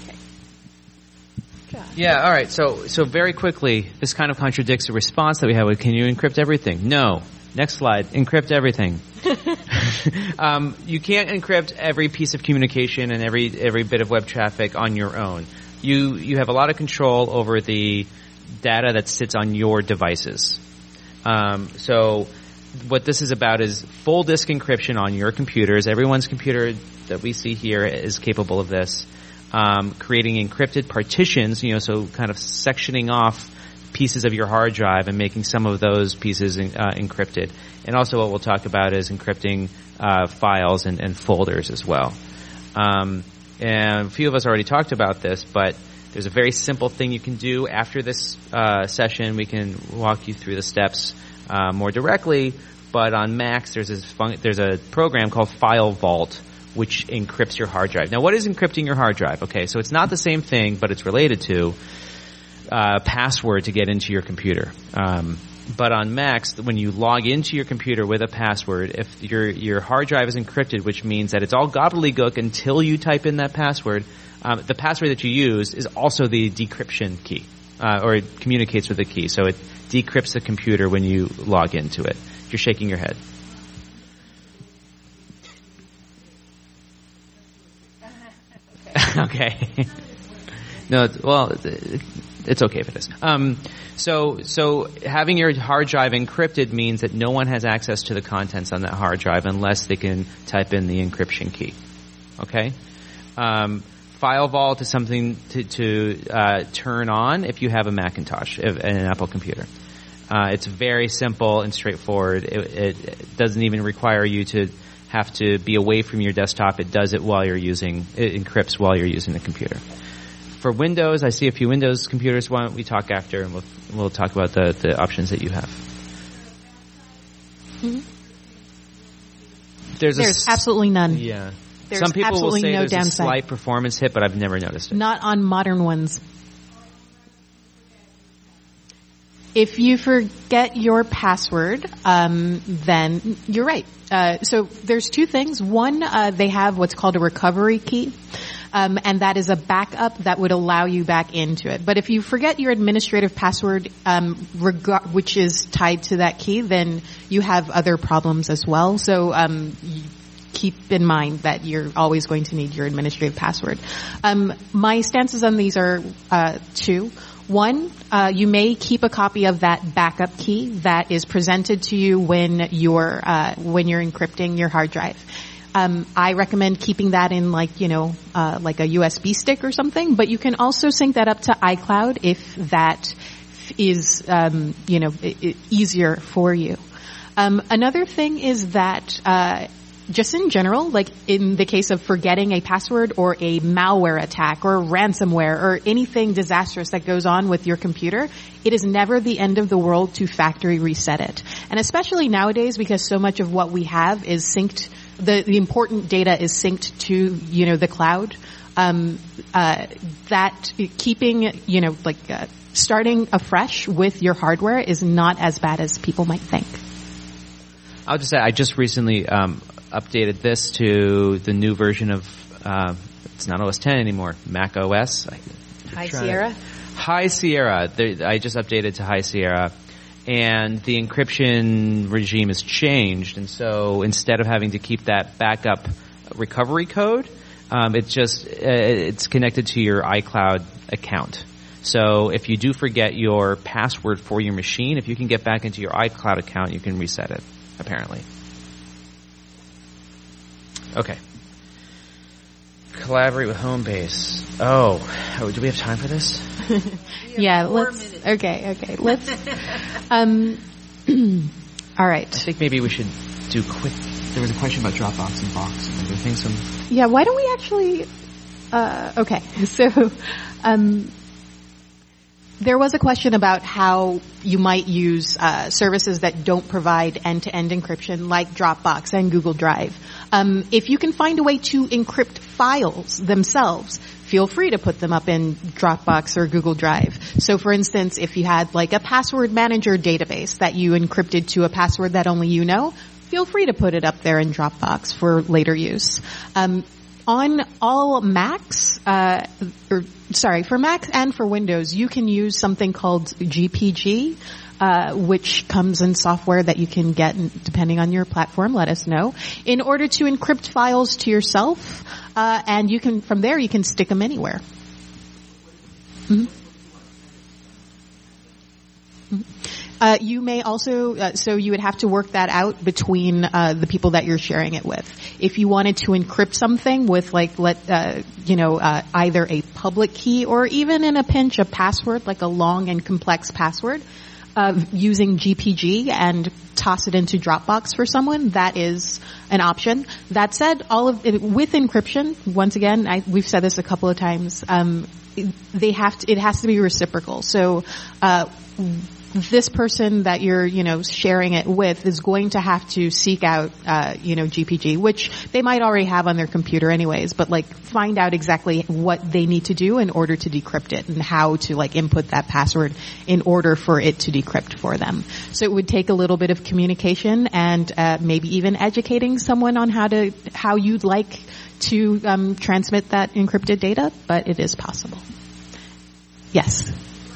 Yeah, all right. So so very quickly, this kind of contradicts the response that we had with, can you encrypt everything? No. Next slide. Encrypt everything. um, you can't encrypt every piece of communication and every every bit of web traffic on your own. You you have a lot of control over the data that sits on your devices. Um, so what this is about is full disk encryption on your computers. Everyone's computer that we see here is capable of this. Um, creating encrypted partitions, you know, so kind of sectioning off pieces of your hard drive and making some of those pieces in, uh, encrypted. And also what we'll talk about is encrypting uh, files and, and folders as well. Um, and a few of us already talked about this, but there's a very simple thing you can do after this uh, session. We can walk you through the steps uh, more directly. But on Macs, there's this fun- there's a program called File Vault, which encrypts your hard drive. Now, what is encrypting your hard drive? Okay, so it's not the same thing, but it's related to uh, password to get into your computer. Um, but on Macs, when you log into your computer with a password, if your your hard drive is encrypted, which means that it's all gobbledygook until you type in that password, um, the password that you use is also the decryption key, uh, or it communicates with the key. So it decrypts the computer when you log into it. You're shaking your head. Okay. No, it's, well, it's okay for this. Um, so, so having your hard drive encrypted means that no one has access to the contents on that hard drive unless they can type in the encryption key. Okay? Um, File Vault is something to, to uh, turn on if you have a Macintosh, if, an Apple computer. Uh, it's very simple and straightforward. It, it, it doesn't even require you to have to be away from your desktop. It does it while you're using, it encrypts while you're using the computer. For Windows, I see a few Windows computers. Why don't we talk after, and we'll, we'll talk about the, the options that you have. Mm-hmm. There's, there's a, absolutely none. Yeah. There's Some people will say no there's downside. a slight performance hit, but I've never noticed it. Not on modern ones. If you forget your password, um, then you're right. Uh, so there's two things. One, uh, they have what's called a recovery key, um, and that is a backup that would allow you back into it. But if you forget your administrative password, um, reg- which is tied to that key, then you have other problems as well. So um, you keep in mind that you're always going to need your administrative password. Um, my stances on these are uh, two. One, uh, you may keep a copy of that backup key that is presented to you when you're uh, when you're encrypting your hard drive. Um, I recommend keeping that in like you know uh, like a U S B stick or something. But you can also sync that up to iCloud if that is um, you know I- I- easier for you. Um, another thing is that. Uh, Just in general, like in the case of forgetting a password or a malware attack or ransomware or anything disastrous that goes on with your computer, it is never the end of the world to factory reset it. And especially nowadays, because so much of what we have is synced, the, the important data is synced to, you know, the cloud, um, uh, that keeping, you know, like uh, starting afresh with your hardware is not as bad as people might think. I'll just say I just recently um, updated this to the new version of uh, it's not O S ten anymore, Mac O S. High Sierra. High Sierra. There, I just updated to High Sierra, and the encryption regime has changed. And so instead of having to keep that backup recovery code, um, it's just uh, it's connected to your iCloud account. So if you do forget your password for your machine, if you can get back into your iCloud account, you can reset it. Apparently. Okay. Collaborate with Homebase. Oh, oh, do we have time for this? Yeah, let's. Minutes. Okay, okay, let's. um. All right. I think maybe we should do quick. There was a question about Dropbox and Box. And I think some. Yeah. Why don't we actually? Uh, okay. So, um. There was a question about how you might use uh, services that don't provide end-to-end encryption like Dropbox and Google Drive. Um, if you can find a way to encrypt files themselves, feel free to put them up in Dropbox or Google Drive. So for instance, if you had like a password manager database that you encrypted to a password that only you know, feel free to put it up there in Dropbox for later use. Um, On all Macs, uh, or sorry, for Macs and for Windows, you can use something called G P G, uh, which comes in software that you can get depending on your platform. Let us know in order to encrypt files to yourself, uh, and you can from there you can stick them anywhere. Mm-hmm. Mm-hmm. Uh, you may also, uh, so you would have to work that out between uh, the people that you're sharing it with. If you wanted to encrypt something with, like, let uh, you know, uh, either a public key or even in a pinch a password, like a long and complex password, uh, using G P G and toss it into Dropbox for someone, that is an option. That said, all of it, with encryption, once again, I, we've said this a couple of times. Um, they have to. It has to be reciprocal. So. Uh, This person that you're, you know, sharing it with is going to have to seek out, uh, you know, G P G, which they might already have on their computer anyways, but like find out exactly what they need to do in order to decrypt it and how to like input that password in order for it to decrypt for them. So it would take a little bit of communication and, uh, maybe even educating someone on how to, how you'd like to, um, transmit that encrypted data, but it is possible. Yes.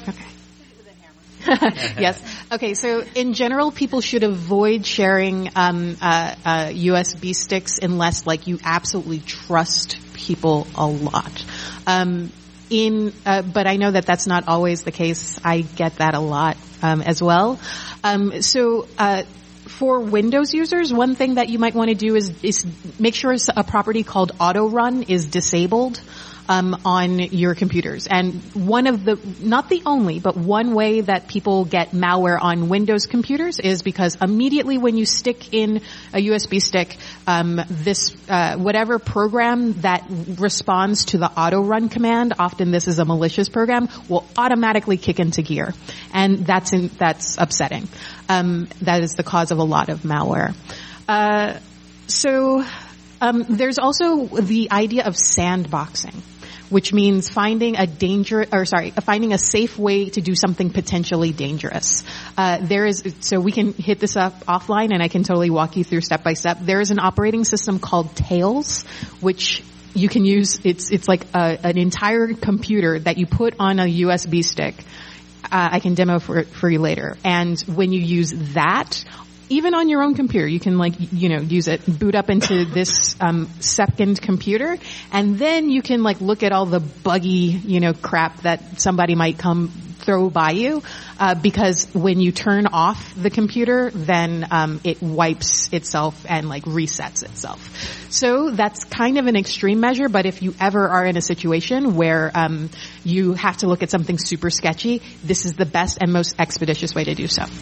Yes. Okay. So in general, people should avoid sharing um, uh, uh, U S B sticks unless, like, you absolutely trust people a lot. Um, in, uh, but I know that that's not always the case. I get that a lot um, as well. Um, so. Uh, For Windows users, one thing that you might want to do is, is make sure a property called Auto Run is disabled um, on your computers. And one of the, not the only, but one way that people get malware on Windows computers is because immediately when you stick in a U S B stick, um, this uh, whatever program that responds to the Auto Run command, often this is a malicious program, will automatically kick into gear, and that's in, that's upsetting. Um, that is the cause of a lot of malware. Uh, so um, there's also the idea of sandboxing, which means finding a danger, or sorry, finding a safe way to do something potentially dangerous. Uh, there is, so we can hit this up offline, and I can totally walk you through step by step. There is an operating system called Tails, which you can use. It's it's like a, an entire computer that you put on a U S B stick. Uh, I can demo for for you later. And when you use that, even on your own computer, you can, like, you know, use it, boot up into this um second computer, and then you can, like, look at all the buggy, you know, crap that somebody might come throw by you, uh, because when you turn off the computer, then um it wipes itself and, like, resets itself. So that's kind of an extreme measure, but if you ever are in a situation where um you have to look at something super sketchy, this is the best and most expeditious way to do so.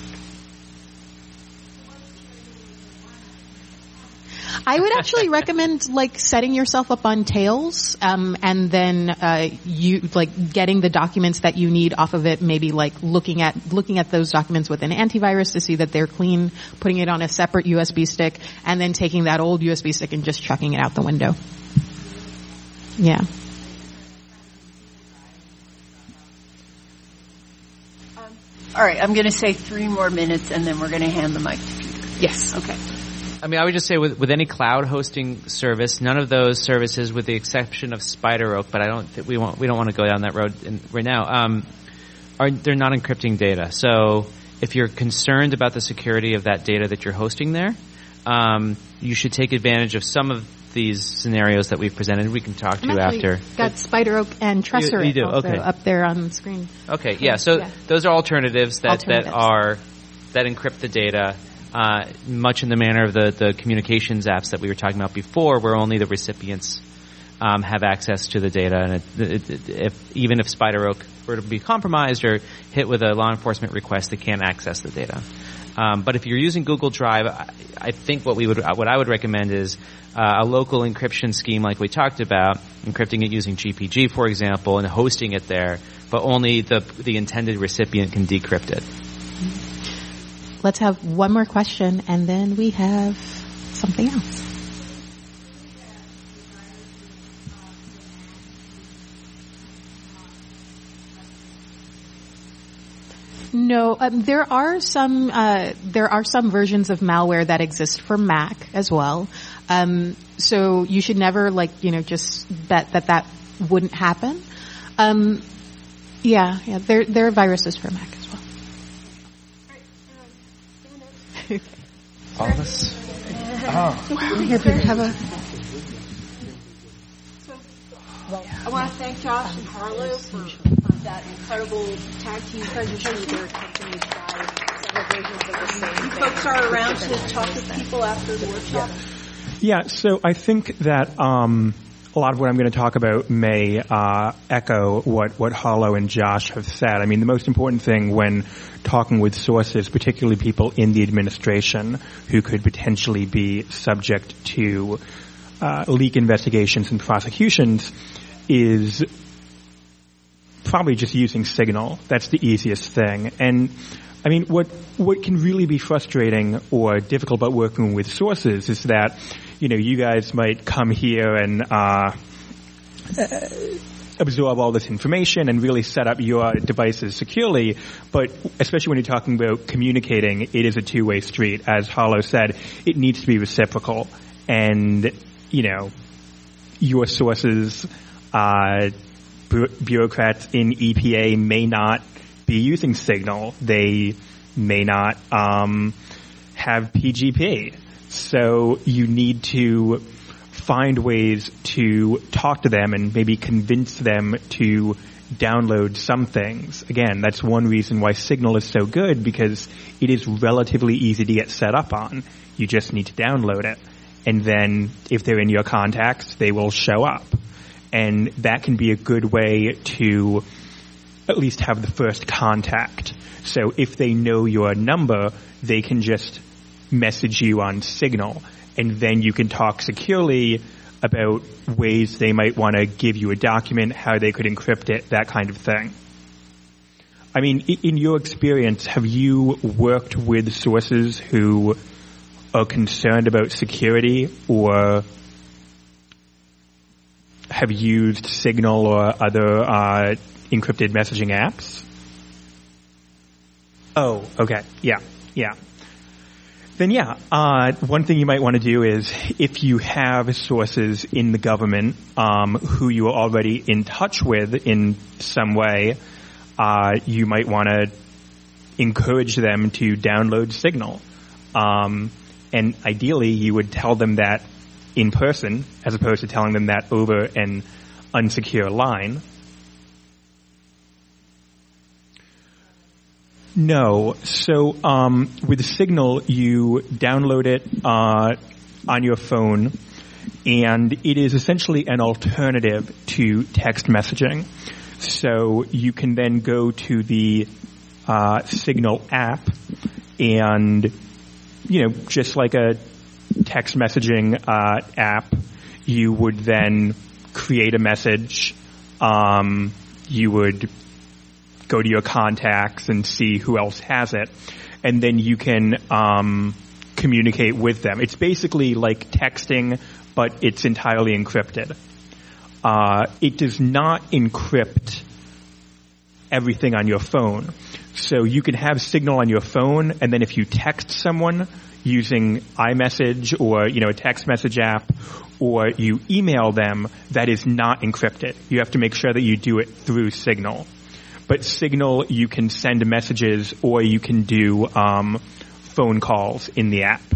I would actually recommend, like, setting yourself up on Tails, um, and then, uh, you, like, getting the documents that you need off of it, maybe, like, looking at, looking at those documents with an antivirus to see that they're clean, putting it on a separate U S B stick, and then taking that old U S B stick and just chucking it out the window. Yeah. Um, all right, I'm going to say three more minutes, and then we're going to hand the mic to Peter. Yes. Okay. I mean, I would just say with, with any cloud hosting service, none of those services, with the exception of SpiderOak, but I don't think we want we don't want to go down that road in, right now. Um, are they're not encrypting data? So if you're concerned about the security of that data that you're hosting there, um, you should take advantage of some of these scenarios that we've presented. We can talk to you after. Got SpiderOak and Tresor you, you do. also Okay. up there on the screen. Okay, yeah. So yeah. those are alternatives that alternatives. that are that encrypt the data. Uh, much in the manner of the, the communications apps that we were talking about before, where only the recipients um, have access to the data. And it, it, it, if, even if SpiderOak were to be compromised or hit with a law enforcement request, they can't access the data. Um, but if you're using Google Drive, I, I think what we would, what I would recommend is uh, a local encryption scheme like we talked about, encrypting it using G P G, for example, and hosting it there, but only the the intended recipient can decrypt it. Let's have one more question, and then we have something else. No, um, there are some uh, there are some versions of malware that exist for Mac as well. Um, so you should never, like, you know, just bet that that wouldn't happen. Um, yeah, yeah, there there are viruses for Mac as well. All of us? Oh. Here, Peter, have a... I want to thank Josh and Harlow for, for that incredible tag team presentation. They're a company guys are around to talk with people after the workshop? Yeah, so I think that um, a lot of what I'm going to talk about may uh, echo what, what Harlow and Josh have said. I mean, the most important thing when talking with sources, particularly people in the administration who could potentially be subject to uh, leak investigations and prosecutions, is probably just using Signal. That's the easiest thing. And I mean, what what can really be frustrating or difficult about working with sources is that, you know, you guys might come here and uh, absorb all this information and really set up your devices securely, but especially when you're talking about communicating, it is a two-way street. As Harlow said, it needs to be reciprocal. And, you know, your sources, uh, bu- bureaucrats in E P A may not be using Signal. They may not um, have P G P. So you need to find ways to talk to them and maybe convince them to download some things. Again, that's one reason why Signal is so good, because it is relatively easy to get set up on. You just need to download it. And then if they're in your contacts, they will show up. And that can be a good way to at least have the first contact. So if they know your number, they can just message you on Signal, and then you can talk securely about ways they might want to give you a document, how they could encrypt it, that kind of thing. I mean, in your experience, have you worked with sources who are concerned about security or have used Signal or other uh, encrypted messaging apps? Oh, okay. Yeah, yeah. Then yeah, uh, one thing you might want to do is, if you have sources in the government um, who you are already in touch with in some way, uh, you might want to encourage them to download Signal. Um, and ideally, you would tell them that in person, as opposed to telling them that over an unsecure line. No. So um, with Signal, you download it uh, on your phone, and it is essentially an alternative to text messaging. So you can then go to the uh, Signal app, and, you know, just like a text messaging uh, app, you would then create a message. Um, you would go to your contacts and see who else has it, and then you can um, communicate with them. It's basically like texting, but it's entirely encrypted. Uh, it does not encrypt everything on your phone. So you can have Signal on your phone, and then if you text someone using iMessage or, you know, a text message app, or you email them, that is not encrypted. You have to make sure that you do it through Signal. But Signal, you can send messages, or you can do um, phone calls in the app.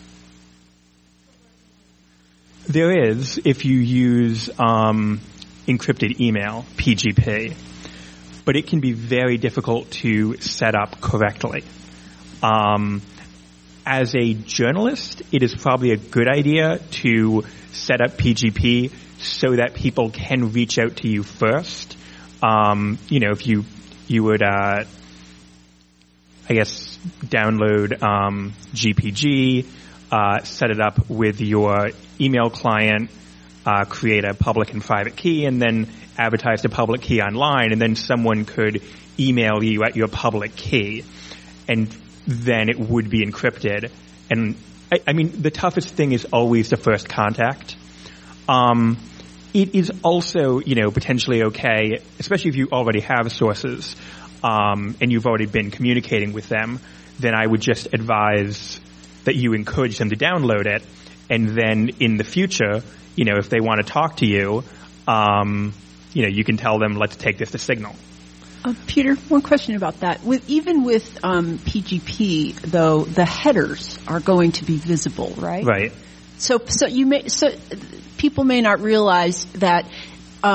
There is, if you use um, encrypted email, P G P, but it can be very difficult to set up correctly. Um, as a journalist, it is probably a good idea to set up P G P so that people can reach out to you first. Um, you know, if you, you would, uh, I guess, download, um, G P G, uh, set it up with your email client, uh, create a public and private key, and then advertise the public key online, and then someone could email you at your public key, and then it would be encrypted. And, I, I mean, the toughest thing is always the first contact. Um, It is also, you know, potentially okay, especially if you already have sources, um, and you've already been communicating with them, then I would just advise that you encourage them to download it, and then in the future, you know, if they want to talk to you, um, you know, you can tell them, let's take this to Signal. Uh, Peter, one question about that. With even with um, P G P, though, the headers are going to be visible, right? Right. So, so you may so. People may not realize that um,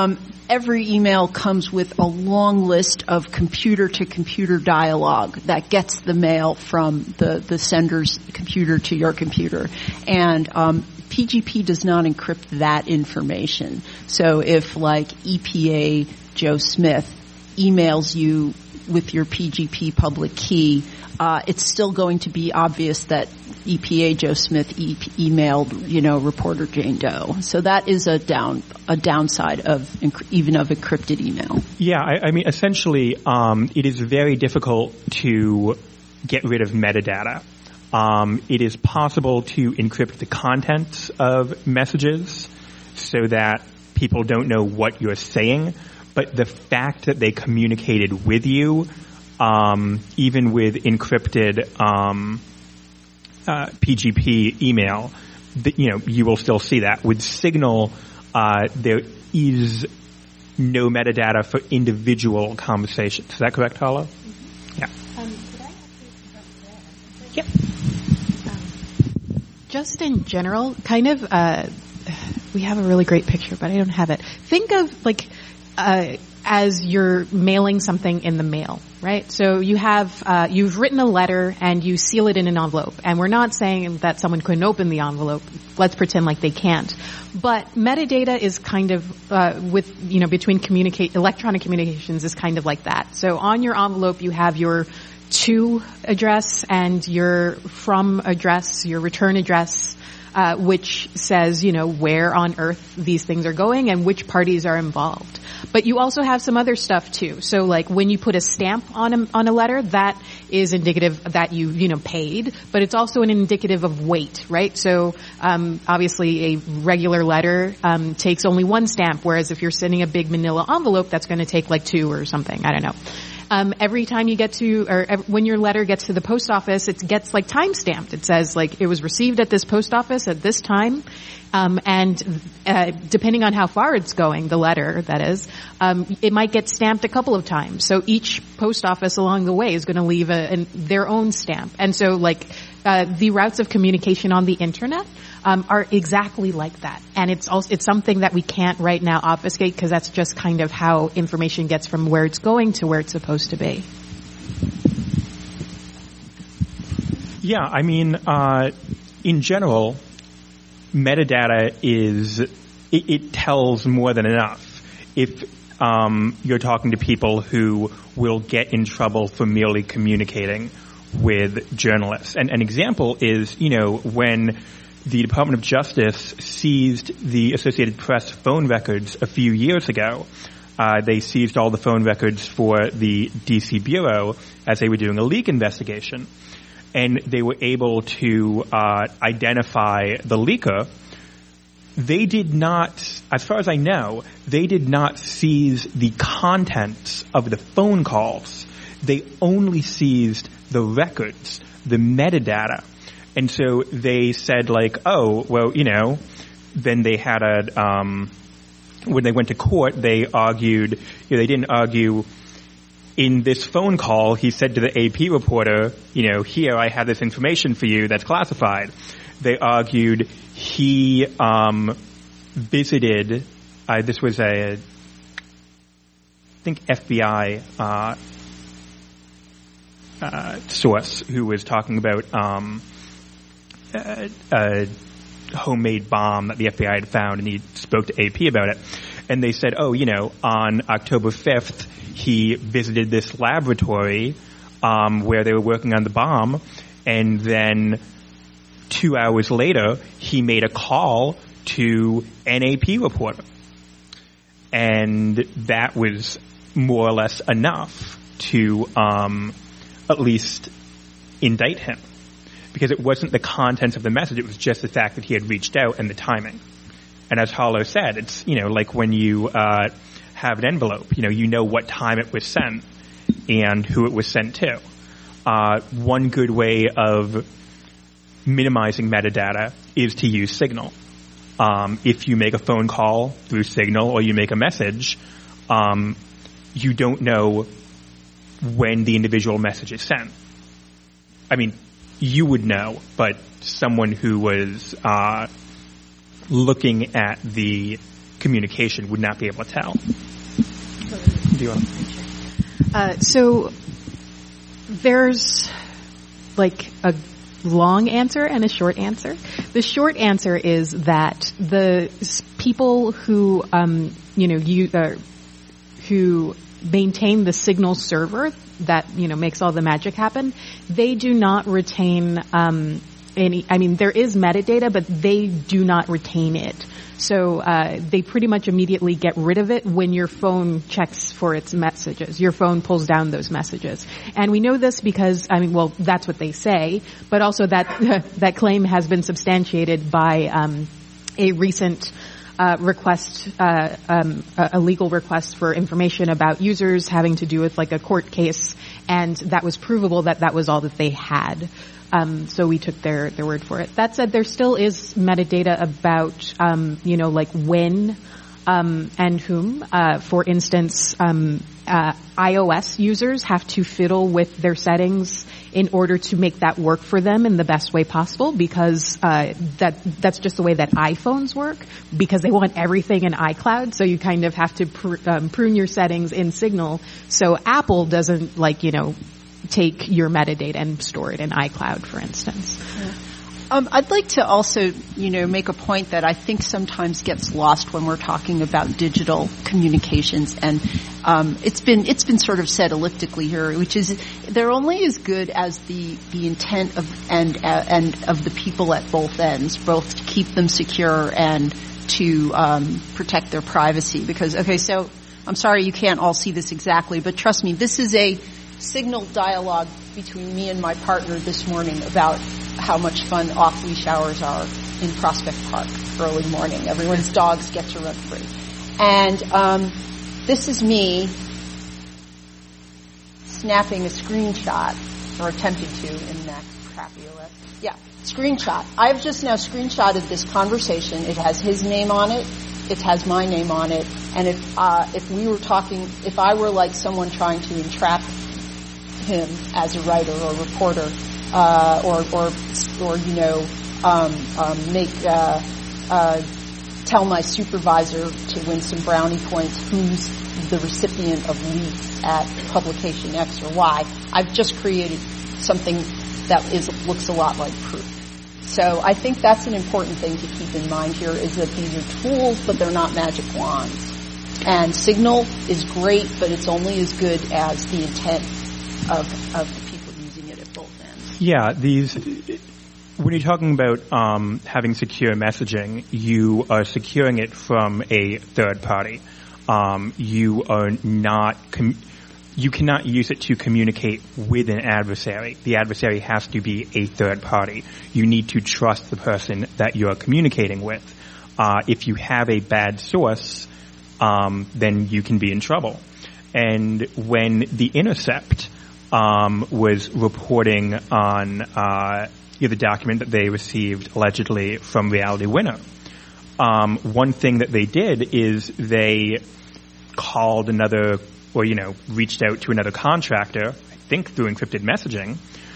every email comes with a long list of computer-to-computer dialogue that gets the mail from the, the sender's computer to your computer. And um, P G P does not encrypt that information. So if, like, E P A Joe Smith emails you with your P G P public key, uh, it's still going to be obvious that E P A Joe Smith e- emailed, you know, reporter Jane Doe. So that is a down a downside of inc- even of encrypted email. Yeah, I, I mean, essentially, um, it is very difficult to get rid of metadata. Um, it is possible to encrypt the contents of messages so that people don't know what you're saying, but the fact that they communicated with you, um, even with encrypted um, uh, P G P email, the, you know, you will still see that. With Signal, uh, there is no metadata for individual conversations. Is that correct, Hala? Mm-hmm. Yeah. Um, could I actually Yep. Um, just in general, kind of, uh, we have a really great picture, but I don't have it. Think of, like, uh, as you're mailing something in the mail, right? So you have, uh, you've written a letter and you seal it in an envelope. And we're not saying that someone couldn't open the envelope. Let's pretend like they can't. But metadata is kind of, uh, with, you know, between communicate, electronic communications is kind of like that. So on your envelope you have your to address and your from address, your return address, uh, which says, you know, where on earth these things are going and which parties are involved. But you also have some other stuff too. So like when you put a stamp on a, on a letter, that is indicative that you, you know, paid, but it's also an indicative of weight, right? So, um, obviously a regular letter, um, takes only one stamp, whereas if you're sending a big manila envelope, that's going to take like two or something. I don't know. Um, every time you get to, or ev- when your letter gets to the post office, it gets like time stamped. It says like it was received at this post office at this time, um, and uh, depending on how far it's going, the letter that is, um, it might get stamped a couple of times. So each post office along the way is going to leave a, an, their own stamp, and so like uh, the routes of communication on the internet um, are exactly like that. And it's also it's something that we can't right now obfuscate because that's just kind of how information gets from where it's going to where it's supposed to be. Yeah, I mean, uh, in general, metadata is, it, it tells more than enough. If um, you're talking to people who will get in trouble for merely communicating with journalists. And an example is, you know, when the Department of Justice seized the Associated Press phone records a few years ago. Uh, they seized all the phone records for the D C Bureau as they were doing a leak investigation. And they were able to uh, identify the leaker. They did not, as far as I know, they did not seize the contents of the phone calls. They only seized the records, the metadata. And so they said like, oh, well, you know, then they had a, um, when they went to court, they argued, you know, they didn't argue in this phone call, he said to the A P reporter, you know, here, I have this information for you that's classified. They argued he, um, visited, uh, this was a, I think F B I, uh, uh, source who was talking about, um, A, a homemade bomb that the F B I had found, and he spoke to A P about it. And they said, oh, you know, on October fifth, he visited this laboratory um, where they were working on the bomb, and then two hours later, he made a call to an A P reporter. And that was more or less enough to um, at least indict him. Because it wasn't the contents of the message, it was just the fact that he had reached out and the timing. And as Harlow said, it's, you know, like when you uh have an envelope, you know, you know what time it was sent and who it was sent to. Uh one good way of minimizing metadata is to use Signal. Um if you make a phone call through Signal or you make a message, um you don't know when the individual message is sent. I mean, you would know, but someone who was uh looking at the communication would not be able to tell. do you want to? Uh, so there's like a long answer and a short answer. The short answer is that the s- people who, um, you know, you, uh, who maintain the Signal server that, you know, makes all the magic happen, they do not retain, um, any, I mean, there is metadata, but they do not retain it. So uh, they pretty much immediately get rid of it when your phone checks for its messages. Your phone pulls down those messages. And we know this because, I mean, well, that's what they say, but also that that claim has been substantiated by um, a recent uh, request, uh, um, a legal request for information about users having to do with like a court case, and that was provable that that was all that they had. Um, so we took their, their word for it. That said, there still is metadata about, um, you know, like when, um, and whom. Uh, for instance, um, uh, iOS users have to fiddle with their settings in order to make that work for them in the best way possible, because, uh, that, that's just the way that iPhones work, because they want everything in iCloud. So you kind of have to pr- um, prune your settings in Signal. So Apple doesn't, like, you know, take your metadata and store it in iCloud, for instance. Yeah. Um, I'd like to also, you know, make a point that I think sometimes gets lost when we're talking about digital communications, and um, it's been it's been sort of said elliptically here, which is they're only as good as the the intent of and uh, and of the people at both ends, both to keep them secure and to um, protect their privacy. Because okay, so I'm sorry you can't all see this exactly, but trust me, this is a Signal dialogue between me and my partner this morning about how much fun off-leash hours are in Prospect Park early morning. Everyone's dogs get to run free. And um, this is me snapping a screenshot, or attempting to in Mac crappy O S. Yeah, screenshot. I've just now screenshotted this conversation. It has his name on it. It has my name on it. And if uh, if we were talking, if I were like someone trying to entrap him as a writer or reporter, uh, or, or, or, you know, um, um, make, uh, uh, tell my supervisor to win some brownie points who's the recipient of leads at publication X or Y. I've just created something that is, looks a lot like proof. So I think that's an important thing to keep in mind here, is that these are tools, but they're not magic wands. And Signal is great, but it's only as good as the intent Of, of the people using it at both ends. Yeah, these, when you're talking about um, having secure messaging, you are securing it from a third party. Um, you are not, com- you cannot use it to communicate with an adversary. The adversary has to be a third party. You need to trust the person that you're communicating with. Uh, if you have a bad source, um, then you can be in trouble. And when The Intercept Um, was reporting on uh, you know, the document that they received allegedly from Reality Winner. Um, one thing that they did is they called another, or you know, reached out to another contractor, I think through encrypted messaging,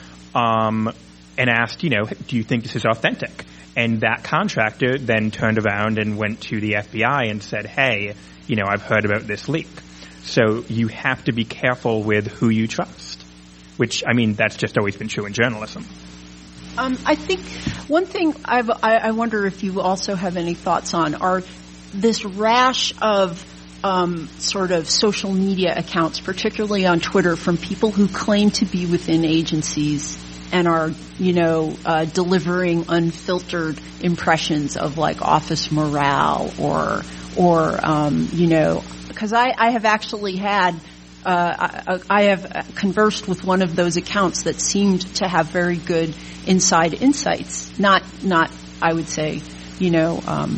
um, and asked, you know, do you think this is authentic? And that contractor then turned around and went to the F B I and said, hey, you know, I've heard about this leak. So you have to be careful with who you trust, which, I mean, that's just always been true in journalism. Um, I think one thing I've, I, I wonder if you also have any thoughts on are this rash of um, sort of social media accounts, particularly on Twitter, from people who claim to be within agencies and are, you know, uh, delivering unfiltered impressions of like office morale or, or, um, you know, because I, I have actually had, uh, I, I have conversed with one of those accounts that seemed to have very good inside insights. Not, not, I would say, you know, um,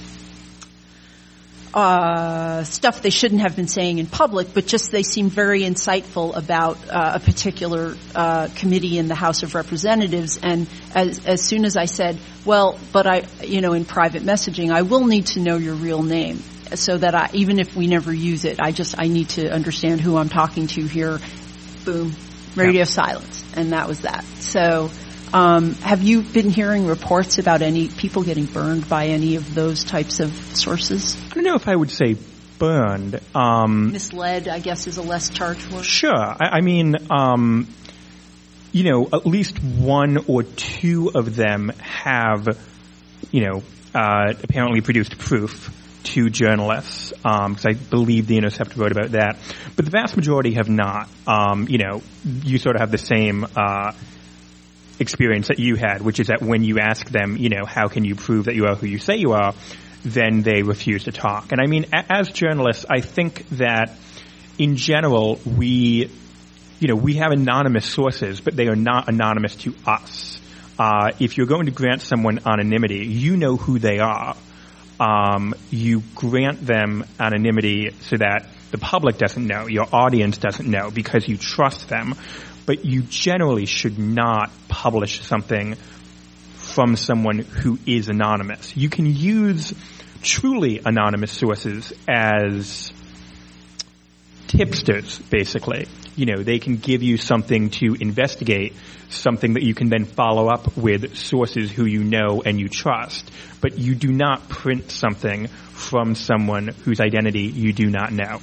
uh, stuff they shouldn't have been saying in public, but just they seemed very insightful about uh, a particular uh, committee in the House of Representatives. And as, as soon as I said, well, but I, you know, in private messaging, I will need to know your real name, so that I, even if we never use it, I just, I need to understand who I'm talking to here. Boom. Radio yep. silence. And that was that. So, um, have you been hearing reports about any people getting burned by any of those types of sources? I don't know if I would say burned. Um, Misled, I guess, is a less charged word. Sure. I, I mean, um, you know, at least one or two of them have, you know, uh, apparently produced proof to journalists, because um, I believe The Intercept wrote about that. But the vast majority have not. Um, you know, you sort of have the same uh, experience that you had, which is that when you ask them, you know, how can you prove that you are who you say you are, then they refuse to talk. And I mean, a- as journalists, I think that in general, we, you know, we have anonymous sources, but they are not anonymous to us. Uh, if you're going to grant someone anonymity, you know who they are. Um, you grant them anonymity so that the public doesn't know, your audience doesn't know, because you trust them. But you generally should not publish something from someone who is anonymous. You can use truly anonymous sources as tipsters, basically. You know, they can give you something to investigate, something that you can then follow up with sources who you know and you trust. But you do not print something from someone whose identity you do not know.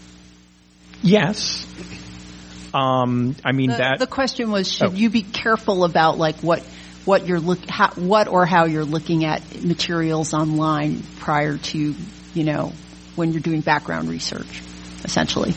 Yes. Um, I mean, the, that... The question was, should oh. you be careful about, like, what what you're look, how, what or how you're looking at materials online prior to, you know, when you're doing background research, essentially?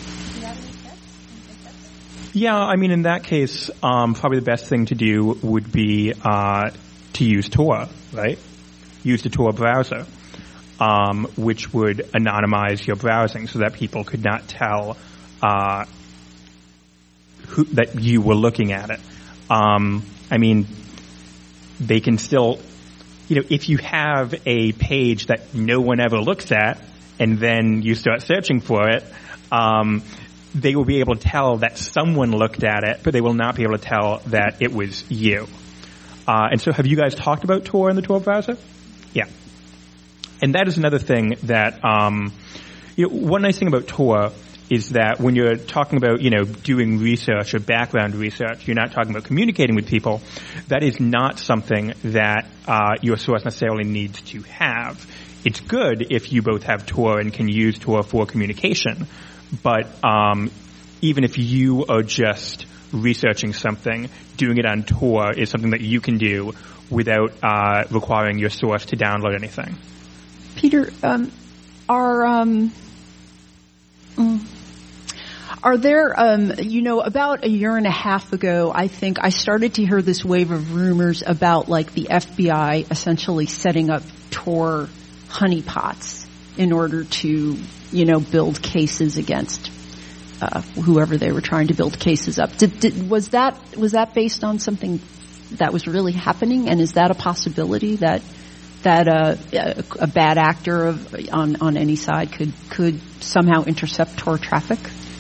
Yeah, I mean, in that case, um, probably the best thing to do would be uh, to use Tor, right? Use the Tor browser, um, which would anonymize your browsing so that people could not tell uh, who, that you were looking at it. Um, I mean, they can still, you know, if you have a page that no one ever looks at, and then you start searching for it, um, they will be able to tell that someone looked at it, but they will not be able to tell that it was you. Uh, and so have you guys talked about Tor in the Tor browser? Yeah. And that is another thing that, um, you know, one nice thing about Tor is that when you're talking about, you know, doing research or background research, you're not talking about communicating with people. That is not something that uh, your source necessarily needs to have. It's good if you both have Tor and can use Tor for communication. But um, even if you are just researching something, doing it on Tor is something that you can do without uh, requiring your source to download anything. Peter, um, are um, mm, are there, um, you know, about a year and a half ago, I think I started to hear this wave of rumors about, like, the F B I essentially setting up Tor honeypots in order to, you know, build cases against uh, whoever they were trying to build cases up. Did, did, was that was that based on something that was really happening? And is that a possibility that that uh, a, a bad actor of, on on any side could could somehow intercept Tor traffic?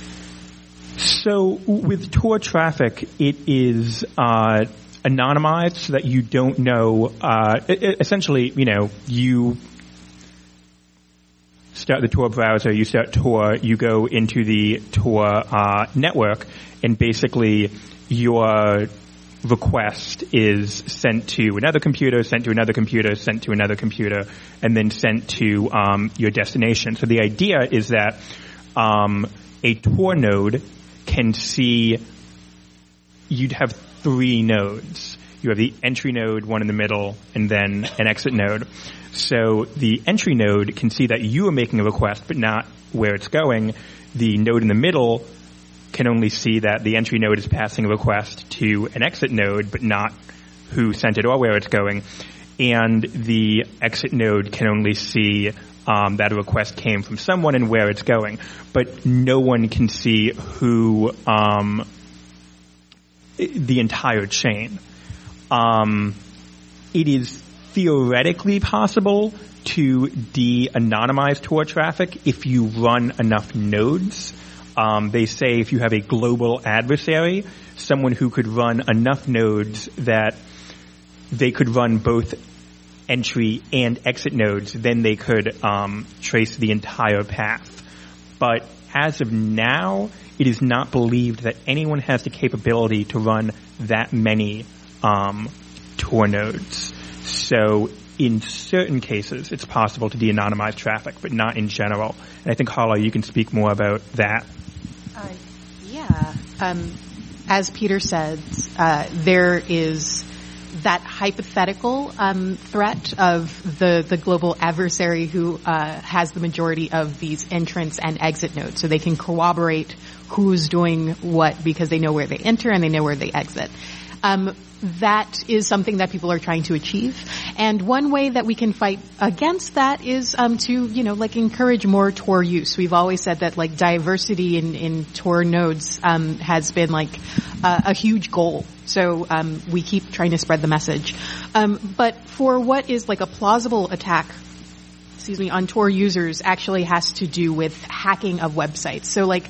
So with Tor traffic, it is uh, anonymized so that you don't know. Uh, essentially, you know, you start the Tor browser, you start Tor, you go into the Tor uh, network, and basically your request is sent to another computer, sent to another computer, sent to another computer, and then sent to um, your destination. So the idea is that um, a Tor node can see, you'd have three nodes. You have the entry node, one in the middle, and then an exit node. So the entry node can see that you are making a request, but not where it's going. The node in the middle can only see that the entry node is passing a request to an exit node, but not who sent it or where it's going. And the exit node can only see um, that a request came from someone and where it's going. But no one can see who um, the entire chain. Um, it is theoretically possible to de-anonymize Tor traffic if you run enough nodes. Um, they say if you have a global adversary, someone who could run enough nodes that they could run both entry and exit nodes, then they could um, trace the entire path. But as of now, it is not believed that anyone has the capability to run that many um, Tor nodes. So in certain cases, it's possible to de-anonymize traffic, but not in general. And I think, Hala, you can speak more about that. Uh, yeah. Um, as Peter said, uh, there is that hypothetical um, threat of the, the global adversary who uh, has the majority of these entrance and exit nodes, so they can corroborate who's doing what because they know where they enter and they know where they exit. Um, that is something that people are trying to achieve. And one way that we can fight against that is um, to, you know, like encourage more Tor use. We've always said that like diversity in, in Tor nodes um, has been like uh, a huge goal. So um, we keep trying to spread the message. Um, but for what is like a plausible attack, excuse me, on Tor users actually has to do with hacking of websites. So like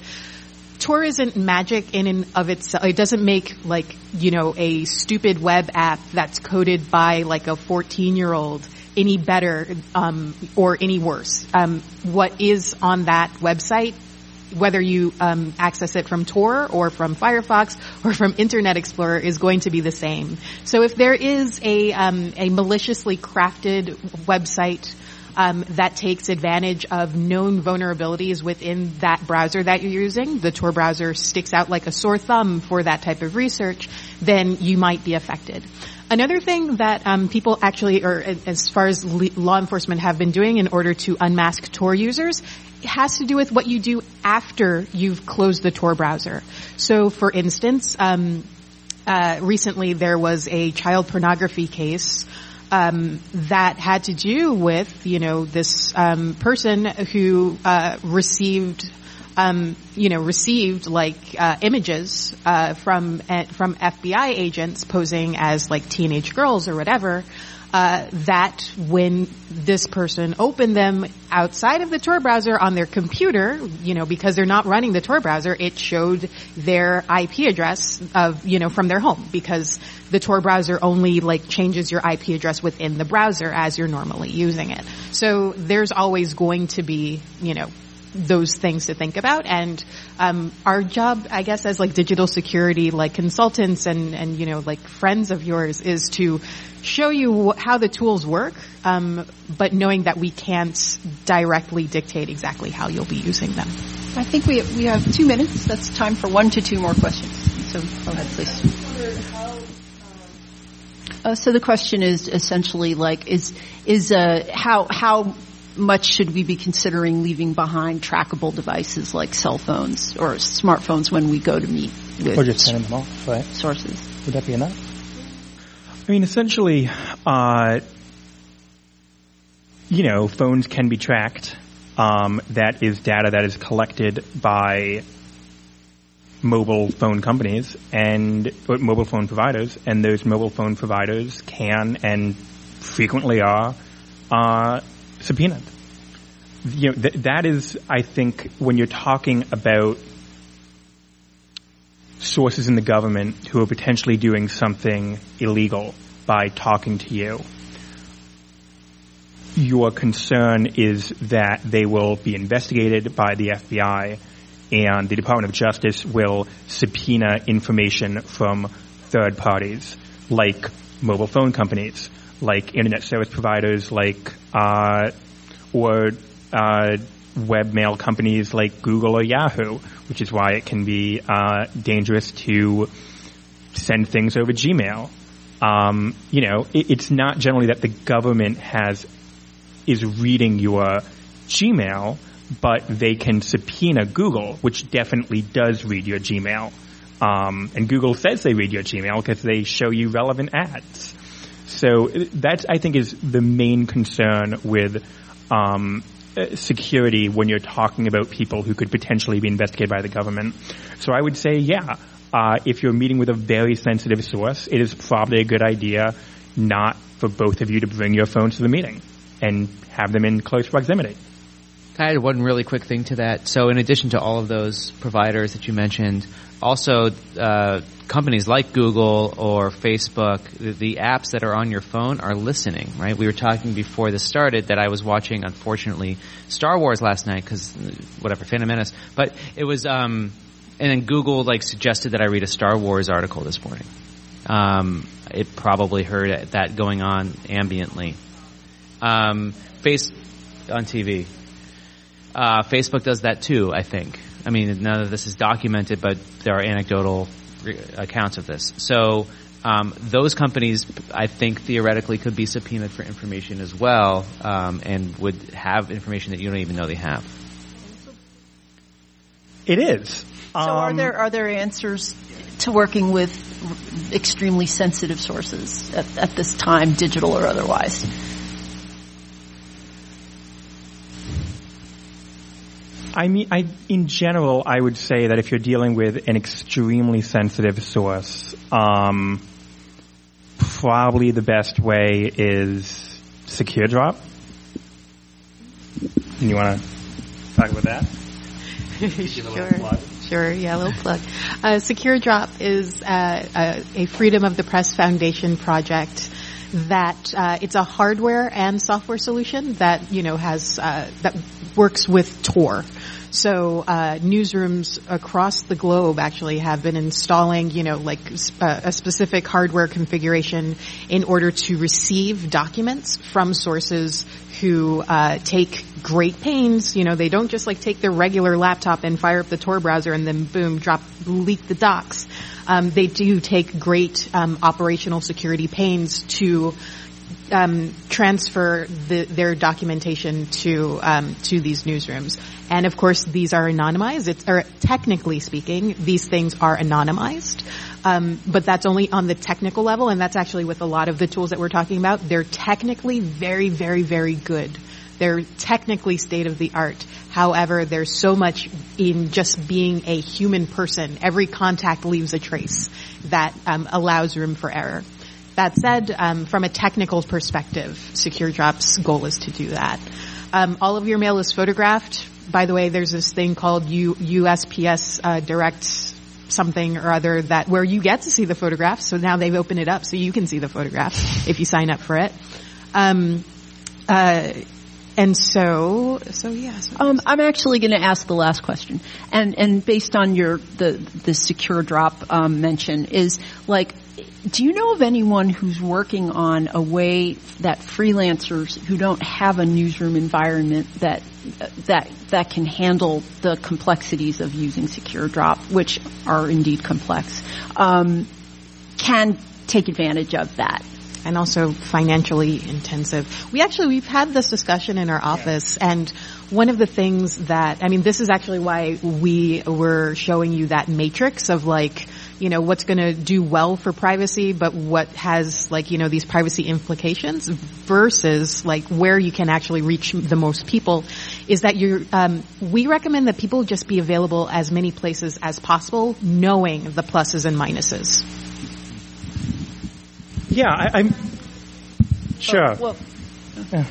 Tor isn't magic in and of itself. It doesn't make like, you know, a stupid web app that's coded by like a fourteen-year-old any better um, or any worse. Um, what is on that website, whether you um, access it from Tor or from Firefox or from Internet Explorer, is going to be the same. So if there is a um, a maliciously crafted website Um, that takes advantage of known vulnerabilities within that browser that you're using, the Tor browser sticks out like a sore thumb for that type of research, then you might be affected. Another thing that um, people actually, or as far as law enforcement have been doing in order to unmask Tor users, has to do with what you do after you've closed the Tor browser. So, for instance, um, uh, recently there was a child pornography case Um, that had to do with, you know, this um, person who uh, received, um, you know, received like uh, images uh, from uh, from F B I agents posing as like teenage girls or whatever. Uh, that when this person opened them outside of the Tor browser on their computer, you know, because they're not running the Tor browser, it showed their I P address of, you know, from their home, because the Tor browser only like changes your I P address within the browser as you're normally using it. So there's always going to be, you know, those things to think about. And um our job, I guess, as like digital security like consultants and and you know like friends of yours is to show you wh- how the tools work, um but knowing that we can't directly dictate exactly how you'll be using them. I think we we have two minutes. That's time for one to two more questions. So go ahead, please. Uh, so the question is essentially like is is uh how how much should we be considering leaving behind trackable devices like cell phones or smartphones when we go to meet with or just turning them off, right? Sources? Would that be enough? I mean, essentially, uh, you know, phones can be tracked. Um, that is data that is collected by mobile phone companies and or mobile phone providers, and those mobile phone providers can and frequently are uh, subpoenaed. You know, th- that is, I think, when you're talking about sources in the government who are potentially doing something illegal by talking to you, your concern is that they will be investigated by the F B I and the Department of Justice will subpoena information from third parties like mobile phone companies, like internet service providers, like uh or uh webmail companies like Google or Yahoo, which is why it can be uh dangerous to send things over Gmail. Um, you know, it, it's not generally that the government has is reading your Gmail, but they can subpoena Google, which definitely does read your Gmail. Um, and Google says they read your Gmail because they show you relevant ads. So that, I think, is the main concern with um, security when you're talking about people who could potentially be investigated by the government. So I would say, yeah, uh, if you're meeting with a very sensitive source, it is probably a good idea not for both of you to bring your phones to the meeting and have them in close proximity. I had one really quick thing to that. So in addition to all of those providers that you mentioned, also uh, companies like Google or Facebook, the, the apps that are on your phone are listening, right? We were talking before this started that I was watching, unfortunately, Star Wars last night because, whatever, Phantom Menace. But it was, um, and then Google like suggested that I read a Star Wars article this morning. Um, it probably heard that going on ambiently. Um, face on T V. Uh, Facebook does that too, I think. I mean, none of this is documented, but there are anecdotal re- accounts of this. So um, those companies, I think, theoretically could be subpoenaed for information as well, um, and would have information that you don't even know they have. It is. So are Um, there are there answers to working with extremely sensitive sources at, at this time, digital or otherwise? I mean, I, in general, I would say that if you're dealing with an extremely sensitive source, um, probably the best way is Secure Drop. And you want to talk about that? Sure. Sure, yeah, a little plug. Uh, Secure Drop is uh, a, a Freedom of the Press Foundation project that uh, it's a hardware and software solution that, you know, has uh, that works with Tor. So uh, newsrooms across the globe actually have been installing, you know, like uh, a specific hardware configuration in order to receive documents from sources who uh, take great pains. You know, they don't just like take their regular laptop and fire up the Tor browser and then boom, drop, leak the docs. Um, they do take great um, operational security pains to um, transfer the, their documentation to um, to these newsrooms. And of course, these are anonymized. It's, or technically speaking, these things are anonymized. Um, but that's only on the technical level, and that's actually with a lot of the tools that we're talking about. They're technically very, very, very good. They're technically state of the art. However, there's so much in just being a human person. Every contact leaves a trace that um, allows room for error. That said, um, from a technical perspective, Secure Drop's goal is to do that. Um, all of your mail is photographed. By the way, there's this thing called U- USPS uh, Direct something or other that where you get to see the photographs. So now they've opened it up so you can see the photographs if you sign up for it. Um, uh, and so, so yeah. So um, I'm actually going to ask the last question, and and based on your the the Secure Drop um, mention is like. Do you know of anyone who's working on a way that freelancers who don't have a newsroom environment that that that can handle the complexities of using Secure Drop, which are indeed complex, um, can take advantage of that? And also financially intensive. We actually, we've had this discussion in our office, and one of the things that, I mean, this is actually why we were showing you that matrix of like, you know, what's going to do well for privacy, but what has like, you know, these privacy implications versus like where you can actually reach the most people is that you're, um, we recommend that people just be available as many places as possible, knowing the pluses and minuses. Yeah, I, I'm sure. Oh, well, yeah.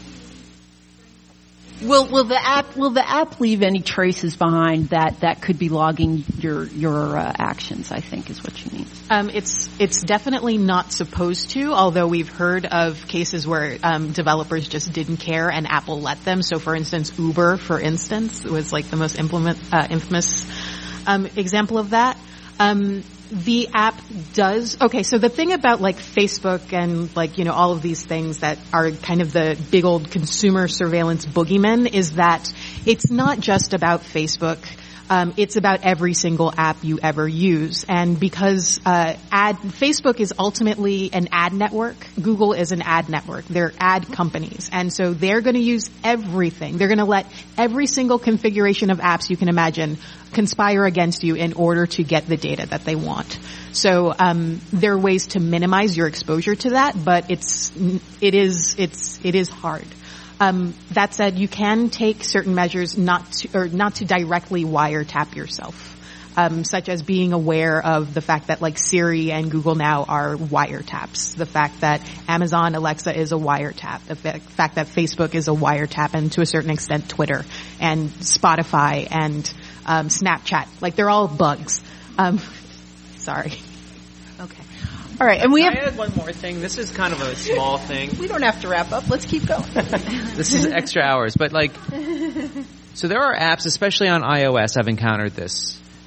Will will the app will the app leave any traces behind that that could be logging your your uh, actions? I think is what you mean. Um, it's it's definitely not supposed to. Although we've heard of cases where um, developers just didn't care and Apple let them. So, for instance, Uber, for instance, was like the most implement, uh, infamous um, example of that. Um, the app does, okay, so the thing about like Facebook and like, you know, all of these things that are kind of the big old consumer surveillance boogeymen is that it's not just about Facebook. Um, it's about every single app you ever use. And because uh, ad Facebook is ultimately an ad network, Google is an ad network. They're ad companies. And so they're going to use everything. They're going to let every single configuration of apps you can imagine conspire against you in order to get the data that they want. So um, there are ways to minimize your exposure to that, but it's it is it's it is hard. Um, that said, you can take certain measures not to, or not to directly wiretap yourself, um, such as being aware of the fact that like Siri and Google Now are wiretaps, the fact that Amazon Alexa is a wiretap, the fact that Facebook is a wiretap, and to a certain extent Twitter and Spotify and um, Snapchat. Like they're all bugs. Um, sorry. Okay. All right, and we Can have. I add one more thing? This is kind of a small thing. We don't have to wrap up. Let's keep going. This is extra hours, but like, so there are apps, especially on iOS, I've encountered this,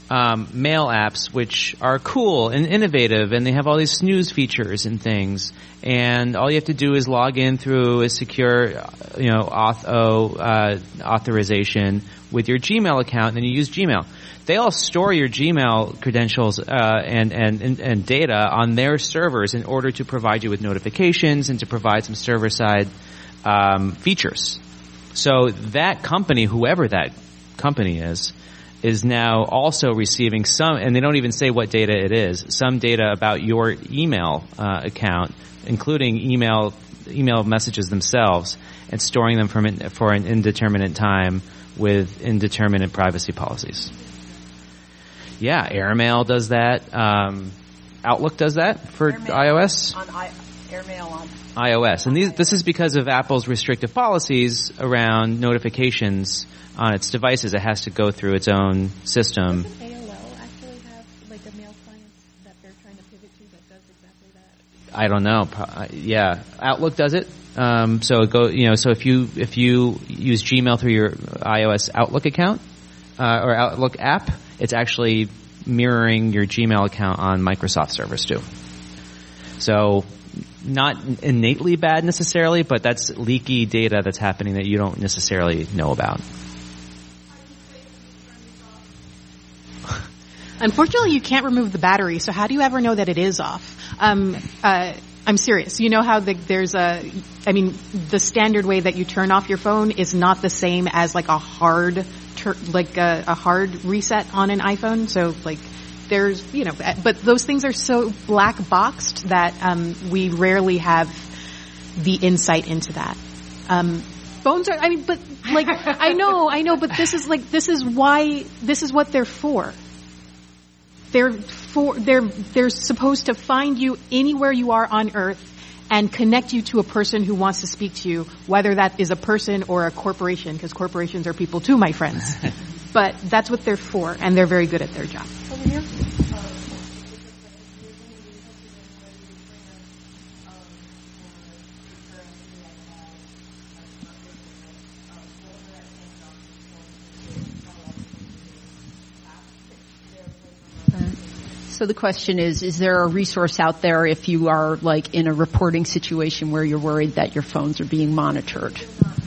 um, mail apps, which are cool and innovative, and they have all these snooze features and things. And all you have to do is log in through a secure, you know, auth-o uh, authorization with your Gmail account, and then you use Gmail. They all store your Gmail credentials uh, and, and, and, and data on their servers in order to provide you with notifications and to provide some server-side um, features. So that company, whoever that company is, is now also receiving some, and they don't even say what data it is, some data about your email uh, account, including email email messages themselves, and storing them from in, for an indeterminate time with indeterminate privacy policies. Yeah, Airmail does that. Um, Outlook does that for Airmail iOS. On I- Airmail on iOS. And these, this is because of Apple's restrictive policies around notifications on its devices. It has to go through its own system. Doesn't A O L actually have like a mail client that they're trying to pivot to that does exactly that? I don't know. Pro- Yeah, Outlook does it. Um, so it go, you know, so if you if you use Gmail through your iOS Outlook account uh, or Outlook app, it's actually mirroring your Gmail account on Microsoft servers too. So not innately bad necessarily, but that's leaky data that's happening that you don't necessarily know about. Unfortunately, you can't remove the battery, so how do you ever know that it is off? Um, uh, I'm serious. You know how the, there's a, I mean, the standard way that you turn off your phone is not the same as like a hard, tur- like a, a hard reset on an iPhone. So like, there's, you know, but those things are so black boxed that um, we rarely have the insight into that. Um, phones are, I mean, but like, I know, I know, but this is like, this is why, this is what they're for. They're for, they're, they're supposed to find you anywhere you are on Earth and connect you to a person who wants to speak to you, whether that is a person or a corporation, because corporations are people too, my friends. But that's what they're for, and they're very good at their job. Over here. So the question is, is there a resource out there if you are like in a reporting situation where you're worried that your phones are being monitored?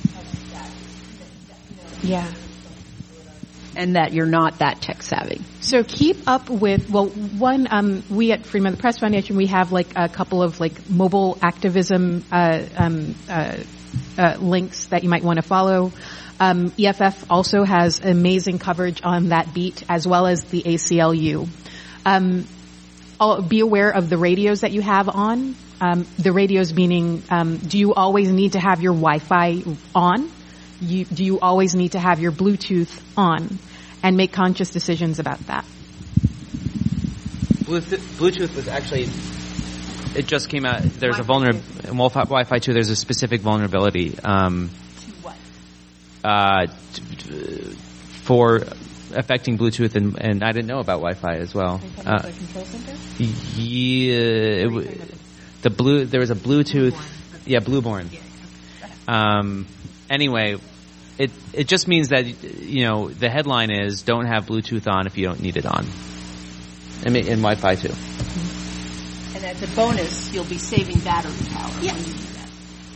Yeah. And that you're not that tech savvy. So keep up with, well, one, um, we at Freedom of the Press Foundation, we have like a couple of like mobile activism, uh, um, uh, uh, links that you might want to follow. Um, E F F also has amazing coverage on that beat, as well as the A C L U. Um, I'll be aware of the radios that you have on. Um, the radios meaning, um, do you always need to have your Wi-Fi on? You, do you always need to have your Bluetooth on? And make conscious decisions about that. Bluetooth, Bluetooth was actually, it just came out, there's a vulnerability, in Wi-Fi two, there's a specific vulnerability. Um, To what? Uh, t- t- for affecting Bluetooth, and, and I didn't know about Wi-Fi as well. Uh, the control center? yeah, it w- the blue, there was a Bluetooth, yeah, Blueborn. Um, anyway, it it just means that, you know, the headline is don't have Bluetooth on if you don't need it on. I mean, in Wi-Fi too. And as a bonus, you'll be saving battery power. Yeah. When you do that.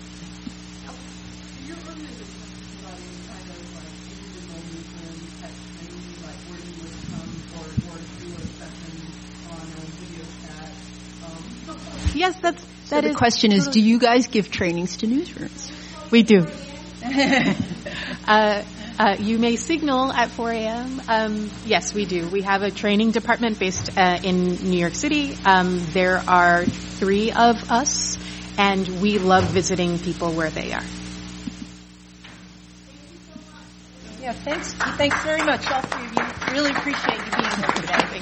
Yes, that's, So that the is question is, totally- do you guys give trainings to newsrooms? We do. uh, uh, you may signal at four a.m. Um, yes, we do. We have a training department based uh, in New York City. Um, there are three of us, and we love visiting people where they are. Yeah, thanks. Thanks very much, all three of you. Really appreciate you being here today.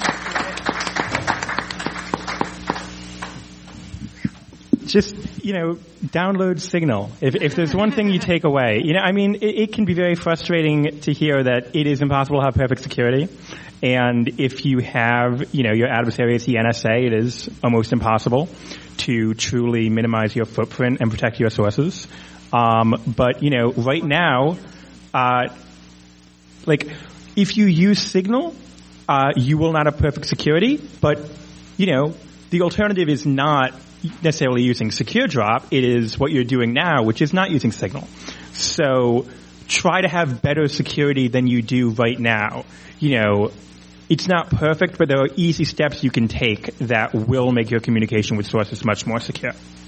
Just, you know, download Signal. If, if there's one thing you take away, you know, I mean, it, it can be very frustrating to hear that it is impossible to have perfect security. And if you have, you know, your adversary is the N S A, it is almost impossible to truly minimize your footprint and protect your sources. Um, but, you know, right now, uh, like, if you use Signal, uh, you will not have perfect security, but, you know, the alternative is not necessarily using SecureDrop. It is what you're doing now, which is not using Signal. So try to have better security than you do right now. You know, it's not perfect, but there are easy steps you can take that will make your communication with sources much more secure.